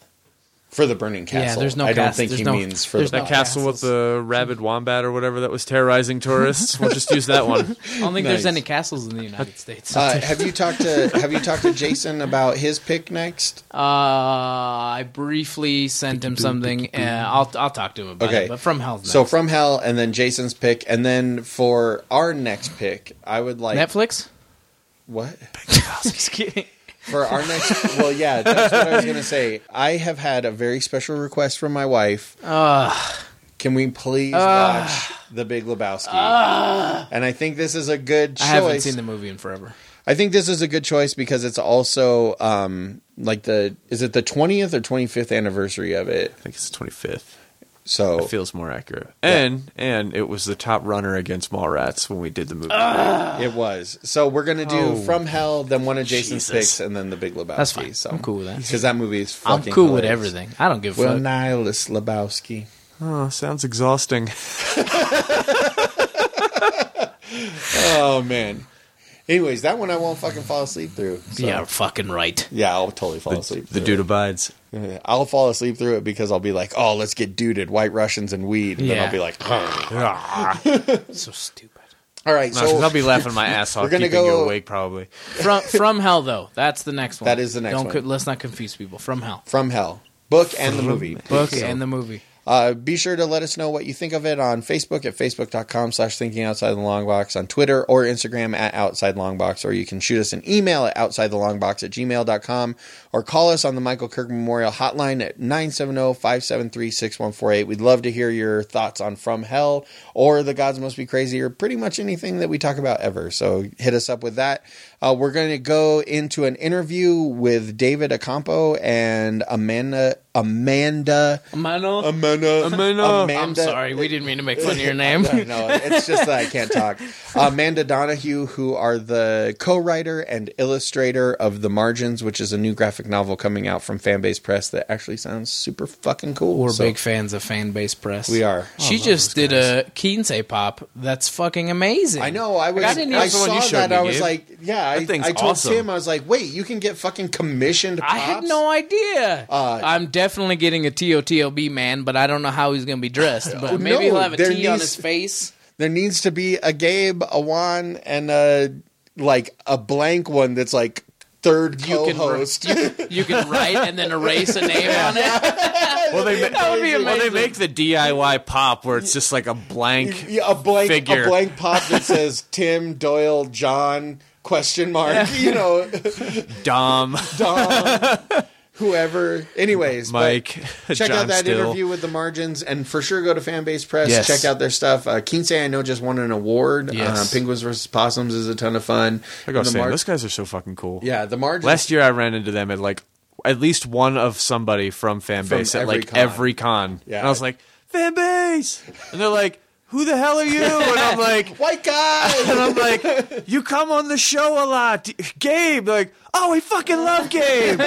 For the burning castle. Yeah, there's no I don't cast- think there's he no- means for there's the That castle with the rabid wombat or whatever that was terrorizing tourists. We'll just use that one. I don't think there's Nice. any castles in the United States. Have you talked to Jason about his pick next? I briefly sent him something. I'll talk to him about Okay. it. But From Hell's next. So From Hell, and then Jason's pick, and then for our next pick, I would like Netflix? What? Just kidding. For our next, well, yeah, that's what I was gonna say. I have had a very special request from my wife. Can we please watch The Big Lebowski? And I think this is a good choice. I haven't seen the movie in forever. I think this is a good choice because it's also like is it the 20th or 25th anniversary of it? I think it's 25th. So It feels more accurate. And it was the top runner against Mallrats when we did the movie. it was. So we're gonna do Oh. From Hell, then one of Jason's Jesus. picks, and then The Big Lebowski. That's fine. So I'm cool with that. because that movie is I'm fucking cool with hilarious. everything. I don't give a Will fuck. Nihilus Lebowski. Oh, sounds exhausting. Oh man. Anyways, that one I won't fucking fall asleep through. So. Yeah, fucking right. Yeah, I'll totally fall asleep. The through dude it. abides. I'll fall asleep through it because I'll be like, "Oh, let's get duded, White Russians and weed." And then Yeah. I'll be like, So stupid. "All right." No, So 'cause I'll be laughing my ass off We're gonna keeping you go- awake probably. From Hell, though. That's the next one. That is the next one. Let's not confuse people. From Hell. From Hell, book and the movie. Book So, and the movie. Be sure to let us know what you think of it on Facebook at facebook.com/thinkingoutsidethelongbox, on Twitter or Instagram at outsidelongbox, or you can shoot us an email at outsidethelongbox@gmail.com, or call us on the Michael Kirk Memorial Hotline at 970-573-6148. We'd love to hear your thoughts on From Hell or The Gods Must Be Crazy, or pretty much anything that we talk about ever. So hit us up with that. We're going to go into an interview with David Acampo and Amanda. I'm sorry, we didn't mean to make fun of your name. No, it's just that I can't talk. Amanda Donahue, who are the co-writer and illustrator of The Margins, which is a new graphic novel coming out from Fanbase Press that actually sounds super fucking cool. We're So, big fans of Fanbase Press. We are. She just did a Kinsey pop that's fucking amazing. I know. I didn't I even- saw that. I was like, yeah. That thing's I told awesome. Tim, I was like, wait, you can get fucking commissioned pops? I had no idea. I'm definitely getting a TOTLB man, but I don't know how he's going to be dressed. But maybe he'll have a T on his face. There needs to be a Gabe, a Juan, and a blank one that's like third co-host. You can write and then erase a name on it. Well, that would be amazing. Well, they make the DIY pop where it's just like a blank figure. A blank pop that says Tim, Doyle, John, ? You know, Dom, whoever. Anyways, Mike, check John out that Still. interview with the Margins, and for sure go to Fanbase Press. Yes. Check out their stuff. Kinsey, I know, just won an award. Yes. Penguins vs. Possums is a ton of fun. I gotta say, those guys are so fucking cool. Yeah, the Margins. Last year I ran into them at least one of somebody from Fanbase at every con. Yeah. And I was like, Fanbase! And they're like, who the hell are you? And I'm like, white guy. And I'm like, you come on the show a lot, Gabe. They're like, oh, we fucking love Gabe.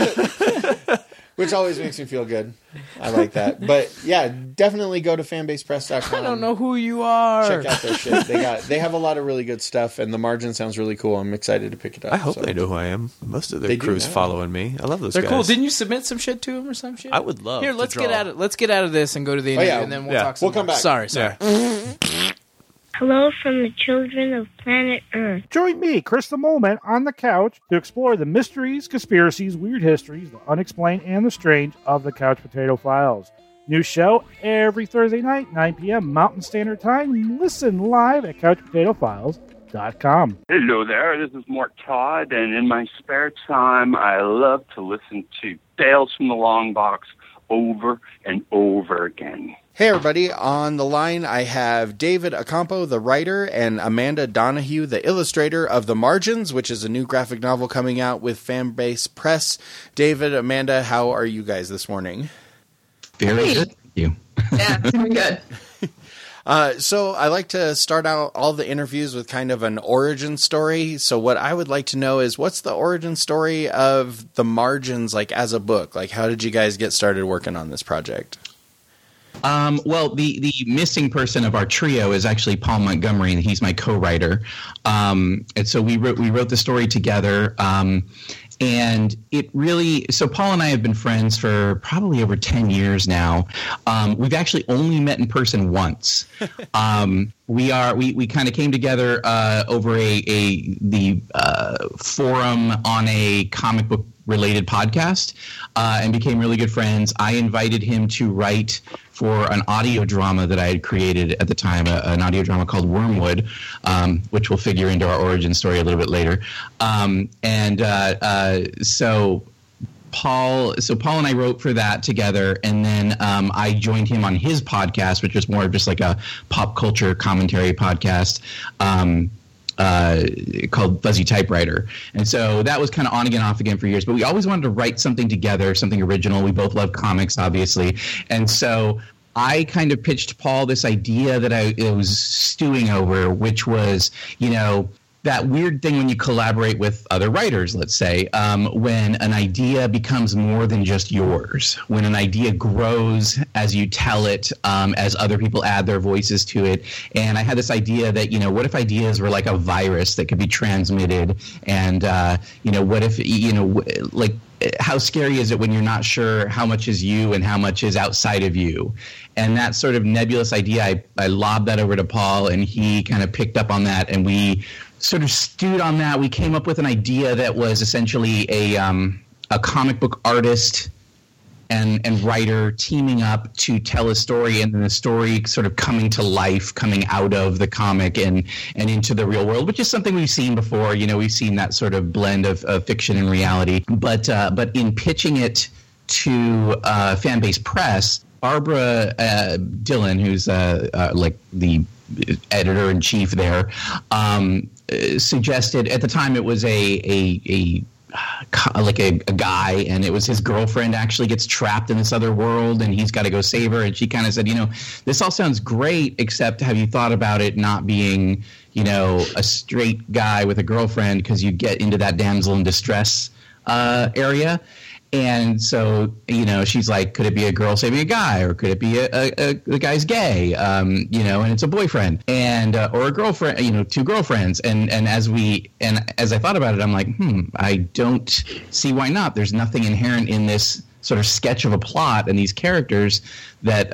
Which always makes me feel good. I like that. But yeah, definitely go to fanbasepress.com. I don't know who you are. Check out their shit. They have a lot of really good stuff, and the Margin sounds really cool. I'm excited to pick it up. I hope they know who I am. Most of their crew's following me. I love those They're guys. cool. Didn't you submit some shit to them or some shit? I would love Here, to let's draw. get out of this and go to the interview, and then we'll talk some We'll come more. back. Sorry. Hello from the children of planet Earth. Join me, Chris the Mole Man, on the couch to explore the mysteries, conspiracies, weird histories, the unexplained, and the strange of the Couch Potato Files. New show every Thursday night, 9 p.m. Mountain Standard Time. Listen live at CouchPotatoFiles.com. Hello there, this is Mort Todd, and in my spare time, I love to listen to Tales from the Long Box over and over again. Hey everybody, on the line I have David Acampo, the writer, and Amanda Donahue, the illustrator of The Margins, which is a new graphic novel coming out with Fanbase Press. David, Amanda, how are you guys this morning? Very good. Thank you. Yeah, very good. So I like to start out all the interviews with kind of an origin story. So what I would like to know is, what's the origin story of The Margins, like as a book? Like, how did you guys get started working on this project? Well, the missing person of our trio is actually Paul Montgomery, and he's my co-writer. And so we wrote the story together. And it really, so Paul and I have been friends for probably over 10 years now. We've actually only met in person once. We kind of came together over the forum on a comic book related podcast and became really good friends. I invited him to write for an audio drama that I had created at the time, an audio drama called Wormwood, which will figure into our origin story a little bit later. So Paul and I wrote for that together, and then I joined him on his podcast, which was more of just like a pop culture commentary podcast called Fuzzy Typewriter. And so that was kind of on again, off again for years. But we always wanted to write something together, something original. We both love comics, obviously. And so I kind of pitched Paul this idea that I was stewing over, which was, that weird thing when you collaborate with other writers, let's say, when an idea becomes more than just yours, when an idea grows as you tell it, as other people add their voices to it. And I had this idea that, what if ideas were like a virus that could be transmitted? And, what if, like, how scary is it when you're not sure how much is you and how much is outside of you? And that sort of nebulous idea, I lobbed that over to Paul, and he kind of picked up on that, and we sort of stewed on that. We came up with an idea that was essentially a comic book artist and writer teaming up to tell a story, and then the story sort of coming to life, coming out of the comic and into the real world, which is something we've seen before. We've seen that sort of blend of fiction and reality. But in pitching it to Fanbase Press, Barbara Dillon, who's like the editor-in-chief there, suggested, at the time it was a guy, and it was his girlfriend actually gets trapped in this other world, and he's got to go save her. And she kind of said, this all sounds great, except have you thought about it not being, a straight guy with a girlfriend, because you get into that damsel in distress area. And so, she's like, could it be a girl saving a guy, or could it be the guy's gay, and it's a boyfriend, and or a girlfriend, two girlfriends. And as I thought about it, I'm like, I don't see why not. There's nothing inherent in this sort of sketch of a plot and these characters that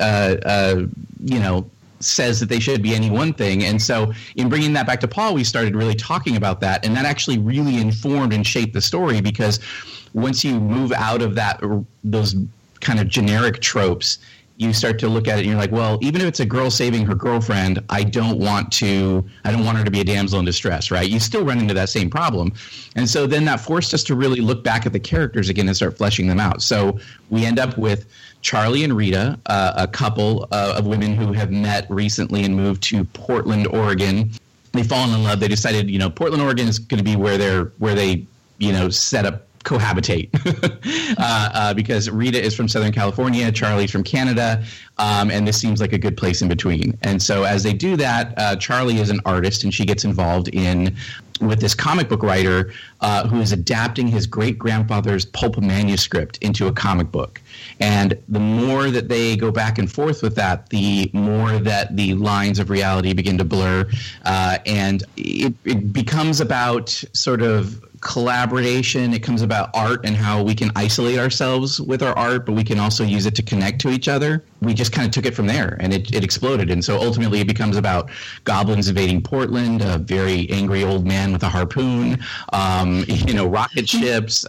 says that they should be any one thing. And so in bringing that back to Paul, we started really talking about that, and that actually really informed and shaped the story, because once you move out of those kind of generic tropes, you start to look at it and you're like, well, even if it's a girl saving her girlfriend, I don't want her to be a damsel in distress, right? You still run into that same problem. And so then that forced us to really look back at the characters again and start fleshing them out. So we end up with Charlie and Rita, a couple of women who have met recently and moved to Portland, Oregon. They fall in love. They decided, Portland, Oregon is going to be where they set up cohabitate because Rita is from Southern California, Charlie's from Canada, and this seems like a good place in between. And so as they do that, Charlie is an artist, and she gets involved with this comic book writer who is adapting his great-grandfather's pulp manuscript into a comic book. And the more that they go back and forth with that, the more that the lines of reality begin to blur, and it becomes about sort of collaboration. It comes about art and how we can isolate ourselves with our art, but we can also use it to connect to each other. We just kind of took it from there, and it exploded. And so ultimately it becomes about goblins invading Portland, a very angry old man with a harpoon, rocket ships,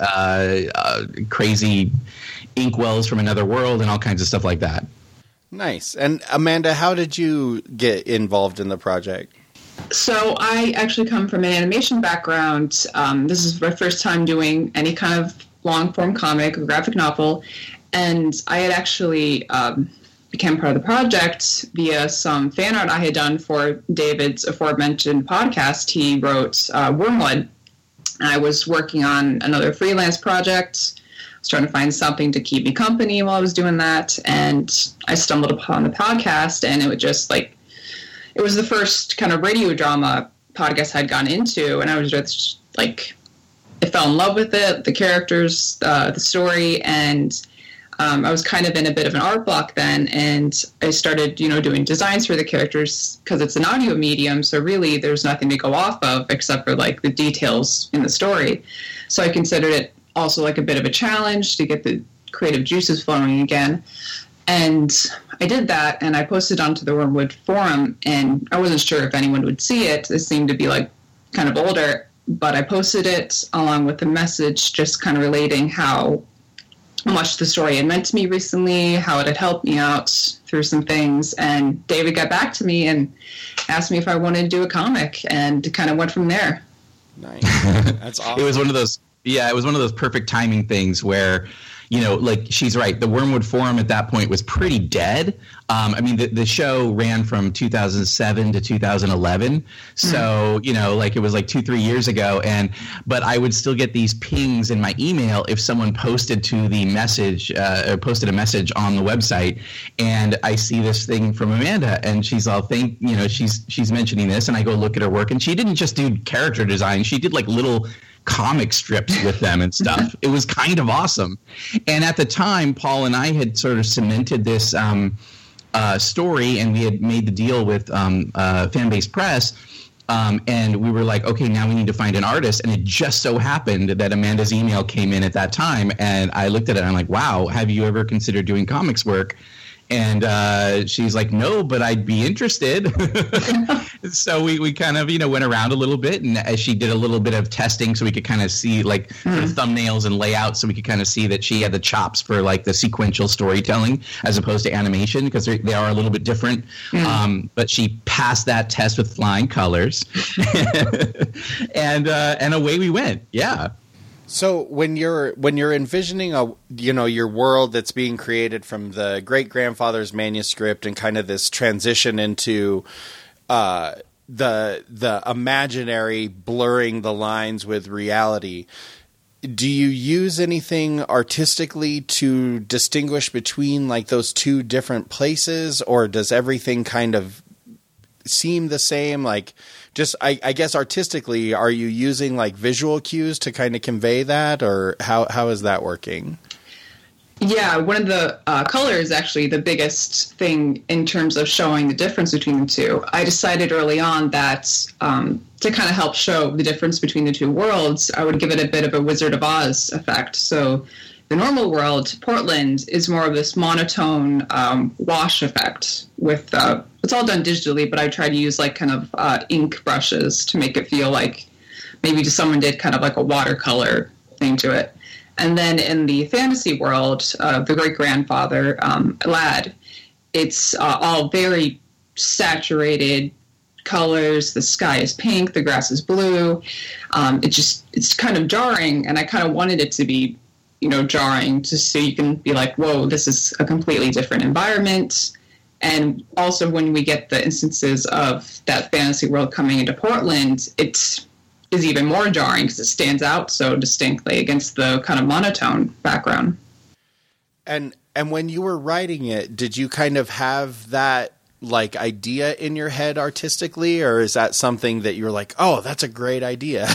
crazy inkwells from another world, and all kinds of stuff like that. Nice. And Amanda, how did you get involved in the project? So I actually come from an animation background. This is my first time doing any kind of long-form comic or graphic novel, and I had actually became part of the project via some fan art I had done for David's aforementioned podcast. He wrote Wormwood. I was working on another freelance project. I was trying to find something to keep me company while I was doing that, and I stumbled upon the podcast, and it was just it was the first kind of radio drama podcast I'd gone into, and I was just I fell in love with it, the characters, the story, and I was kind of in a bit of an art block then, and I started, doing designs for the characters because it's an audio medium, so really there's nothing to go off of except for the details in the story. So I considered it also a bit of a challenge to get the creative juices flowing again. And I did that, and I posted onto the Wormwood forum, and I wasn't sure if anyone would see it. It seemed to be kind of older, but I posted it along with a message just kind of relating how much the story had meant to me recently, how it had helped me out through some things. And David got back to me and asked me if I wanted to do a comic, and kind of went from there. Nice. That's awesome. It was one of those perfect timing things where, she's right. The Wormwood Forum at that point was pretty dead. The show ran from 2007 to 2011. So, it was 2-3 years ago. But I would still get these pings in my email if someone posted to the message, or posted a message on the website. And I see this thing from Amanda, and she's all, she's mentioning this. And I go look at her work, and she didn't just do character design. She did little comic strips with them and stuff. It was kind of awesome. And at the time, Paul and I had sort of cemented this story, and we had made the deal with Fanbase Press. And we were like, okay, now we need to find an artist. And it just so happened that Amanda's email came in at that time. And I looked at it and I'm like, wow, have you ever considered doing comics work? And she's like, no, but I'd be interested. So we kind of, went around a little bit, and as she did a little bit of testing so we could kind of see sort of thumbnails and layout, so we could kind of see that she had the chops for the sequential storytelling as opposed to animation, because they are a little bit different. But she passed that test with flying colors. and away we went. Yeah. So when you're envisioning your world that's being created from the great grandfather's manuscript and kind of this transition into the imaginary blurring the lines with reality, do you use anything artistically to distinguish between those two different places, or does everything kind of seem the same? I guess artistically, are you using visual cues to kind of convey that, or how is that working? Yeah, one of the color is actually the biggest thing in terms of showing the difference between the two. I decided early on that to kind of help show the difference between the two worlds, I would give it a bit of a Wizard of Oz effect. So the normal world, Portland is more of this monotone wash effect with it's all done digitally, but I try to use like kind of ink brushes to make it feel like maybe just someone did kind of like a watercolor thing to it. And then in the fantasy world, the great-grandfather, Lad, it's all very saturated colors. The sky is pink, the grass is blue. It's kind of jarring, and I kind of wanted it to be, jarring, just so you can be like, whoa, this is a completely different environment. And also when we get the instances of that fantasy world coming into Portland, it is even more jarring because it stands out so distinctly against the kind of monotone background. And when you were writing it, did you kind of have that like idea in your head artistically, or is that something that you're like, oh, that's a great idea?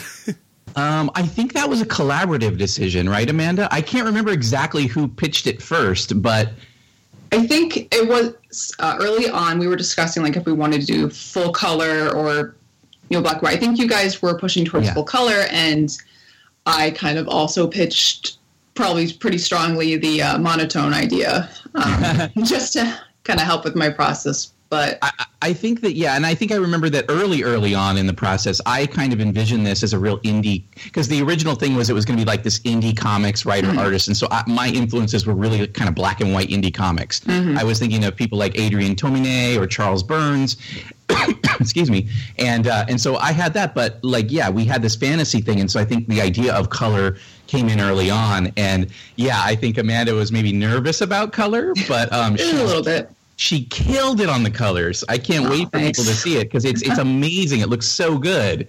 I think that was a collaborative decision, right, Amanda? I can't remember exactly who pitched it first, but I think it was early on we were discussing like if we wanted to do full color or black and white. I think you guys were pushing towards full color, and I kind of also pitched probably pretty strongly the monotone idea, just to kind of help with my process. But I think that, and I think I remember that early on in the process, I kind of envisioned this as a real indie, because the original thing was it was going to be like this indie comics writer artist. And so my influences were really kind of black and white indie comics. Mm-hmm. I was thinking of people like Adrian Tomine or Charles Burns. Excuse me. And so I had that, but we had this fantasy thing. And so I think the idea of color came in early on. And I think Amanda was maybe nervous about color, but a little bit. She killed it on the colors. I can't wait for people to see it because it's amazing. It looks so good.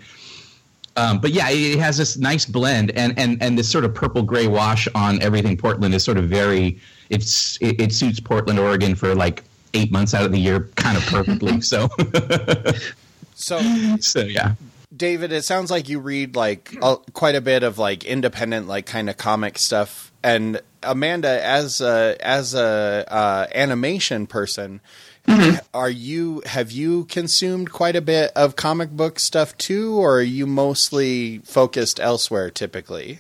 But it has this nice blend, and this sort of purple gray wash on everything Portland is sort of very. It suits Portland, Oregon for like 8 months out of the year kind of perfectly. So yeah. David, it sounds like you read like quite a bit of like independent like kind of comic stuff, and Amanda, as a animation person, have you consumed quite a bit of comic book stuff too, or are you mostly focused elsewhere typically?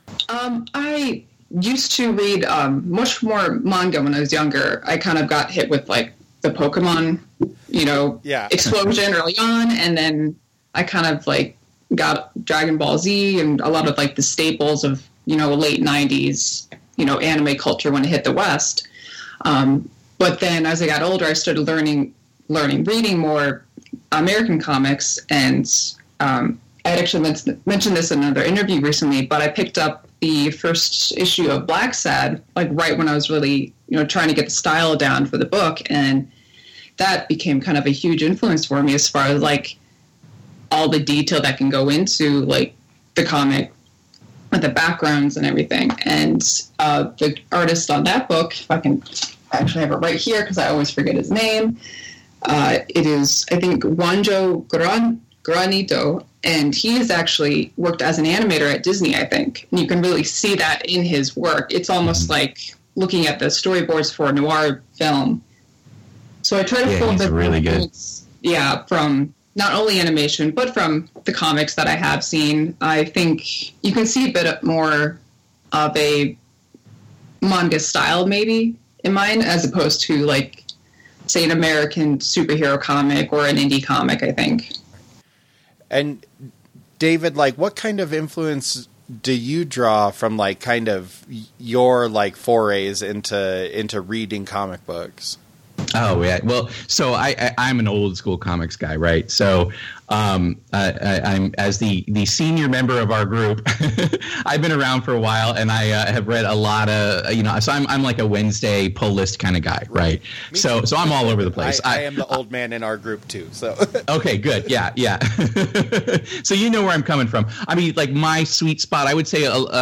I used to read much more manga when I was younger. I kind of got hit with like the Pokemon, explosion early on, and then I kind of like got Dragon Ball Z and a lot of like the staples of late 90s anime culture when it hit the West. But then as I got older, I started reading more American comics, and I actually mentioned this in another interview recently, but I picked up the first issue of Black Sad like right when I was really trying to get the style down for the book, and that became kind of a huge influence for me as far as like all the detail that can go into like the comic with the backgrounds and everything. And the artist on that book, if I can actually have it right here because I always forget his name, it is, I think, Juanjo Granito, and he has actually worked as an animator at Disney, I think. And you can really see that in his work. It's almost like looking at the storyboards for a noir film. So I try to pull the really good. From not only animation, but from the comics that I have seen. I think you can see a bit more of a manga style maybe in mine, as opposed to like, say, an American superhero comic or an indie comic, I think. And David, like, what kind of influence do you draw from like kind of your like forays into reading comic books? Oh yeah, well, so I'm an old school comics guy, right? So I'm as the senior member of our group. I've been around for a while, and I have read a lot of So I'm like a Wednesday pull list kind of guy, right? So I'm all over the place. I am the old man in our group too. So okay, good, yeah. So you know where I'm coming from. I mean, like my sweet spot, I would say.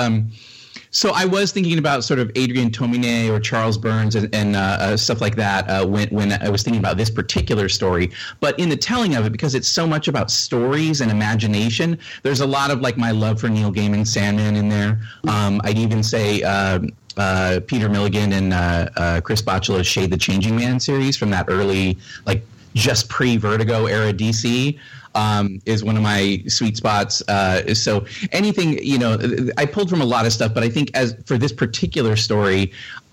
So I was thinking about sort of Adrian Tomine or Charles Burns and stuff like that when I was thinking about this particular story. But in the telling of it, because it's so much about stories and imagination, there's a lot of like my love for Neil Gaiman's Sandman in there. I'd even say Peter Milligan and Chris Bachala's Shade the Changing Man series from that early, like just pre-Vertigo era DC. is one of my sweet spots. So anything, I pulled from a lot of stuff, but I think as for this particular story,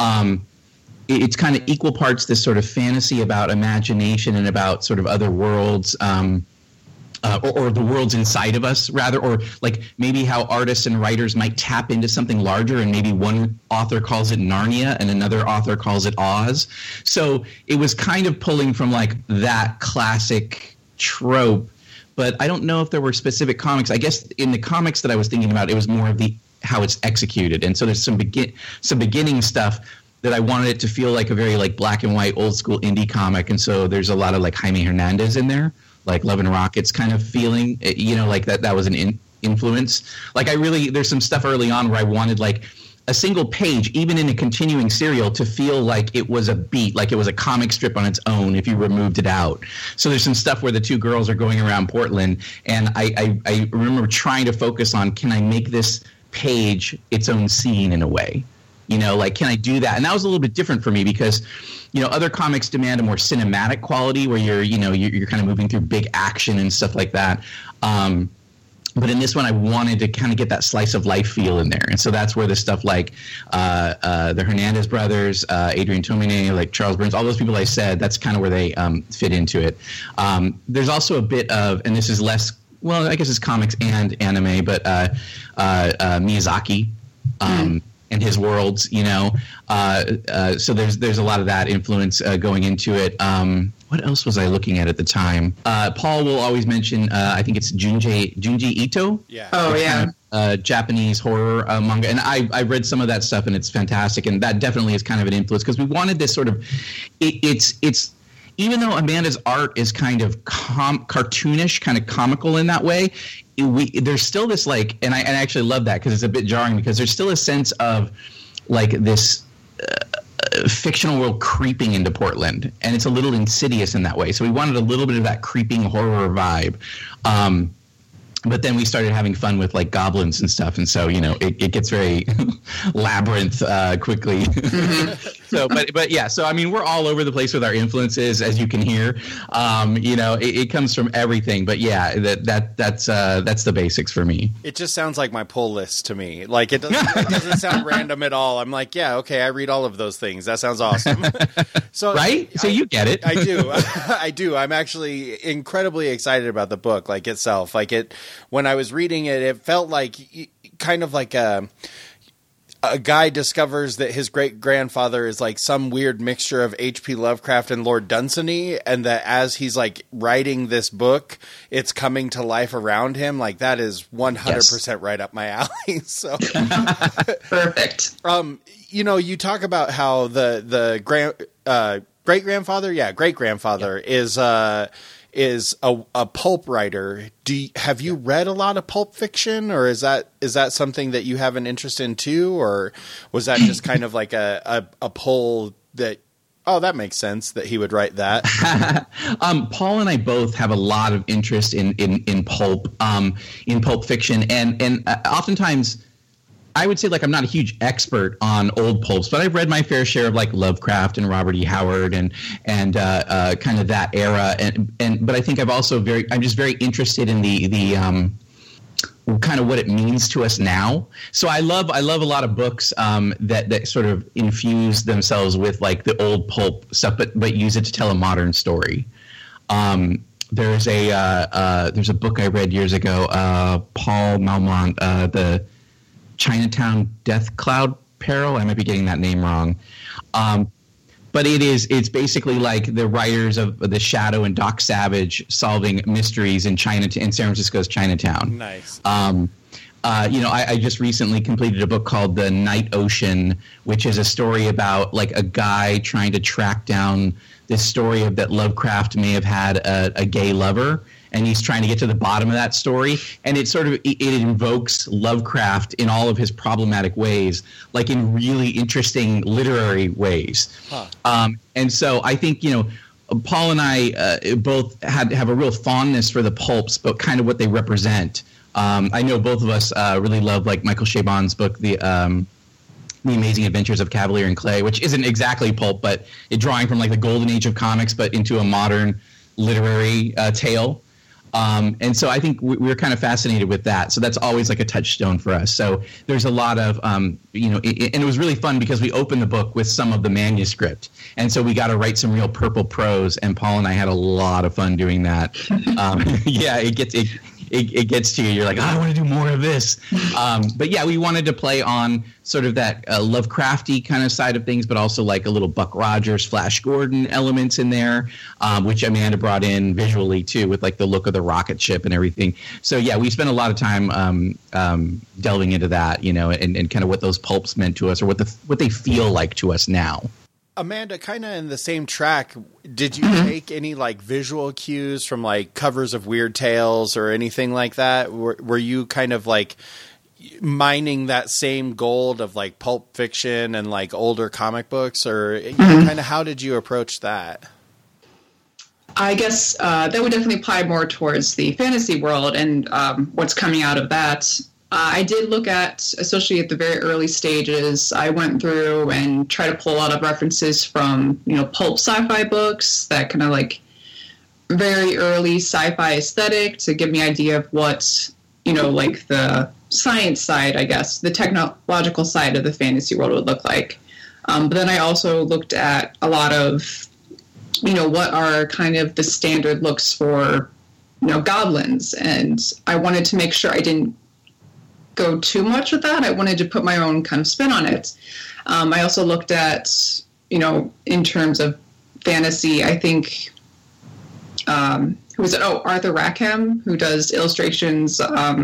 it's kind of equal parts this sort of fantasy about imagination and about sort of other worlds, or the worlds inside of us, rather, or like maybe how artists and writers might tap into something larger, and maybe one author calls it Narnia and another author calls it Oz. So it was kind of pulling from like that classic trope, but I don't know if there were specific comics. I guess in the comics that I was thinking about, it was more of how it's executed, and so there's some beginning stuff that I wanted it to feel like a very like black and white old school indie comic, and so there's a lot of like Jaime Hernandez in there, like Love and Rockets kind of feeling, like that was an influence. Like there's some stuff early on where I wanted like a single page, even in a continuing serial, to feel like it was a beat, like it was a comic strip on its own if you removed it out. So there's some stuff where the two girls are going around Portland, and I remember trying to focus on, can I make this page its own scene in a way? Like, can I do that? And that was a little bit different for me because, other comics demand a more cinematic quality where you're kind of moving through big action and stuff like that. But in this one, I wanted to kind of get that slice of life feel in there. And so that's where the stuff like the Hernandez brothers, Adrian Tomine, like Charles Burns, all those people I said, that's kind of where they fit into it. There's also a bit of, and this is less, well, I guess it's comics and anime, but Miyazaki. And his worlds, so there's a lot of that influence going into it. What else was I looking at the time? Paul will always mention, I think it's Junji Ito. Yeah. Oh, yeah. Japanese horror manga. And I read some of that stuff, and it's fantastic. And that definitely is kind of an influence because we wanted this sort of it's even though Amanda's art is kind of cartoonish, kind of comical in that way, there's still this like, and I actually love that because it's a bit jarring because there's still a sense of like this fictional world creeping into Portland, and it's a little insidious in that way. So we wanted a little bit of that creeping horror vibe. But then we started having fun with like goblins and stuff, and so it gets very labyrinth quickly. So, but yeah, so I mean, we're all over the place with our influences, as you can hear. It comes from everything. But yeah, that's the basics for me. It just sounds like my pull list to me. Like it doesn't sound random at all. I'm like, yeah, okay, I read all of those things. That sounds awesome. So right? So you get it. I do. I do. I'm actually incredibly excited about the book, like itself. Like it. When I was reading it, it felt like kind of like a guy discovers that his great-grandfather is like some weird mixture of H.P. Lovecraft and Lord Dunsany, and that as he's like writing this book, it's coming to life around him. Like that is 100% right up my alley. So perfect. You talk about how the great-grandfather is a pulp writer. Have you read a lot of pulp fiction, or is that something that you have an interest in too, or was that just kind of like a pull that, oh, that makes sense that he would write that? Paul and I both have a lot of interest in pulp fiction, and oftentimes I would say like I'm not a huge expert on old pulps, but I've read my fair share of like Lovecraft and Robert E. Howard and kind of that era. But I think I'm just very interested in the kind of what it means to us now. So I love a lot of books that sort of infuse themselves with like the old pulp stuff, but use it to tell a modern story. There's a book I read years ago, Paul Malmont, the Chinatown Death Cloud Peril. I might be getting that name wrong. But it's basically like the writers of The Shadow and Doc Savage solving mysteries in San Francisco's Chinatown. Nice. I just recently completed a book called The Night Ocean, which is a story about like a guy trying to track down this story of that Lovecraft may have had a gay lover. And he's trying to get to the bottom of that story. And it invokes Lovecraft in all of his problematic ways, like in really interesting literary ways. Huh. And so I think, Paul and I both have a real fondness for the pulps, but kind of what they represent. I know both of us really love like Michael Chabon's book, The Amazing Adventures of Cavalier and Clay, which isn't exactly pulp, but it drawing from like the golden age of comics, but into a modern literary tale. And so I think we're kind of fascinated with that. So that's always like a touchstone for us. So there's a lot of, and it was really fun because we opened the book with some of the manuscript. And so we got to write some real purple prose, and Paul and I had a lot of fun doing that. Yeah, it gets to you. You're like, I want to do more of this. But yeah, we wanted to play on sort of that Lovecrafty kind of side of things, but also like a little Buck Rogers, Flash Gordon elements in there, which Amanda brought in visually too, with like the look of the rocket ship and everything. So yeah, we spent a lot of time delving into that, and kind of what those pulps meant to us, or what they feel like to us now. Amanda, kind of in the same track, did you take any like visual cues from like covers of Weird Tales or anything like that? Were you kind of like mining that same gold of like Pulp Fiction and like older comic books, or kind of how did you approach that? I guess that would definitely apply more towards the fantasy world and what's coming out of that. I did look at, especially at the very early stages, I went through and tried to pull a lot of references from, pulp sci-fi books, that kind of like very early sci-fi aesthetic to give me an idea of what, like the science side, I guess, the technological side of the fantasy world would look like. But then I also looked at a lot of, what are kind of the standard looks for, goblins. And I wanted to make sure I didn't go too much with that. I wanted to put my own kind of spin on it. I also looked at, in terms of fantasy, I think, who was it? Oh, Arthur Rackham, who does illustrations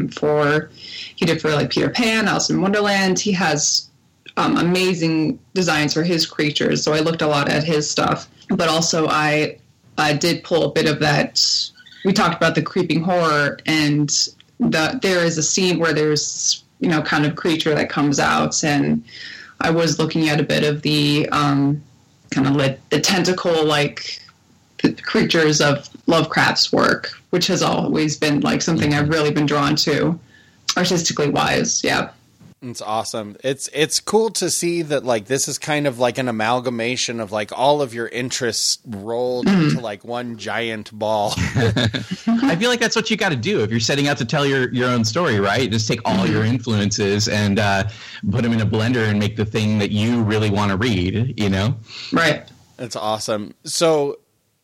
he did for like Peter Pan, Alice in Wonderland. He has amazing designs for his creatures, so I looked a lot at his stuff. But also I did pull a bit of that. We talked about the creeping horror, and there is a scene where there's, kind of creature that comes out, and I was looking at a bit of the kind of like the tentacle like creatures of Lovecraft's work, which has always been like something I've really been drawn to, artistically wise. Yeah. It's awesome. It's cool to see that like this is kind of like an amalgamation of like all of your interests rolled into like one giant ball. I feel like that's what you got to do if you're setting out to tell your own story, right? Just take all your influences and put them in a blender and make the thing that you really want to read, Right. That's awesome. So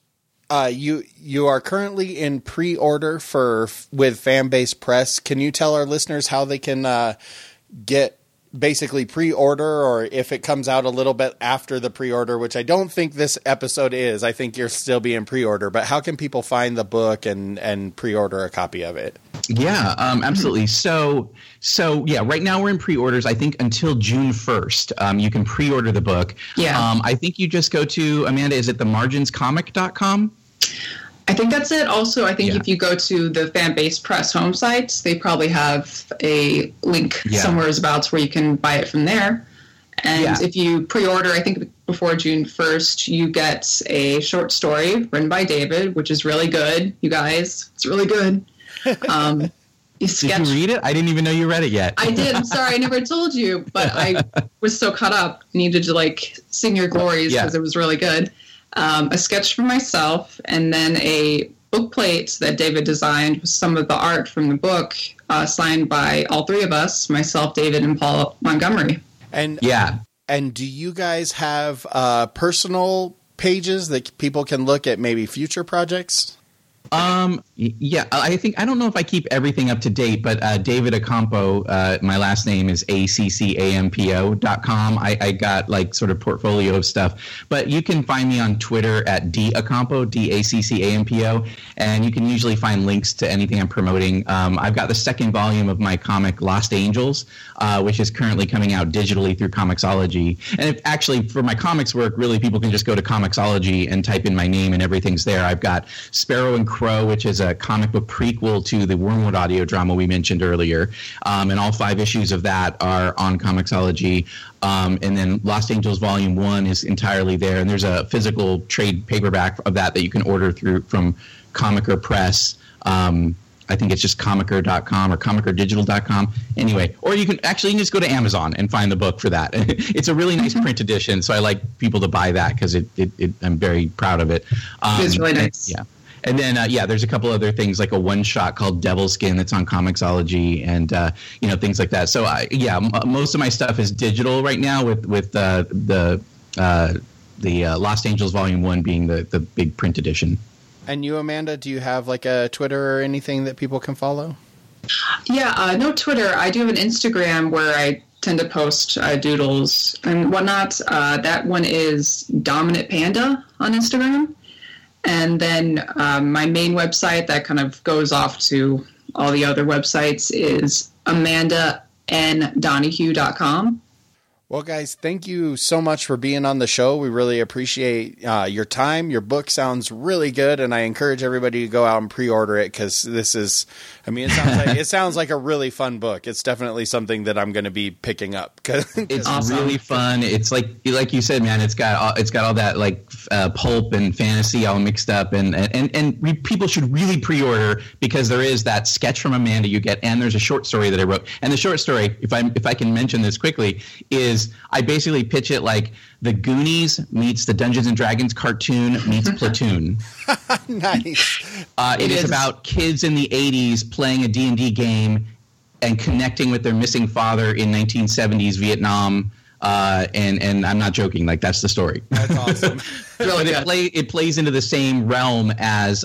you are currently in pre-order with Fanbase Press. Can you tell our listeners how they can get basically pre-order, or if it comes out a little bit after the pre-order, which I don't think this episode is. I think you're still being pre-order, but how can people find the book and pre-order a copy of it? Yeah, absolutely. So yeah, right now we're in pre-orders, I think until June 1st. You can pre-order the book. Yeah. I think you just go to, Amanda, is it themarginscomic.com? I think that's it. Also, I think if you go to the Fanbase Press home site, they probably have a link somewhere abouts where you can buy it from there. And if you pre-order, I think before June 1st, you get a short story written by David, which is really good, you guys. It's really good. Did you read it? I didn't even know you read it yet. I did. I'm sorry, I never told you, but I was so caught up. Needed to like sing your glories because it was really good. A sketch for myself, and then a book plate that David designed with some of the art from the book, signed by all three of us, myself, David, and Paul Montgomery. And do you guys have personal pages that people can look at maybe future projects? Yeah, I don't know if I keep everything up to date, but David Acampo, my last name is ACCAMPO.com. I got like sort of portfolio of stuff, but you can find me on Twitter at DACampo, DACCAMPO, and you can usually find links to anything I'm promoting. I've got the second volume of my comic Lost Angels, which is currently coming out digitally through Comixology. And actually for my comics work, really people can just go to Comixology and type in my name and everything's there. I've got Sparrow and Crow, which is a comic book prequel to the Wormwood audio drama we mentioned earlier. And all 5 issues of that are on Comixology. And then Lost Angels Volume 1 is entirely there. And there's a physical trade paperback of that you can order from Comicer Press. I think it's just comicer.com or comicerdigital.com. Anyway, or you can just go to Amazon and find the book for that. It's a really nice print edition, so I like people to buy that because I'm very proud of it. It's really nice. Yeah. And then, there's a couple other things like a one-shot called Devil Skin that's on Comixology and, things like that. So, most of my stuff is digital right now with the Lost Angels Volume 1 being the big print edition. And you, Amanda, do you have like a Twitter or anything that people can follow? Yeah, no Twitter. I do have an Instagram where I tend to post doodles and whatnot. That one is Dominant Panda on Instagram. And then my main website that kind of goes off to all the other websites is amandandonahue.com. Well, guys, thank you so much for being on the show. We really appreciate your time. Your book sounds really good, and I encourage everybody to go out and pre-order it because this is, it sounds like a really fun book. It's definitely something that I'm going to be picking up. It's awesome. Really fun. It's like you said, man. It's got all that like pulp and fantasy all mixed up, and people should really pre-order because there is that sketch from Amanda you get, and there's a short story that I wrote. And the short story, if I can mention this quickly, is I basically pitch it like the Goonies meets the Dungeons and Dragons cartoon meets Platoon. Nice. It is about kids in the 80s playing a D&D game and connecting with their missing father in 1970s Vietnam. And I'm not joking. Like, that's the story. That's awesome. But it plays into the same realm as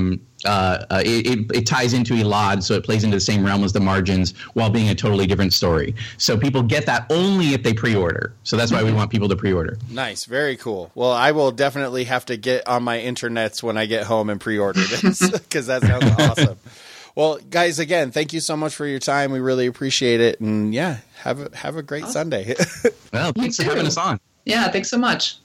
it ties into Elad, so it plays into the same realm as the Margins while being a totally different story. So people get that only if they pre-order. So that's why we want people to pre-order. Nice. Very cool. Well, I will definitely have to get on my internets when I get home and pre-order this because that sounds awesome. Well, guys, again, thank you so much for your time. We really appreciate it. And, yeah, have a great Sunday. Well, thanks for having us on. Yeah, thanks so much.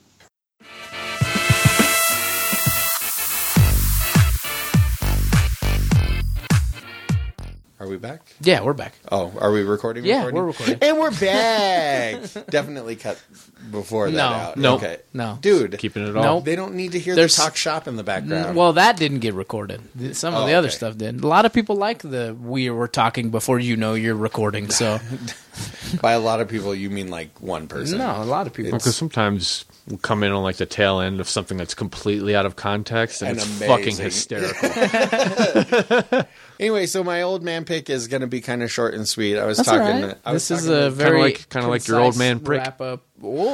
Are we back? Yeah, we're back. Oh, are we recording? Yeah, we're recording. And we're back. Definitely cut before that out. No, okay. no. Dude. Keeping it all. Nope. They don't need to hear There's- the talk shop in the background. Well, that didn't get recorded. Some of the other okay. stuff did. A lot of people like we were talking before you know you're recording. So By a lot of people, you mean like one person. no, a lot of people. Because sometimes we'll come in on like the tail end of something that's completely out of context and And it's amazing. fucking hysterical. Anyway, so my old man pick is going to be kind of short and sweet. I was That's talking. all right. I was This is talking a to- very kinda like your old man concise prick. wrap up.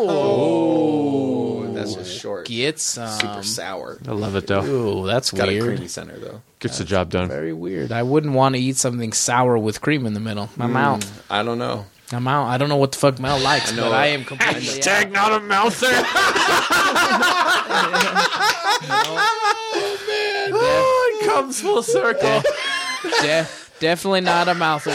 Oh, that's just short. Get some. Super sour. I love it though. Ooh, that's Got a weird. creamy center though. Gets the job done. Very weird. I wouldn't want to eat something sour with cream in the middle. I'm out. I don't know. I'm out. I don't know what the fuck Mel likes, but I am completely out. not a mouther. Oh, it comes full circle. Definitely not a mouther.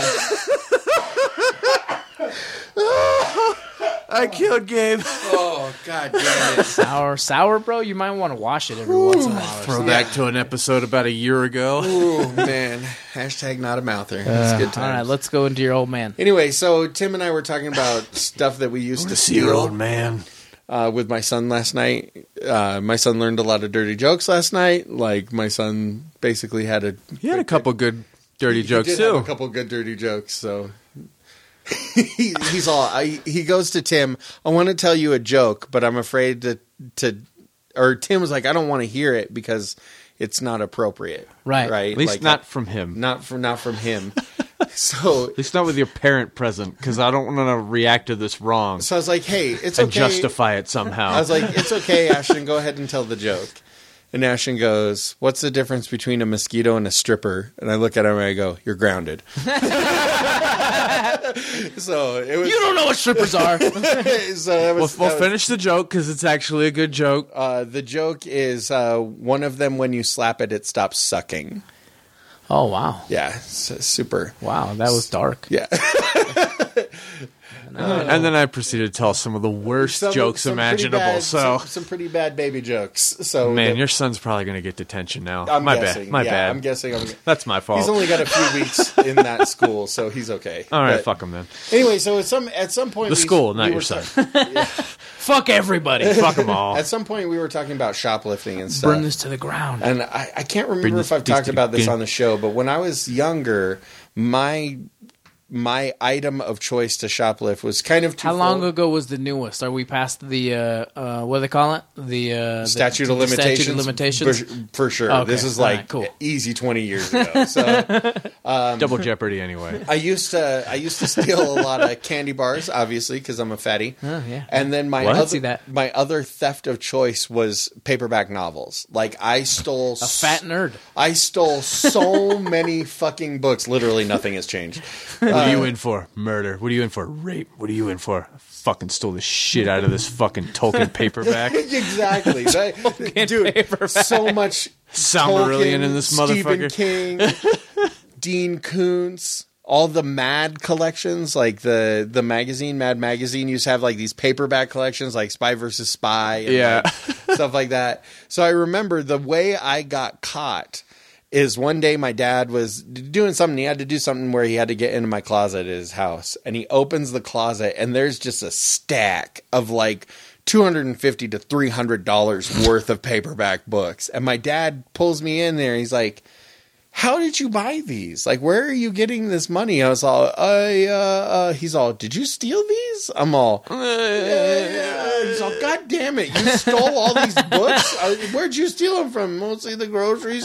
I killed Gabe. Oh, God damn it. Sour, bro. You might want to wash it every once in a while. Or Throw something. back to an episode about a year ago. Ooh, man. Hashtag not a mouther. It's good times. All right, let's go into your old man. Anyway, so Tim and I were talking about stuff that we used to See your steal old man. with my son last night. My son learned a lot of dirty jokes last night. Like, my son basically had a... He had a couple good dirty jokes He did have too. a couple good dirty jokes, so... he's all... he goes to Tim, I want to tell you a joke, but I'm afraid to... Or Tim was like, I don't want to hear it because it's not appropriate. Right. Right? At least Like, not from him. Not from him. So... At least not with your parent present, because I don't want to react to this wrong So I was like, hey, it's and okay. justify it somehow. I was like, it's okay, Ashton, go ahead and tell the joke. And Ashton goes, what's the difference between a mosquito and a stripper? And I look at him and I go, you're grounded. So it was... You don't know what strippers are. So that was, we'll finish the joke because it's actually a good joke. The joke is one of them, when you slap it, it stops sucking. Oh, wow. Yeah, super. Wow, that was dark. Yeah. And then I proceeded to tell some of the worst jokes some pretty imaginable. bad- So, some pretty bad baby jokes. So man, your son's probably going to get detention now. I'm my guessing. bad. My Yeah, bad. I'm guessing. That's my fault. He's only got a few weeks in that school, so he's okay. All right, But fuck him then. Anyway, so at some point, The school, not we your were son. Fuck everybody. Fuck them all. At some point, we were talking about shoplifting and stuff. Burn this to the ground. And I can't Bring remember this if I've beast talked to about this the- on the show, but when I was younger, my my item of choice to shoplift was kind of How long ago was the newest? Are we past the what do they call it? The statute of limitations. Statute of limitations For sure. Okay. This is All like right, cool. easy 20 years ago. So Double Jeopardy anyway. I used to steal a lot of candy bars, obviously, because I'm a fatty. Oh, yeah. And then my other theft of choice was paperback novels. Like I stole A fat nerd. I stole so many fucking books. Literally nothing has changed. What are you in for? Murder. What are you in for? Rape. What are you in for? I fucking stole the shit out of this fucking Tolkien paperback. Exactly. Dude, so much Silmarillion Tolkien, in this Stephen motherfucker. King, Dean Koontz, all the Mad collections, like the magazine, Mad Magazine used to have like these paperback collections like Spy vs. Spy and like, stuff like that. So I remember the way I got caught is one day my dad was doing something. He had to do something where he had to get into my closet at his house. And he opens the closet and there's just a stack of like $250 to $300 worth of paperback books. And my dad pulls me in there. He's like, how did you buy these? Like, where are you getting this money? I was all, he's all, did you steal these? I'm all, yeah. He's all, God damn it. You stole all these books? Where'd you steal them from? Mostly the grocery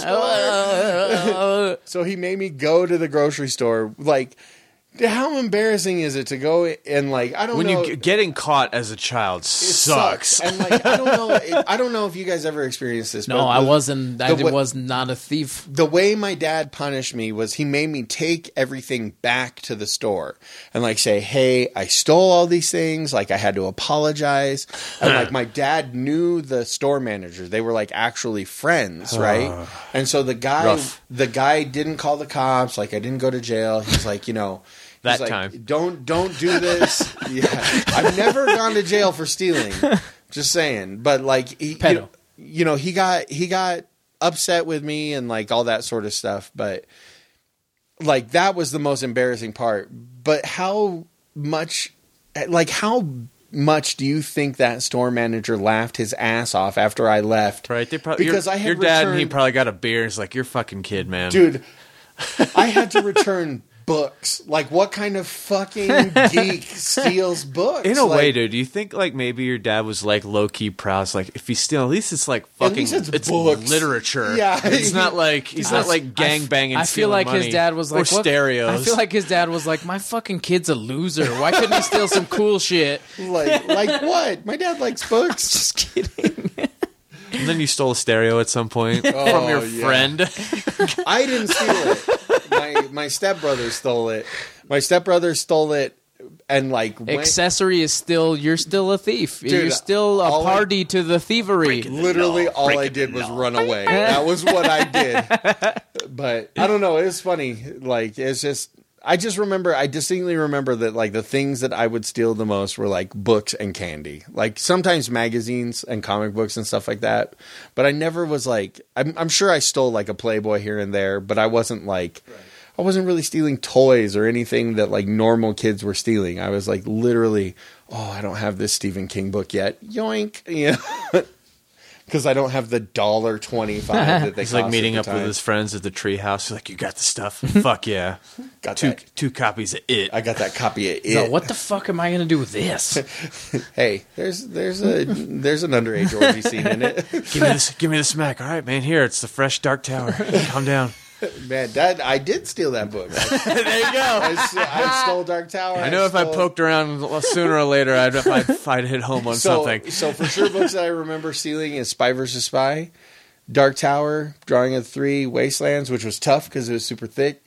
store. So he made me go to the grocery store. Like, how embarrassing is it to go and like, I don't know. Getting caught as a child sucks. And like, I don't know if you guys ever experienced this. No, but I wasn't. I was not a thief. The way my dad punished me was he made me take everything back to the store and like say, hey, I stole all these things. Like I had to apologize. And like my dad knew the store manager. They were like actually friends, right? And so the guy didn't call the cops. Like I didn't go to jail. He's like, you know, that like, time. Don't do this. Yeah. I've never gone to jail for stealing. Just saying. But like he got upset with me and like all that sort of stuff. But like that was the most embarrassing part. But how much do you think that store manager laughed his ass off after I left? Right. Because your dad and he probably got a beer. He's like, you're a fucking kid, man. Dude, I had to return books. Like, what kind of fucking geek steals books? In a way, dude, do you think like maybe your dad was like low key proud? It's like if he's stealing, at least it's like fucking it's literature. Yeah, it's not like he's not like gang banging. I feel like money his dad was like or stereos. I feel like his dad was like, my fucking kid's a loser. Why couldn't he steal some cool shit? Like what? My dad likes books. Just kidding. And then you stole a stereo at some point from your friend. I didn't steal it. My stepbrother stole it. My stepbrother stole it, and like accessory is still you're still a thief. Dude, you're still a party to the thievery. Literally, all I did was run away. That was what I did. But I don't know. It was funny. Like it's just. I distinctly remember that like the things that I would steal the most were like books and candy, like sometimes magazines and comic books and stuff like that. But I never was like, I'm sure I stole like a Playboy here and there, but I wasn't like, I wasn't really stealing toys or anything that like normal kids were stealing. I was like literally, oh, I don't have this Stephen King book yet. Yoink. You know? Because I don't have the $1.25 that they He's cost like meeting at up the with time. his friends at the treehouse. He's like, you got the stuff? Fuck yeah. Got two copies of it. I got that copy of it. So what the fuck am I going to do with this? Hey, there's an underage orgy scene in it. Give me the smack. All right, man. Here, it's the fresh Dark Tower. Calm down. Man, I did steal that book. There you go. I stole Dark Tower. I know if I poked around sooner or later, I'd hit home on something. So for sure, books that I remember stealing is Spy vs. Spy, Dark Tower, Drawing of Three, Wastelands, which was tough because it was super thick.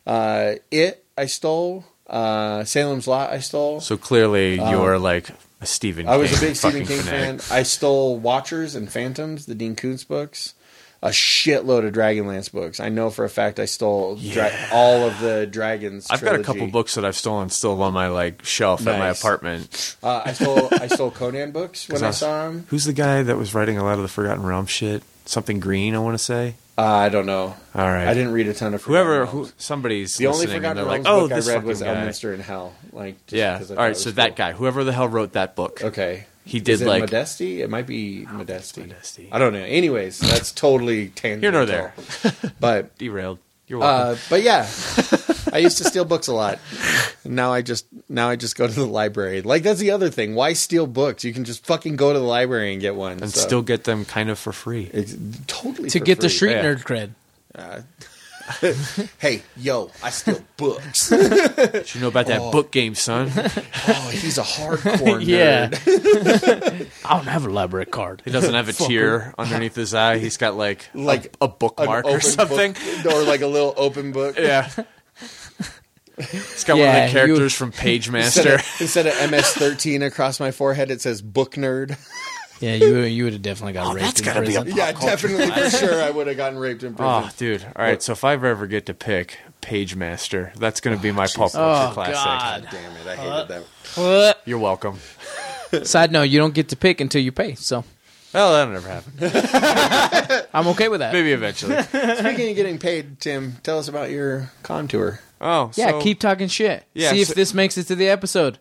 I stole. Salem's Lot I stole. So clearly you're like a Stephen King. I was a big Stephen King fanatic. fan. I stole Watchers and Phantoms, the Dean Koontz books. A shitload of Dragonlance books. I know for a fact I stole all of the Dragons I've trilogy. got a couple books that I've stolen still on my like shelf at my apartment. I stole Conan books when I saw them. Who's the guy that was writing a lot of the Forgotten Realms shit? Something Green, I want to say. I don't know. All right, I didn't read a ton of somebody's the only listening Forgotten and they're like, Realms book this I read was fucking guy. Elminster in Hell. Like, yeah. All right, so that guy, whoever the hell wrote that book, okay. He did Is it like Modesty. It might be Modesty. I don't know. Anyways, that's totally tangential. Here nor there. But derailed. You're welcome. But yeah, I used to steal books a lot. Now I just go to the library. Like, that's the other thing. Why steal books? You can just fucking go to the library and get one. And still get them kind of for free. It's totally To for get the free. street nerd cred. Hey, yo, I steal books. Did you know about that book game, son? Oh, he's a hardcore nerd. Yeah. I don't have a library card. He doesn't have a tear underneath his eye. He's got like a bookmark An or open something. book, or like a little open book. Yeah. He's got one of the characters from Page Master. Instead of MS-13 across my forehead, it says book nerd. Yeah, you would have definitely got raped. That's in gotta be a prison. Yeah, definitely for sure. I would have gotten raped in prison. Oh, dude. All right, so if I ever get to pick Page Master, that's going to be my pop culture classic. God. Damn it, I hated that. You're welcome. Side note, you don't get to pick until you pay, so Well, that'll never happen. I'm okay with that. Maybe eventually. Speaking of getting paid, Tim, tell us about your con tour. Oh, Yeah, so, keep talking shit. Yeah, See if so- this makes it to the episode.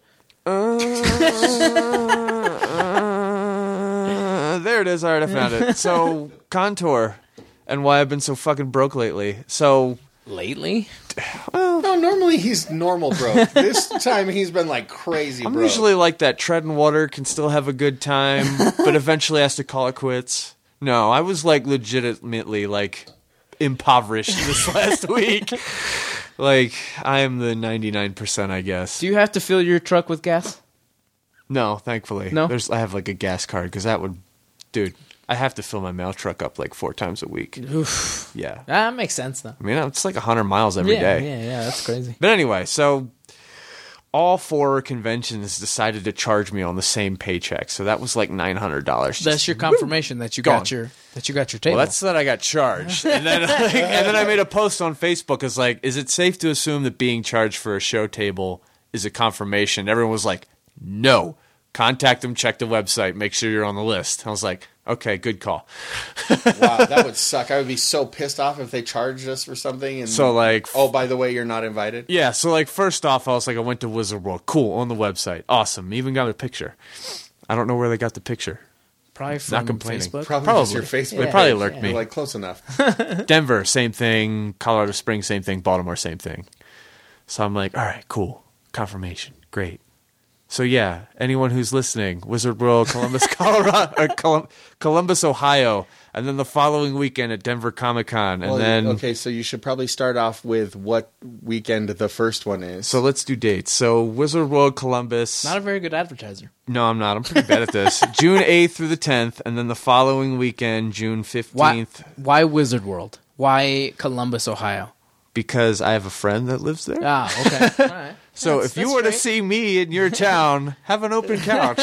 There it is. All right, I found it. So, Contour and why I've been so fucking broke lately. So, Lately? No, normally he's normal broke. This time he's been like crazy I'm broke. usually like that. Treading water, can still have a good time, but eventually has to call it quits. No, I was like legitimately like impoverished this last week. Like, I am the 99%, I guess. Do you have to fill your truck with gas? No, thankfully. No? I have like a gas card because that would, dude. I have to fill my mail truck up like 4 times a week. Oof. Yeah, That makes sense, though. I mean it's like 100 miles every day. Yeah, that's crazy. But anyway, so all 4 conventions decided to charge me on the same paycheck, so that was like $900. That's your confirmation that you got your table. Well, that's that I got charged, and then and then I made a post on Facebook. It's like, is it safe to assume that being charged for a show table is a confirmation? Everyone was like, no. Contact them, check the website, make sure you're on the list. I was like, okay, good call. Wow, that would suck. I would be so pissed off if they charged us for something. And So, like, oh, by the way, you're not invited. Yeah, so like first off, I was like, I went to Wizard World. Cool, on the website. Awesome. Even got a picture. I don't know where they got the picture. Probably from Not complaining. Facebook. Probably just your Facebook. They probably page. alerted me. You're like, close enough. Denver, same thing. Colorado Springs, same thing. Baltimore, same thing. So I'm like, all right, cool. Confirmation. Great. So yeah, anyone who's listening, Wizard World, Columbus, Colorado, or Columbus, Ohio, and then the following weekend at Denver Comic Con, and then okay, so you should probably start off with what weekend the first one is. So let's do dates. So Wizard World, Columbus. Not a very good advertiser. No, I'm not. I'm pretty bad at this. June 8th through the 10th, and then the following weekend, June 15th. Why Wizard World? Why Columbus, Ohio? Because I have a friend that lives there. Ah, okay. All right. So if you were to see me in your town, have an open couch.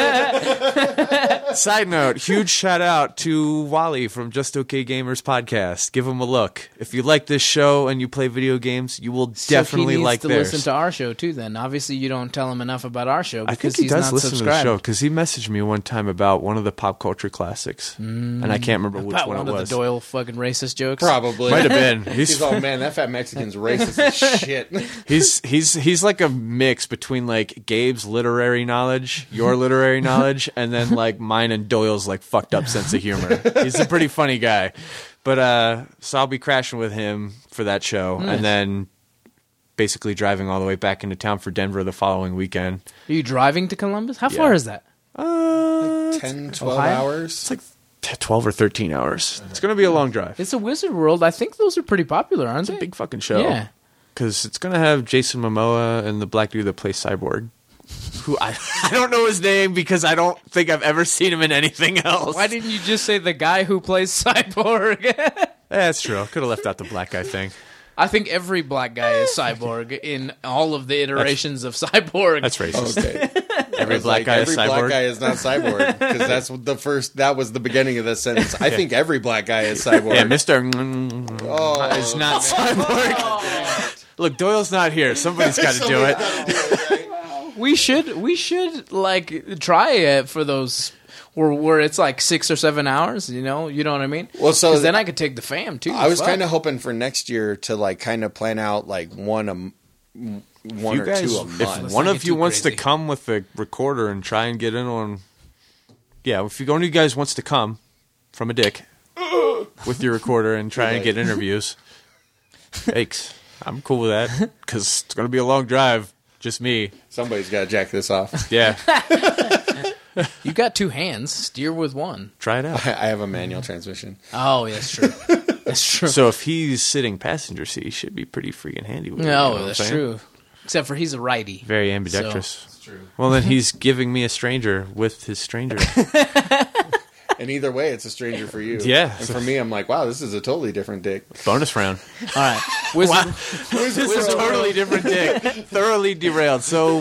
Side note, huge shout out to Wally from Just Okay Gamers podcast. Give him a look. If you like this show and you play video games, you will definitely so he needs like to theirs. listen to our show too. Then obviously you don't tell him enough about our show I because think he he's does not listen subscribed. to the show because he messaged me one time about one of the pop culture classics, and I can't remember which About one one it of was. the Doyle fucking racist jokes. Probably Might have been. He's oh man, that fat Mexican's racist as shit. He's like a mix between like Gabe's literary knowledge, your literary knowledge, and then like mine and Doyle's like fucked up sense of humor. He's a pretty funny guy. But so I'll be crashing with him for that show, and then basically driving all the way back into town for Denver the following weekend. Are you driving to Columbus? How far is that? Like 10, 12 Ohio? hours. It's like 12 or 13 hours. It's going to be a long drive. It's a Wizard World. I think those are pretty popular, aren't they? Big fucking show. Yeah. Because it's going to have Jason Momoa and the black dude that plays Cyborg. Who I don't know his name because I don't think I've ever seen him in anything else. Why didn't you just say the guy who plays Cyborg? That's true. Could have left out the black guy thing. I think every black guy is Cyborg in all of the iterations of Cyborg. That's racist. Okay. Every black guy is every Cyborg. black guy is not cyborg because that's what that was the beginning of this sentence. I think every black guy is cyborg. Yeah, Mr. is not Cyborg. Look, Doyle's not here. Somebody's got to do it. We should like try it for those where it's like 6 or 7 hours. You know what I mean? Well, so 'cause then I could take the fam too. I was Fuck. kind of hoping for next year to like kind of plan out like one or two a month. If one of you wants to come with a recorder and try and get in on, yeah, if one of you guys wants to come from a dick with your recorder and try and get interviews. Yikes. I'm cool with that because it's going to be a long drive. Just me. Somebody's got to jack this off. Yeah. You got 2 hands. Steer with one. Try it out. I have a manual transmission. Oh, that's true. That's true. So if he's sitting passenger seat, he should be pretty freaking handy with it. No, you know what that's I'm saying? true. Except for he's a righty. Very ambidextrous. So. That's true. Well, then he's giving me a stranger with his stranger. And either way, it's a stranger for you. Yeah. And for me, I'm like, wow, this is a totally different dick. Bonus round. All right. Wizard, This is a totally different dick. Thoroughly derailed. So,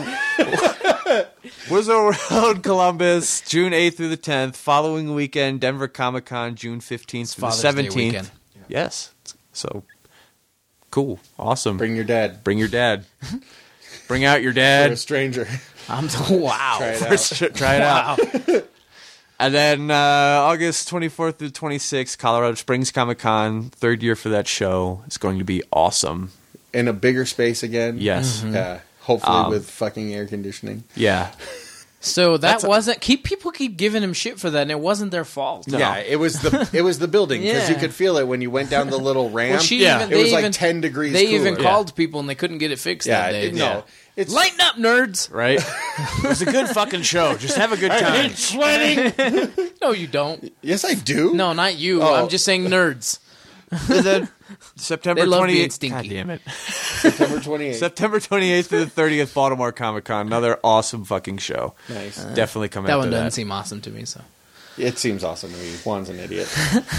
Wizard World Columbus, June 8th through the 10th. Following weekend, Denver Comic Con, June 15th through the Father's Day 17th. weekend. Yes. So, cool. Awesome. Bring your dad. Bring your dad. Bring out your For a dad. stranger. Wow. Try it out. Try it out. And then August 24th through 26th, Colorado Springs Comic Con, 3rd year for that show. It's going to be awesome. In a bigger space again. Yes. Yeah. Hopefully with fucking air conditioning. Yeah. So people keep giving him shit for that, and it wasn't their fault. No. Yeah, it was the building because you Yeah. could feel it when you went down the little ramp. Well, it was like 10 degrees. They cooler. even called people, and they couldn't get it fixed that day. It's lighten up, nerds. Right? It was a good fucking show. Just have a good time. I hate sweating. No, you don't. Yes, I do. No, not you. Oh. I'm just saying nerds. And then September They love 28th. being stinky. God damn it. September 28th. September 28th through the 30th, Baltimore Comic Con. Another awesome fucking show. Nice. Definitely come That out one to doesn't that. seem awesome to me. So It seems awesome to me. Juan's an idiot.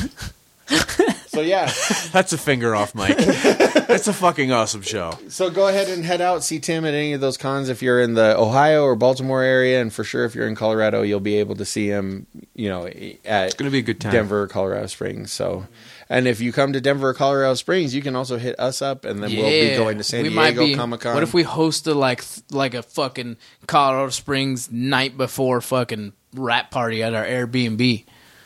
So yeah. That's a finger off, Mike. That's a fucking awesome show. So go ahead and head out, see Tim at any of those cons if you're in the Ohio or Baltimore area, and for sure if you're in Colorado, you'll be able to see him, at It's going to be a good time. Denver, Colorado Springs. So, and if you come to Denver or Colorado Springs, you can also hit us up, and then we'll be going to San Diego Comic Con. What if we hosted like a fucking Colorado Springs night before fucking rap party at our Airbnb?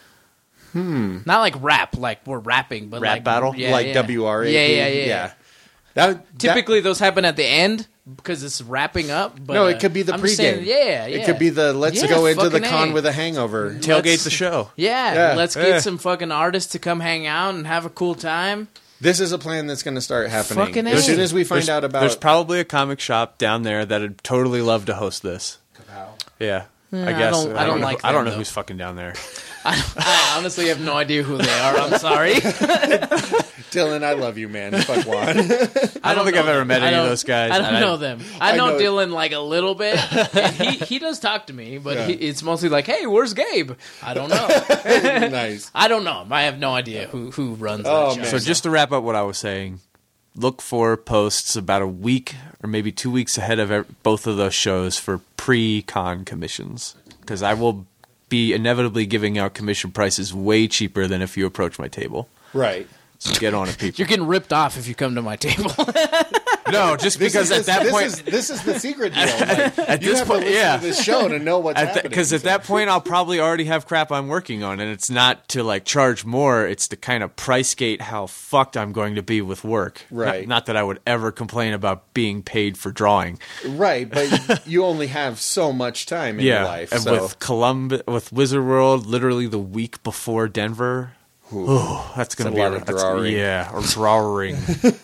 Not like rap, like we're rapping, but Rap like battle? yeah, like yeah. WRAP? Yeah. That, Typically, those happen at the end because it's wrapping up. But, no, it could be the I'm just pregame. saying, yeah. It could be the let's go into the con with a hangover. Tailgate the show. Yeah, let's Yeah. get some fucking artists to come hang out and have a cool time. This is a plan that's going to start happening Fucking as A. soon as we find out about. There's probably a comic shop down there that'd totally love to host this. Yeah. Yeah, I guess. I don't like I don't them, know though. who's fucking down there. I honestly have no idea who they are. I'm sorry. Dylan, I love you, man. Fuck Juan. I don't think I've ever met any of those guys. I don't and know them. I know know- Dylan like a little bit. And he does talk to me, but Yeah. it's mostly like, "Hey, where's Gabe?" I don't know. Nice. I don't know. I have no idea who runs Oh, that show. man. So just to wrap up what I was saying, look for posts about a week or maybe 2 weeks ahead of both of those shows for pre-con commissions, because I will be inevitably giving out commission prices way cheaper than if you approach my table. Right. So get on it, people. You're getting ripped off if you come to my table. No, just because at that point, this is the secret deal. Like, at you this have point, to listen yeah, to this show to know what's happening. Because at that point, I'll probably already have crap I'm working on, and it's not to like charge more. It's to kind of price gate how fucked I'm going to be with work. Right. Not that I would ever complain about being paid for drawing. Right, but you only have so much time in your life. And So. with Wizard World, literally the week before Denver. Ooh, that's going to be a lot of drawing. or drawing.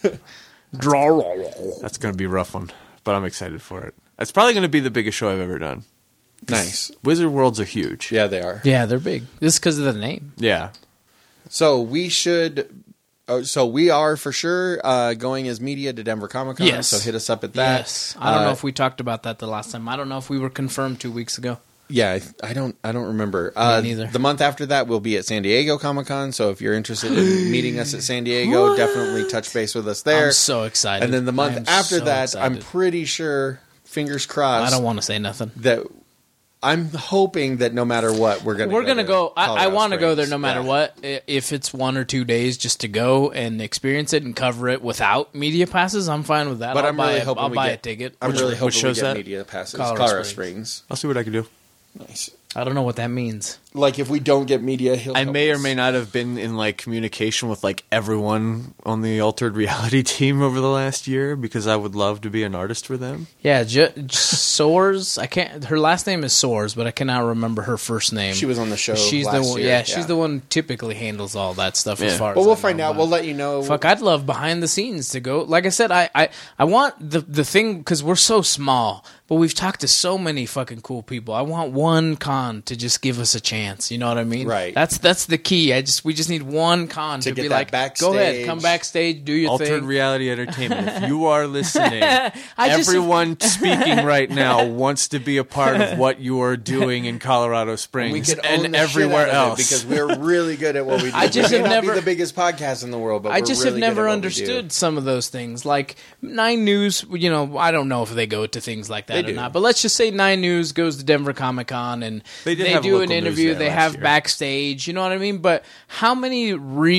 That's going to be a rough one, but I'm excited for it. It's probably going to be the biggest show I've ever done. Nice. Wizard Worlds are huge. Yeah, they are. Yeah, they're big. This is because of the name. Yeah. So we should. So we are for sure going as media to Denver Comic Con. Yes. So hit us up at that. Yes. I don't know if we talked about that the last time. I don't know if we were confirmed 2 weeks ago. Yeah, I don't remember. Me neither. The month after that, we'll be at San Diego Comic Con. So if you're interested in meeting us at San Diego, definitely touch base with us there. I'm so excited. And then the I month am after so that, excited. I'm pretty sure, fingers crossed. I don't want to say nothing. That I'm hoping that no matter what, we're gonna go. I want to go there no Springs. matter Yeah. what. If it's 1 or 2 days just to go and experience it and cover it without media passes, I'm fine with that. But I'll I'm really buy hoping I'll we buy get a ticket. I'm really hoping we show's get that? media passes. Colorado Colorado Springs. Springs. I'll see what I can do. Nice. I don't know what that means. like if we don't get media, he'll I help may or us. may not have been in like communication with like everyone on the Altered Reality team over the last year because I would love to be an artist for them. Yeah, Soares. I can't. Her last name is Soares, but I cannot remember her first name. She was on the show She's the last one. year, Yeah, yeah. she's the one who typically handles all that stuff. As far But as we'll I find know, out. but- We'll let you know. Fuck, I'd love behind the scenes to go. Like I said, I want the thing because we're so small, but we've talked to so many fucking cool people. I want one con to just give us a chance. You know what I mean? Right. That's the key. We just need one con To to get be that like, backstage. go ahead, come backstage, do your Altered thing. Reality Entertainment. If you are listening, I just- everyone speaking right now wants to be a part of what you are doing in Colorado Springs we could and own the everywhere shit out of else. it because we're really good at what we do. I just we may have not never- be the biggest podcast in the world, but I we're just really have never good at what we understood do. some of those things. Like 9 News, you know, I don't know if they go to things like that They or do. not. But let's just say 9 News goes to Denver Comic Con and They did they have do an local news interview. there They last have year. backstage. You know what I mean? But how many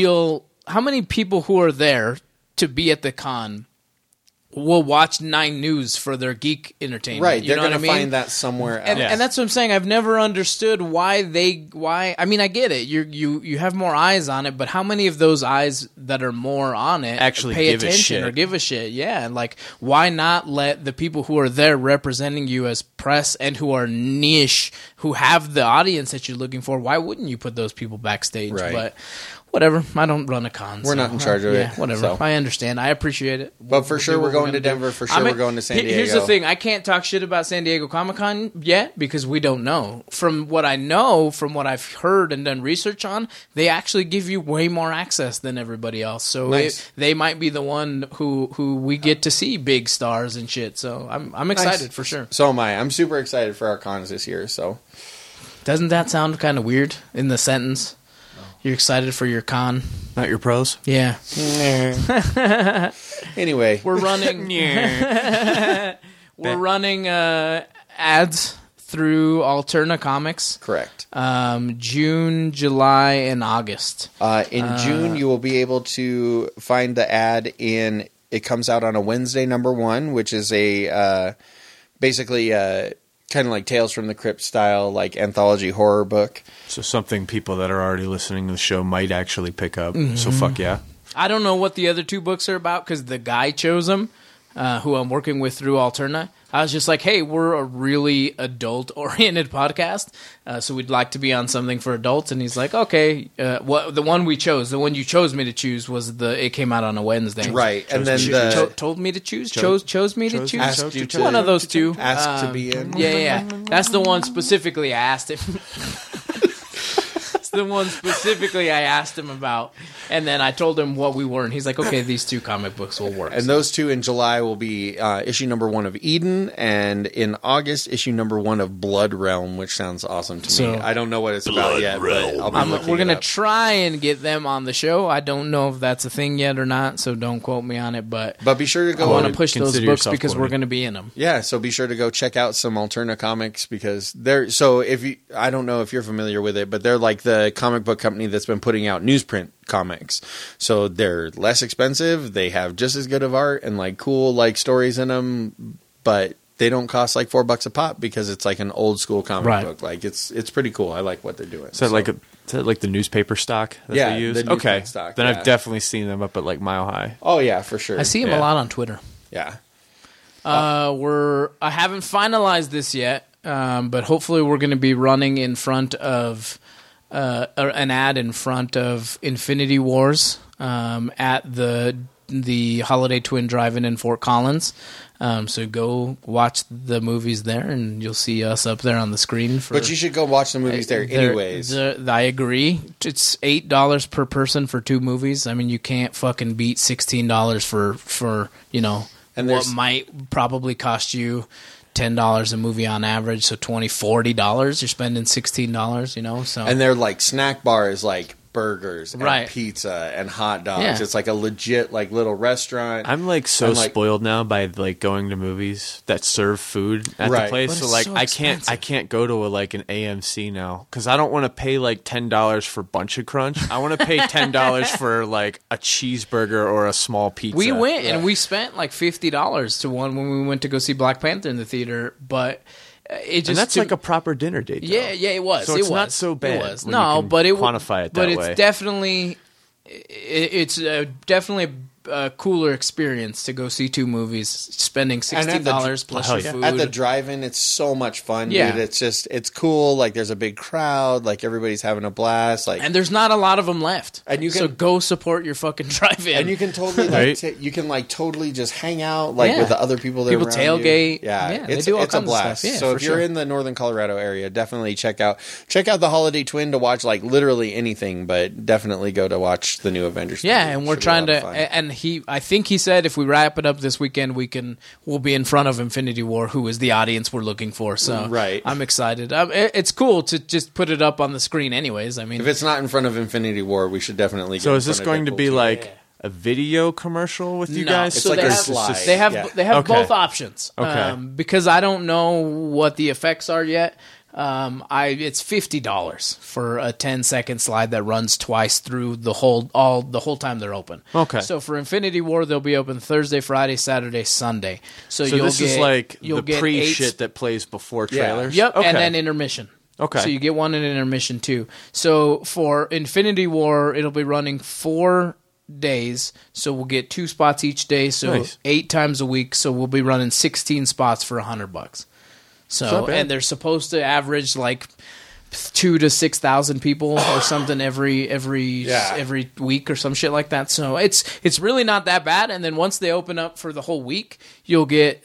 people who are there to be at the con will watch 9 News for their geek entertainment? Right, You they're know what going I to mean? find that somewhere else. And that's what I'm saying. I've never understood why. I mean, I get it. You have more eyes on it, but how many of those eyes that are more on it Actually pay give a attention shit. or give a shit? Yeah, and like, why not let the people who are there representing you as press and who are niche, who have the audience that you're looking for? Why wouldn't you put those people backstage? Right. But whatever. I don't run a con. We're not in charge of yeah, it, whatever. so. I understand. I appreciate it. But for sure, do we're what going gonna to do. Denver. For sure, we're going to San Diego. Here's the thing. I can't talk shit about San Diego Comic-Con yet because we don't know. From what I know, from what I've heard and done research on, they actually give you way more access than everybody else. So Nice. they might be the one who we get to see big stars and shit. So I'm excited Nice. for sure. So am I. I'm super excited for our cons this year. So Doesn't that sound kind of weird in the sentence? You're excited for your con? Not your pros? Yeah. anyway, We're running. We're running ads through Alterna Comics. correct. June, July, and August. In June, you will be able to find the ad in. It comes out on a Wednesday, #1, which is a basically kind of like Tales from the Crypt style, like anthology horror book. So something people that are already listening to the show might actually pick up. Mm-hmm. So fuck yeah. I don't know what the other 2 books are about because the guy chose them, who I'm working with through Alterna. I was just like, hey, we're a really adult-oriented podcast, so we'd like to be on something for adults. And he's like, okay. The one we chose, the one you chose me to choose, was it came out on a Wednesday. Right, and then told me to choose? Chose me to choose? Asked you to- One of those 2. asked to be in. Yeah. That's the one specifically I asked him. That's the one specifically I asked him about. And then I told him what we were, and he's like, okay, these 2 comic books will work. And those 2 in July will be issue #1 of Eden, and in August, issue #1 of Blood Realm, which sounds awesome to So- me. I don't know what it's about yet, but I'll be looking we're it going to up. try and get them on the show. I don't know if that's a thing yet or not, so don't quote me on it. But But be sure to I go want to push those consider books yourself because we're quoted. going to be in them. Yeah, so be sure to go check out some Alterna Comics because they're so if you I don't know if you're familiar with it, but they're like the comic book company that's been putting out newsprint comics. So they're less expensive, they have just as good of art and like cool like stories in them, but they don't cost like $4 a pop because it's like an old school comic Right. book. Like it's pretty cool. I like what they're doing. Is that like the newspaper stock that Yeah, they use? the newsprint Okay. stock, Then yeah. I've definitely seen them up at like Mile High. Oh yeah, for sure. I see them a Yeah. lot on Twitter. Yeah. I haven't finalized this yet, but hopefully we're going to be running in front of an ad in front of Infinity Wars at the Holiday Twin Drive-In in Fort Collins. So go watch the movies there, and you'll see us up there on the screen. But you should go watch the movies there anyways. I agree. It's $8 per person for 2 movies. I mean, you can't fucking beat $16 for And what there's- might probably cost you $10 a movie on average. So $20-$40, you're spending $16. So And they're like snack bars, like burgers and Right. pizza and hot dogs. Yeah. It's like a legit like little restaurant. I'm like so And, like- spoiled now by like going to movies that serve food at Right. the place. But So it's like so I expensive. can't go to like an AMC now because I don't want to pay like $10 for Bunch of Crunch. I want to pay $10 for like a cheeseburger or a small pizza. we went and we spent like $50 to one when we went to go see Black Panther in the theater, but it just and that's like a proper dinner date. Though. Yeah, it was. So it's it was. not so bad. It was. when No, you can but it quantify it that but way. it's definitely definitely a cooler experience to go see 2 movies, spending $60 plus your food. At the drive-in, it's so much fun, Yeah. dude. It's cool. Like, there's a big crowd. Like, everybody's having a blast. Like, and there's not a lot of them left. And you so can- go support your fucking drive-in. and you can totally you can totally just hang out with the other people that People are around tailgate. You. Yeah, Yeah, they it's do all it's a kinds of blast. stuff. Yeah, so for if you're sure. in the northern Colorado area, definitely check out the Holiday Twin to watch like literally anything, but definitely go to watch the new Avengers. Yeah, movie. and we're Should be a trying lot of to. fun. And I think he said if we wrap it up this weekend, we'll be in front of Infinity War, who is the audience we're looking for. So Right. I'm excited. It's cool to just put it up on the screen, anyways. I mean, If it's not in front of Infinity War, we should definitely. So get is in this front of going to Deadpool be 2. like a video commercial with you No. guys? So like they a have, slide. They have Yeah. they have Okay. both options. Okay. Because I don't know what the effects are yet. It's $50 for a 10-second slide that runs twice through the whole time they're open. Okay. So for Infinity War, they'll be open Thursday, Friday, Saturday, Sunday. So you'll this is get, like you'll the get pre 8 shit that plays before Yeah. trailers. Yep, Okay. and then intermission. Okay. So you get one in intermission too. So for Infinity War, it'll be running 4 days. So we'll get 2 spots each day. So Nice. 8 times a week. So we'll be running 16 spots for $100. not So bad. and they're supposed to average like 2,000 to 6,000 people or something every week or some shit like that. So it's really not that bad. And then once they open up for the whole week, you'll get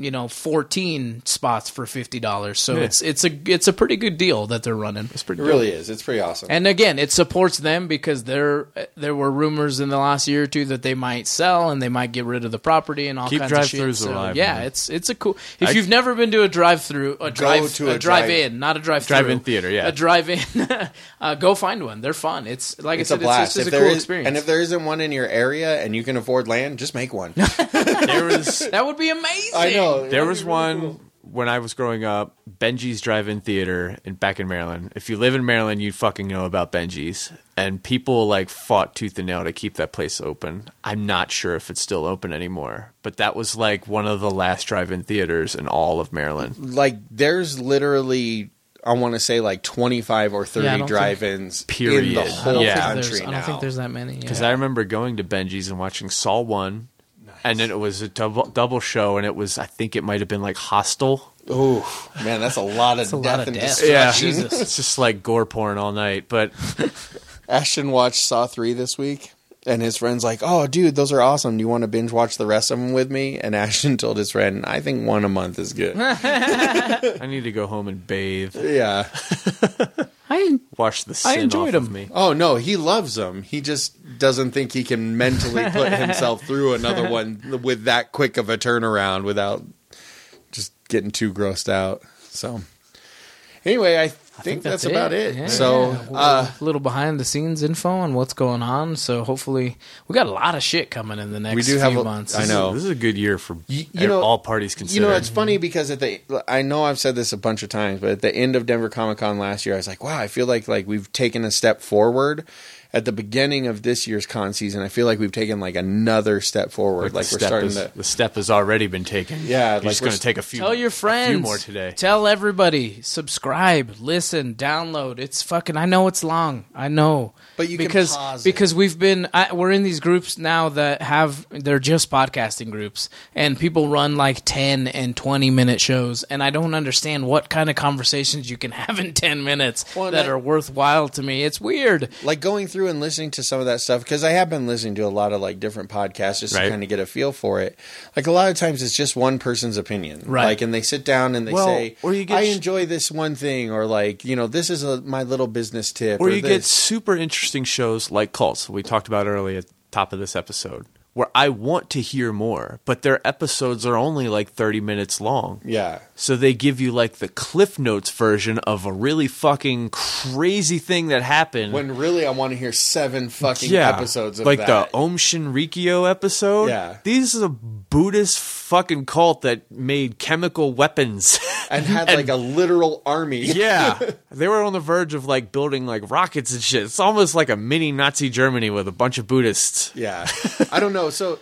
14 spots for $50. So Yeah. it's a pretty good deal that they're running. It's pretty It really is. It's pretty awesome. And again, it supports them because there were rumors in the last year or two that they might sell and they might get rid of the property and all Keep kinds of shit. drive-thrus So, alive, yeah, man. it's a cool. If you've never been to a drive-through, a drive-in, not a drive-through, Drive-in theater, yeah. a drive-in, go find one. They're fun. It's like It's I a said, blast. it's just If a there cool is- experience. And if there isn't one in your area and you can afford land, just make one. There was that would be amazing. I know. there was one when I was growing up, Benji's Drive-In Theater back in Maryland. If you live in Maryland, you fucking know about Benji's. And people like fought tooth and nail to keep that place open. I'm not sure if it's still open anymore, but that was like one of the last drive-in theaters in all of Maryland. Like, there's literally, I want to say, like 25 or 30 Yeah, I don't drive-ins Period. in the I don't whole think country I now. don't think there's that many. Because Yeah. I remember going to Benji's and watching Saw 1, and then it was a double show, and it was, I think it might have been like Hostel. Ooh, man, that's a lot of a lot death of and death. destruction. Jesus. It's just like gore porn all night, but Ashton watched Saw 3 this week, and his friend's like, "Oh, dude, those are awesome. Do you want to binge watch the rest of them with me?" And Ashton told his friend, "I think one a month is good." I need to go home and bathe. Yeah. Wash the sin enjoyed off of them. me. Oh, no, he loves them. He just doesn't think he can mentally put himself through another one with that quick of a turnaround without just getting too grossed out. So, anyway, I think that's about it. Yeah. So, a little behind the scenes info on what's going on. So hopefully, we got a lot of shit coming in the next We do have few a- months. I know. This is a good year for you know, all parties considered. You know, it's funny because I know I've said this a bunch of times, but at the end of Denver Comic Con last year, I was like, wow, I feel like we've taken a step forward. At the beginning of this year's con season, I feel like we've taken like another step forward. Like we're starting to. The step has already been taken. Yeah, You're like just we're going to take a few. Tell your friends. A few more today. Tell everybody. Subscribe. Listen. Download. It's fucking. I know it's long. I know. But you can because pause it. because we've been we're in these groups now that they're just podcasting groups, and people run like 10 and 20-minute shows, and I don't understand what kind of conversations you can have in 10 minutes that are worthwhile to me. It's weird. Like going through and listening to some of that stuff, because I have been listening to a lot of like different podcasts just to Right. kind of get a feel for it. Like a lot of times it's just one person's opinion. Right. Like, and they sit down and they Well, say, or you get I enjoy this one thing, or like, this is my little business tip. Or you get this. super interesting shows like Cults, we talked about earlier at the top of this episode, where I want to hear more, but their episodes are only like 30 minutes long. Yeah. So they give you like the Cliff Notes version of a really fucking crazy thing that happened. When really I want to hear 7 fucking yeah, episodes of like that. the Om Shinrikyo episode. Yeah. These is a Buddhist fucking cult that made chemical weapons. and had like a literal army. Yeah. They were on the verge of like building like rockets and shit. It's almost like a mini Nazi Germany with a bunch of Buddhists. Yeah. I don't know. So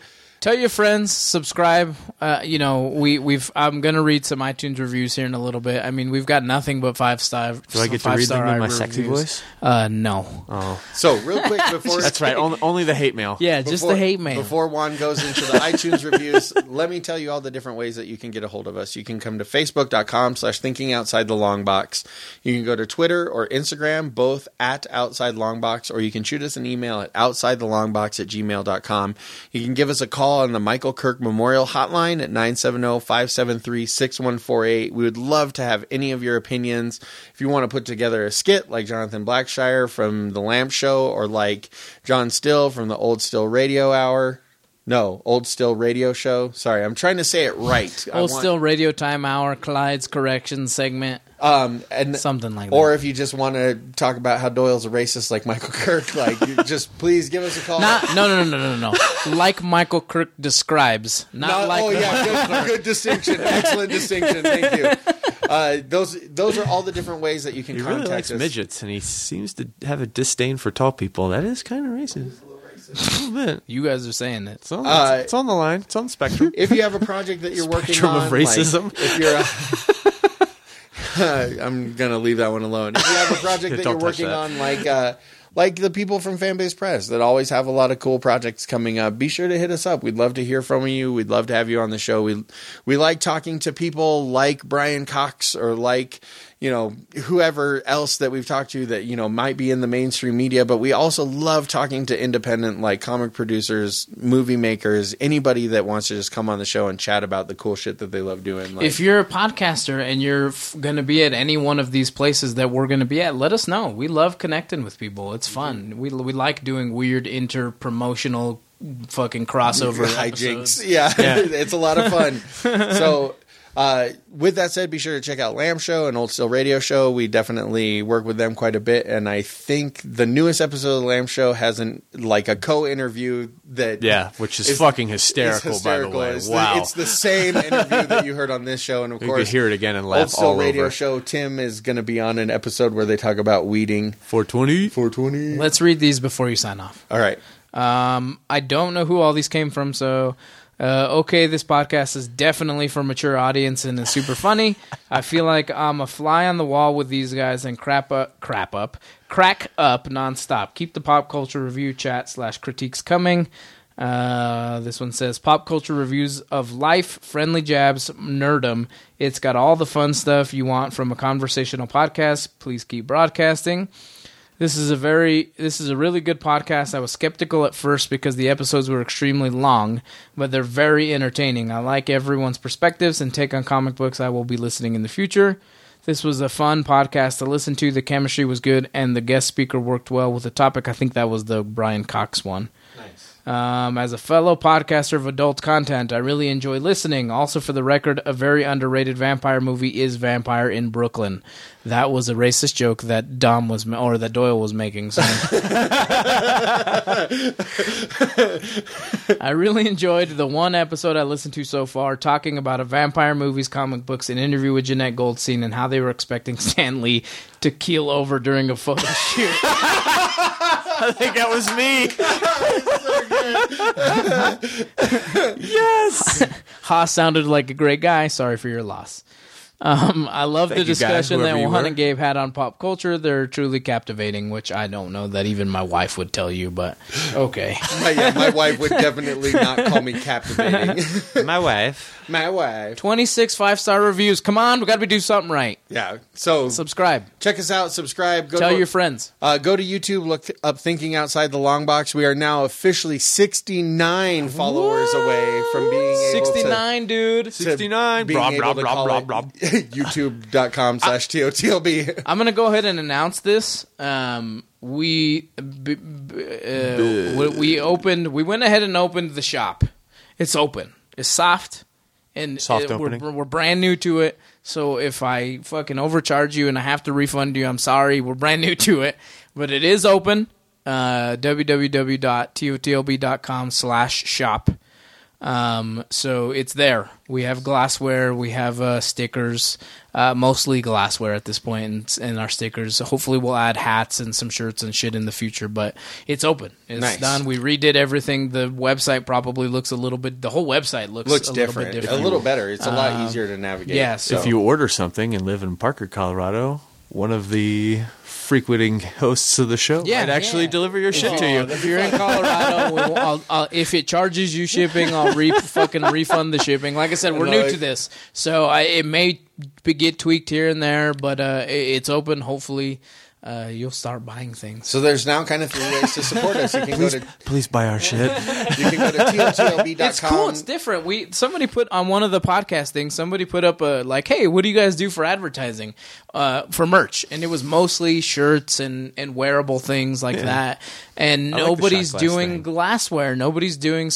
Tell your friends, subscribe. I'm gonna read some iTunes reviews here in a little bit. I mean, we've got nothing but 5-star. Do I get to read them in my sexy voice? No. Oh, So real quick before that's right. Only the hate mail. Yeah, just the hate mail. Before Juan goes into the iTunes reviews, let me tell you all the different ways that you can get a hold of us. You can come to facebook.com/thinkingoutsidethelongbox. You can go to Twitter or Instagram, both at Outside Longbox, or you can shoot us an email at outsidethelongbox@gmail.com. You can give us a call on the Michael Kirk Memorial Hotline at 970-573-6148. We would love to have any of your opinions. If you want to put together a skit like Jonathan Blackshire from The Lamp Show, or like John Still from the Old Still Radio Hour. No, Old Still Radio Show. Sorry, I'm trying to say it right. Still Radio Time Hour, Clyde's Correction segment. And something like that. Or if you just want to talk about how Doyle's a racist like Michael Kirk, like, you just please give us a call. No. Like Michael Kirk describes. Good distinction. Excellent distinction. Thank you. Those are all the different ways that you can contact really likes us. midgets, and he seems to have a disdain for tall people. That is kind of racist. A little bit. You guys are saying it. It's on the line. It's on the spectrum. If you have a project that you're working Spectrum on, of racism. like, if you're I'm gonna leave that one alone. If you have a project that you're working on, like the people from Fanbase Press that always have a lot of cool projects coming up, be sure to hit us up. We'd love to hear from you. We'd love to have you on the show. We like talking to people like Brian Cox, or like, whoever else that we've talked to that, might be in the mainstream media, but we also love talking to independent, like, comic producers, movie makers, anybody that wants to just come on the show and chat about the cool shit that they love doing. Like, if you're a podcaster and you're going to be at any one of these places that we're going to be at, let us know. We love connecting with people. It's fun. We like doing weird inter-promotional fucking crossover hijinks. episodes. Yeah. It's a lot of fun. So, with that said, be sure to check out Lamb Show and Old Still Radio Show. We definitely work with them quite a bit, and I think the newest episode of the Lamb Show has a co-interview that which is fucking hysterical, by the way. Wow, it's the same interview that you heard on this show, and of course, you could hear it again and laugh Old Still all Radio over. Show. Tim is going to be on an episode where they talk about weeding. 420. Let's read these before you sign off. All right. I don't know who all these came from, so this podcast is definitely for a mature audience and is super funny. I feel like I'm a fly on the wall with these guys and crack up nonstop. Keep the pop culture review chat / critiques coming. This one says pop culture reviews of life, friendly jabs, nerdum. It's got all the fun stuff you want from a conversational podcast. Please keep broadcasting. This is a really good podcast. I was skeptical at first because the episodes were extremely long, but they're very entertaining. I like everyone's perspectives and take on comic books. I will be listening in the future. This was a fun podcast to listen to. The chemistry was good, and the guest speaker worked well with the topic. I think that was the Brian Cox one. Nice. As a fellow podcaster of adult content, I really enjoy listening. Also, for the record, a very underrated vampire movie is Vampire in Brooklyn. That was a racist joke that that Doyle was making. So. I really enjoyed the one episode I listened to so far, talking about a vampire movies, comic books, an interview with Jeanette Goldstein, and how they were expecting Stan Lee to keel over during a photo shoot. I think that was me. Yes. Haas sounded like a great guy. Sorry for your loss. I love the discussion that Juan and Gabe had on pop culture. They're truly captivating, which I don't know that even my wife would tell you, but okay. My wife would definitely not call me captivating. My wife. 26 5-star reviews. Come on, we got to do something right. Yeah. So subscribe. Check us out. Subscribe. Tell your friends. Go to YouTube. Look up Thinking Outside the Long Box. We are now officially 69 followers away from being able 69, dude. 69. Being able to call it YouTube.com/TOTLB. I'm going to go ahead and announce this. We went ahead and opened the shop. It's open. It's soft. And we're brand new to it, so if I fucking overcharge you and I have to refund you, I'm sorry. We're brand new to it, but it is open. www.totlb.com/shop. So it's there. We have glassware. We have stickers, mostly glassware at this point, and our stickers. Hopefully we'll add hats and some shirts and shit in the future, but it's open. It's done. We redid everything. The website probably looks a little bit, the whole website looks a different. Little bit different. A little better. It's a lot easier to navigate. Yeah, so. If you order something and live in Parker, Colorado, one of the frequenting hosts of the show might actually deliver your shit to you. If you're in Colorado, if it charges you shipping, I'll fucking refund the shipping. Like I said, we're new to this, so it may get tweaked here and there, but it's open. Hopefully, you'll start buying things. So there's now kind of 3 ways to support us. You can please buy our shit. You can go to TOTLB.com. It's cool. It's different. Somebody put on one of the podcast things. Somebody put up hey, what do you guys do for advertising, for merch? And it was mostly shirts and wearable things like that. And nobody's doing glassware. Nobody's doing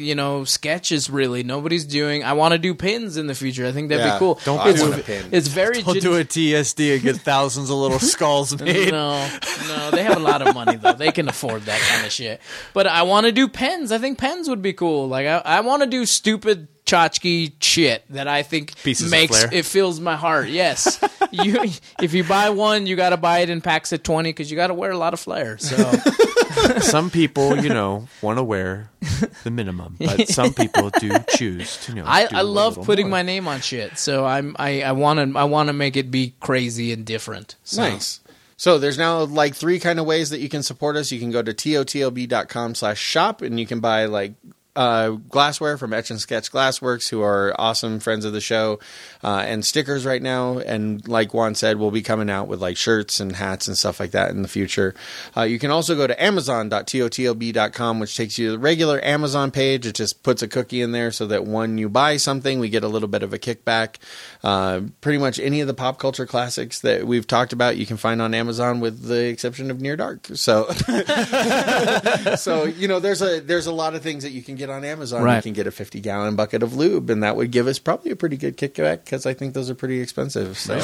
sketches really. Nobody's doing. I want to do pins in the future. I think that'd be cool. Don't do a pin. It's very. Don't do a TSD and get thousands of little skulls made. No, they have a lot of money though. They can afford that kind of shit. But I want to do pens. I think pens would be cool. Like I want to do stupid tchotchke shit that I think it fills my heart. Yes, if you buy one, you got to buy it in packs of 20 because you got to wear a lot of flair. So some people, want to wear the minimum, but some people do choose to. I love putting my name on shit. So I want to make it be crazy and different. So. Nice. So there's now 3 kind of ways that you can support us. You can go to totlb.com/shop and you can buy glassware from Etch and Sketch Glassworks, who are awesome friends of the show, and stickers right now. And like Juan said, we'll be coming out with shirts and hats and stuff like that in the future. You can also go to amazon.totlb.com, which takes you to the regular Amazon page. It just puts a cookie in there so that when you buy something, we get a little bit of a kickback. Pretty much any of the pop culture classics that we've talked about, you can find on Amazon, with the exception of Near Dark. So, there's a lot of things that you can get on Amazon. Right. You can get a 50-gallon bucket of lube, and that would give us probably a pretty good kickback because I think those are pretty expensive. So,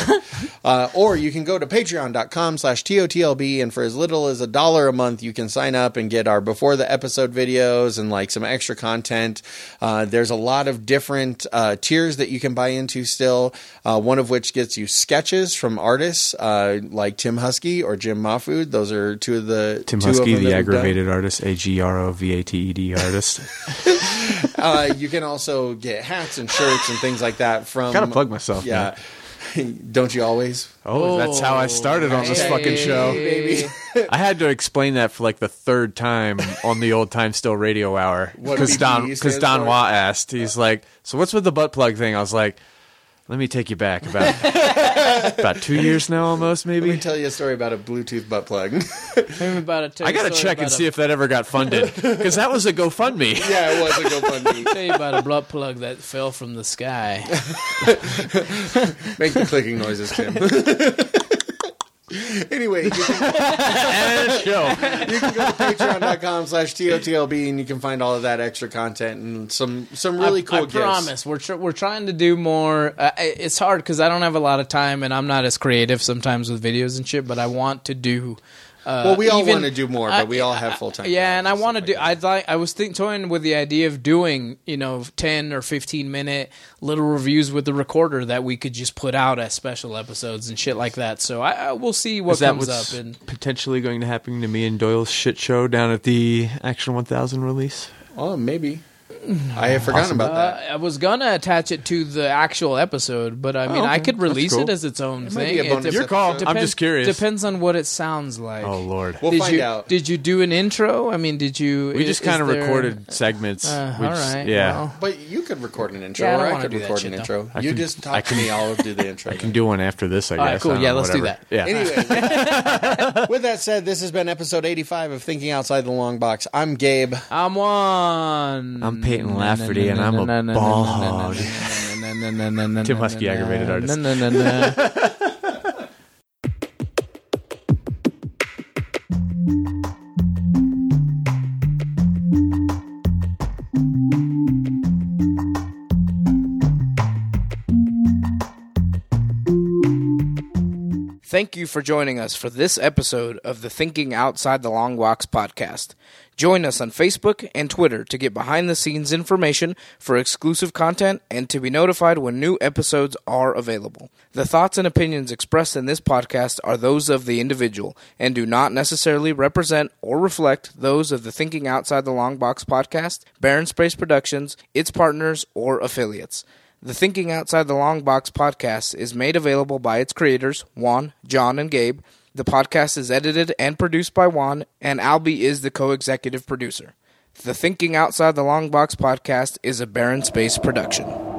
or you can go to patreon.com/TOTLB, and for as little as $1 a month, you can sign up and get our before the episode videos and some extra content. There's a lot of different tiers that you can buy into still. One of which gets you sketches from artists like Tim Husky or Jim Mahfood. Those are two of the Tim Husky, the aggravated artist, AGROVATED artist. You can also get hats and shirts and things like that from. Gotta plug myself. Yeah. Don't you always? Oh, that's how I started on this fucking show. Baby. I had to explain that for the 3rd time on the Old Time Still Radio Hour because Don Watt asked. He's like, "So what's with the butt plug thing?" I was like, let me take you back about 2 years now, almost maybe. Let me tell you a story about a Bluetooth butt plug. I got to check and see if that ever got funded because that was a GoFundMe. Yeah, it was a GoFundMe. Tell you about a butt plug that fell from the sky. Make the clicking noises, Tim. Anyway, you can go to patreon.com/TOTLB and you can find all of that extra content and some really cool gifts. I promise. We're trying to do more. It's hard because I don't have a lot of time and I'm not as creative sometimes with videos and shit, but I want to do... we all want to do more, but we all have full-time jobs. Yeah, and I want to do... I was toying with the idea of doing, 10 or 15-minute little reviews with the recorder that we could just put out as special episodes and shit like that. So we'll see what comes up. And potentially going to happen to me and Doyle's shit show down at the Action 1000 release? Oh, maybe. I had forgotten about that. I was gonna attach it to the actual episode, but I could release it as its own thing. Your call. I'm just curious. Depends on what it sounds like. Oh Lord, we'll find out. Did you do an intro? Did you? We just kind of recorded segments. All right. Yeah. Well. But you could record an intro, or I could record an intro. You just talk to me. I'll do the intro. I can do one after this. I guess. All right, cool. Yeah, let's do that. Yeah. Anyway, with that said, this has been episode 85 of Thinking Outside the Long Box. I'm Gabe. I'm Juan. I'm Peyton Lafferty. And I'm a ball hog. Tim Husky, aggravated artist. Thank you for joining us for this episode of the Thinking Outside the Long Box podcast. Join us on Facebook and Twitter to get behind-the-scenes information for exclusive content and to be notified when new episodes are available. The thoughts and opinions expressed in this podcast are those of the individual and do not necessarily represent or reflect those of the Thinking Outside the Long Box podcast, Barren Space Productions, its partners, or affiliates. The Thinking Outside the Long Box podcast is made available by its creators, Juan, John, and Gabe. The podcast is edited and produced by Juan, and Albie is the co-executive producer. The Thinking Outside the Long Box podcast is a Barren Space production.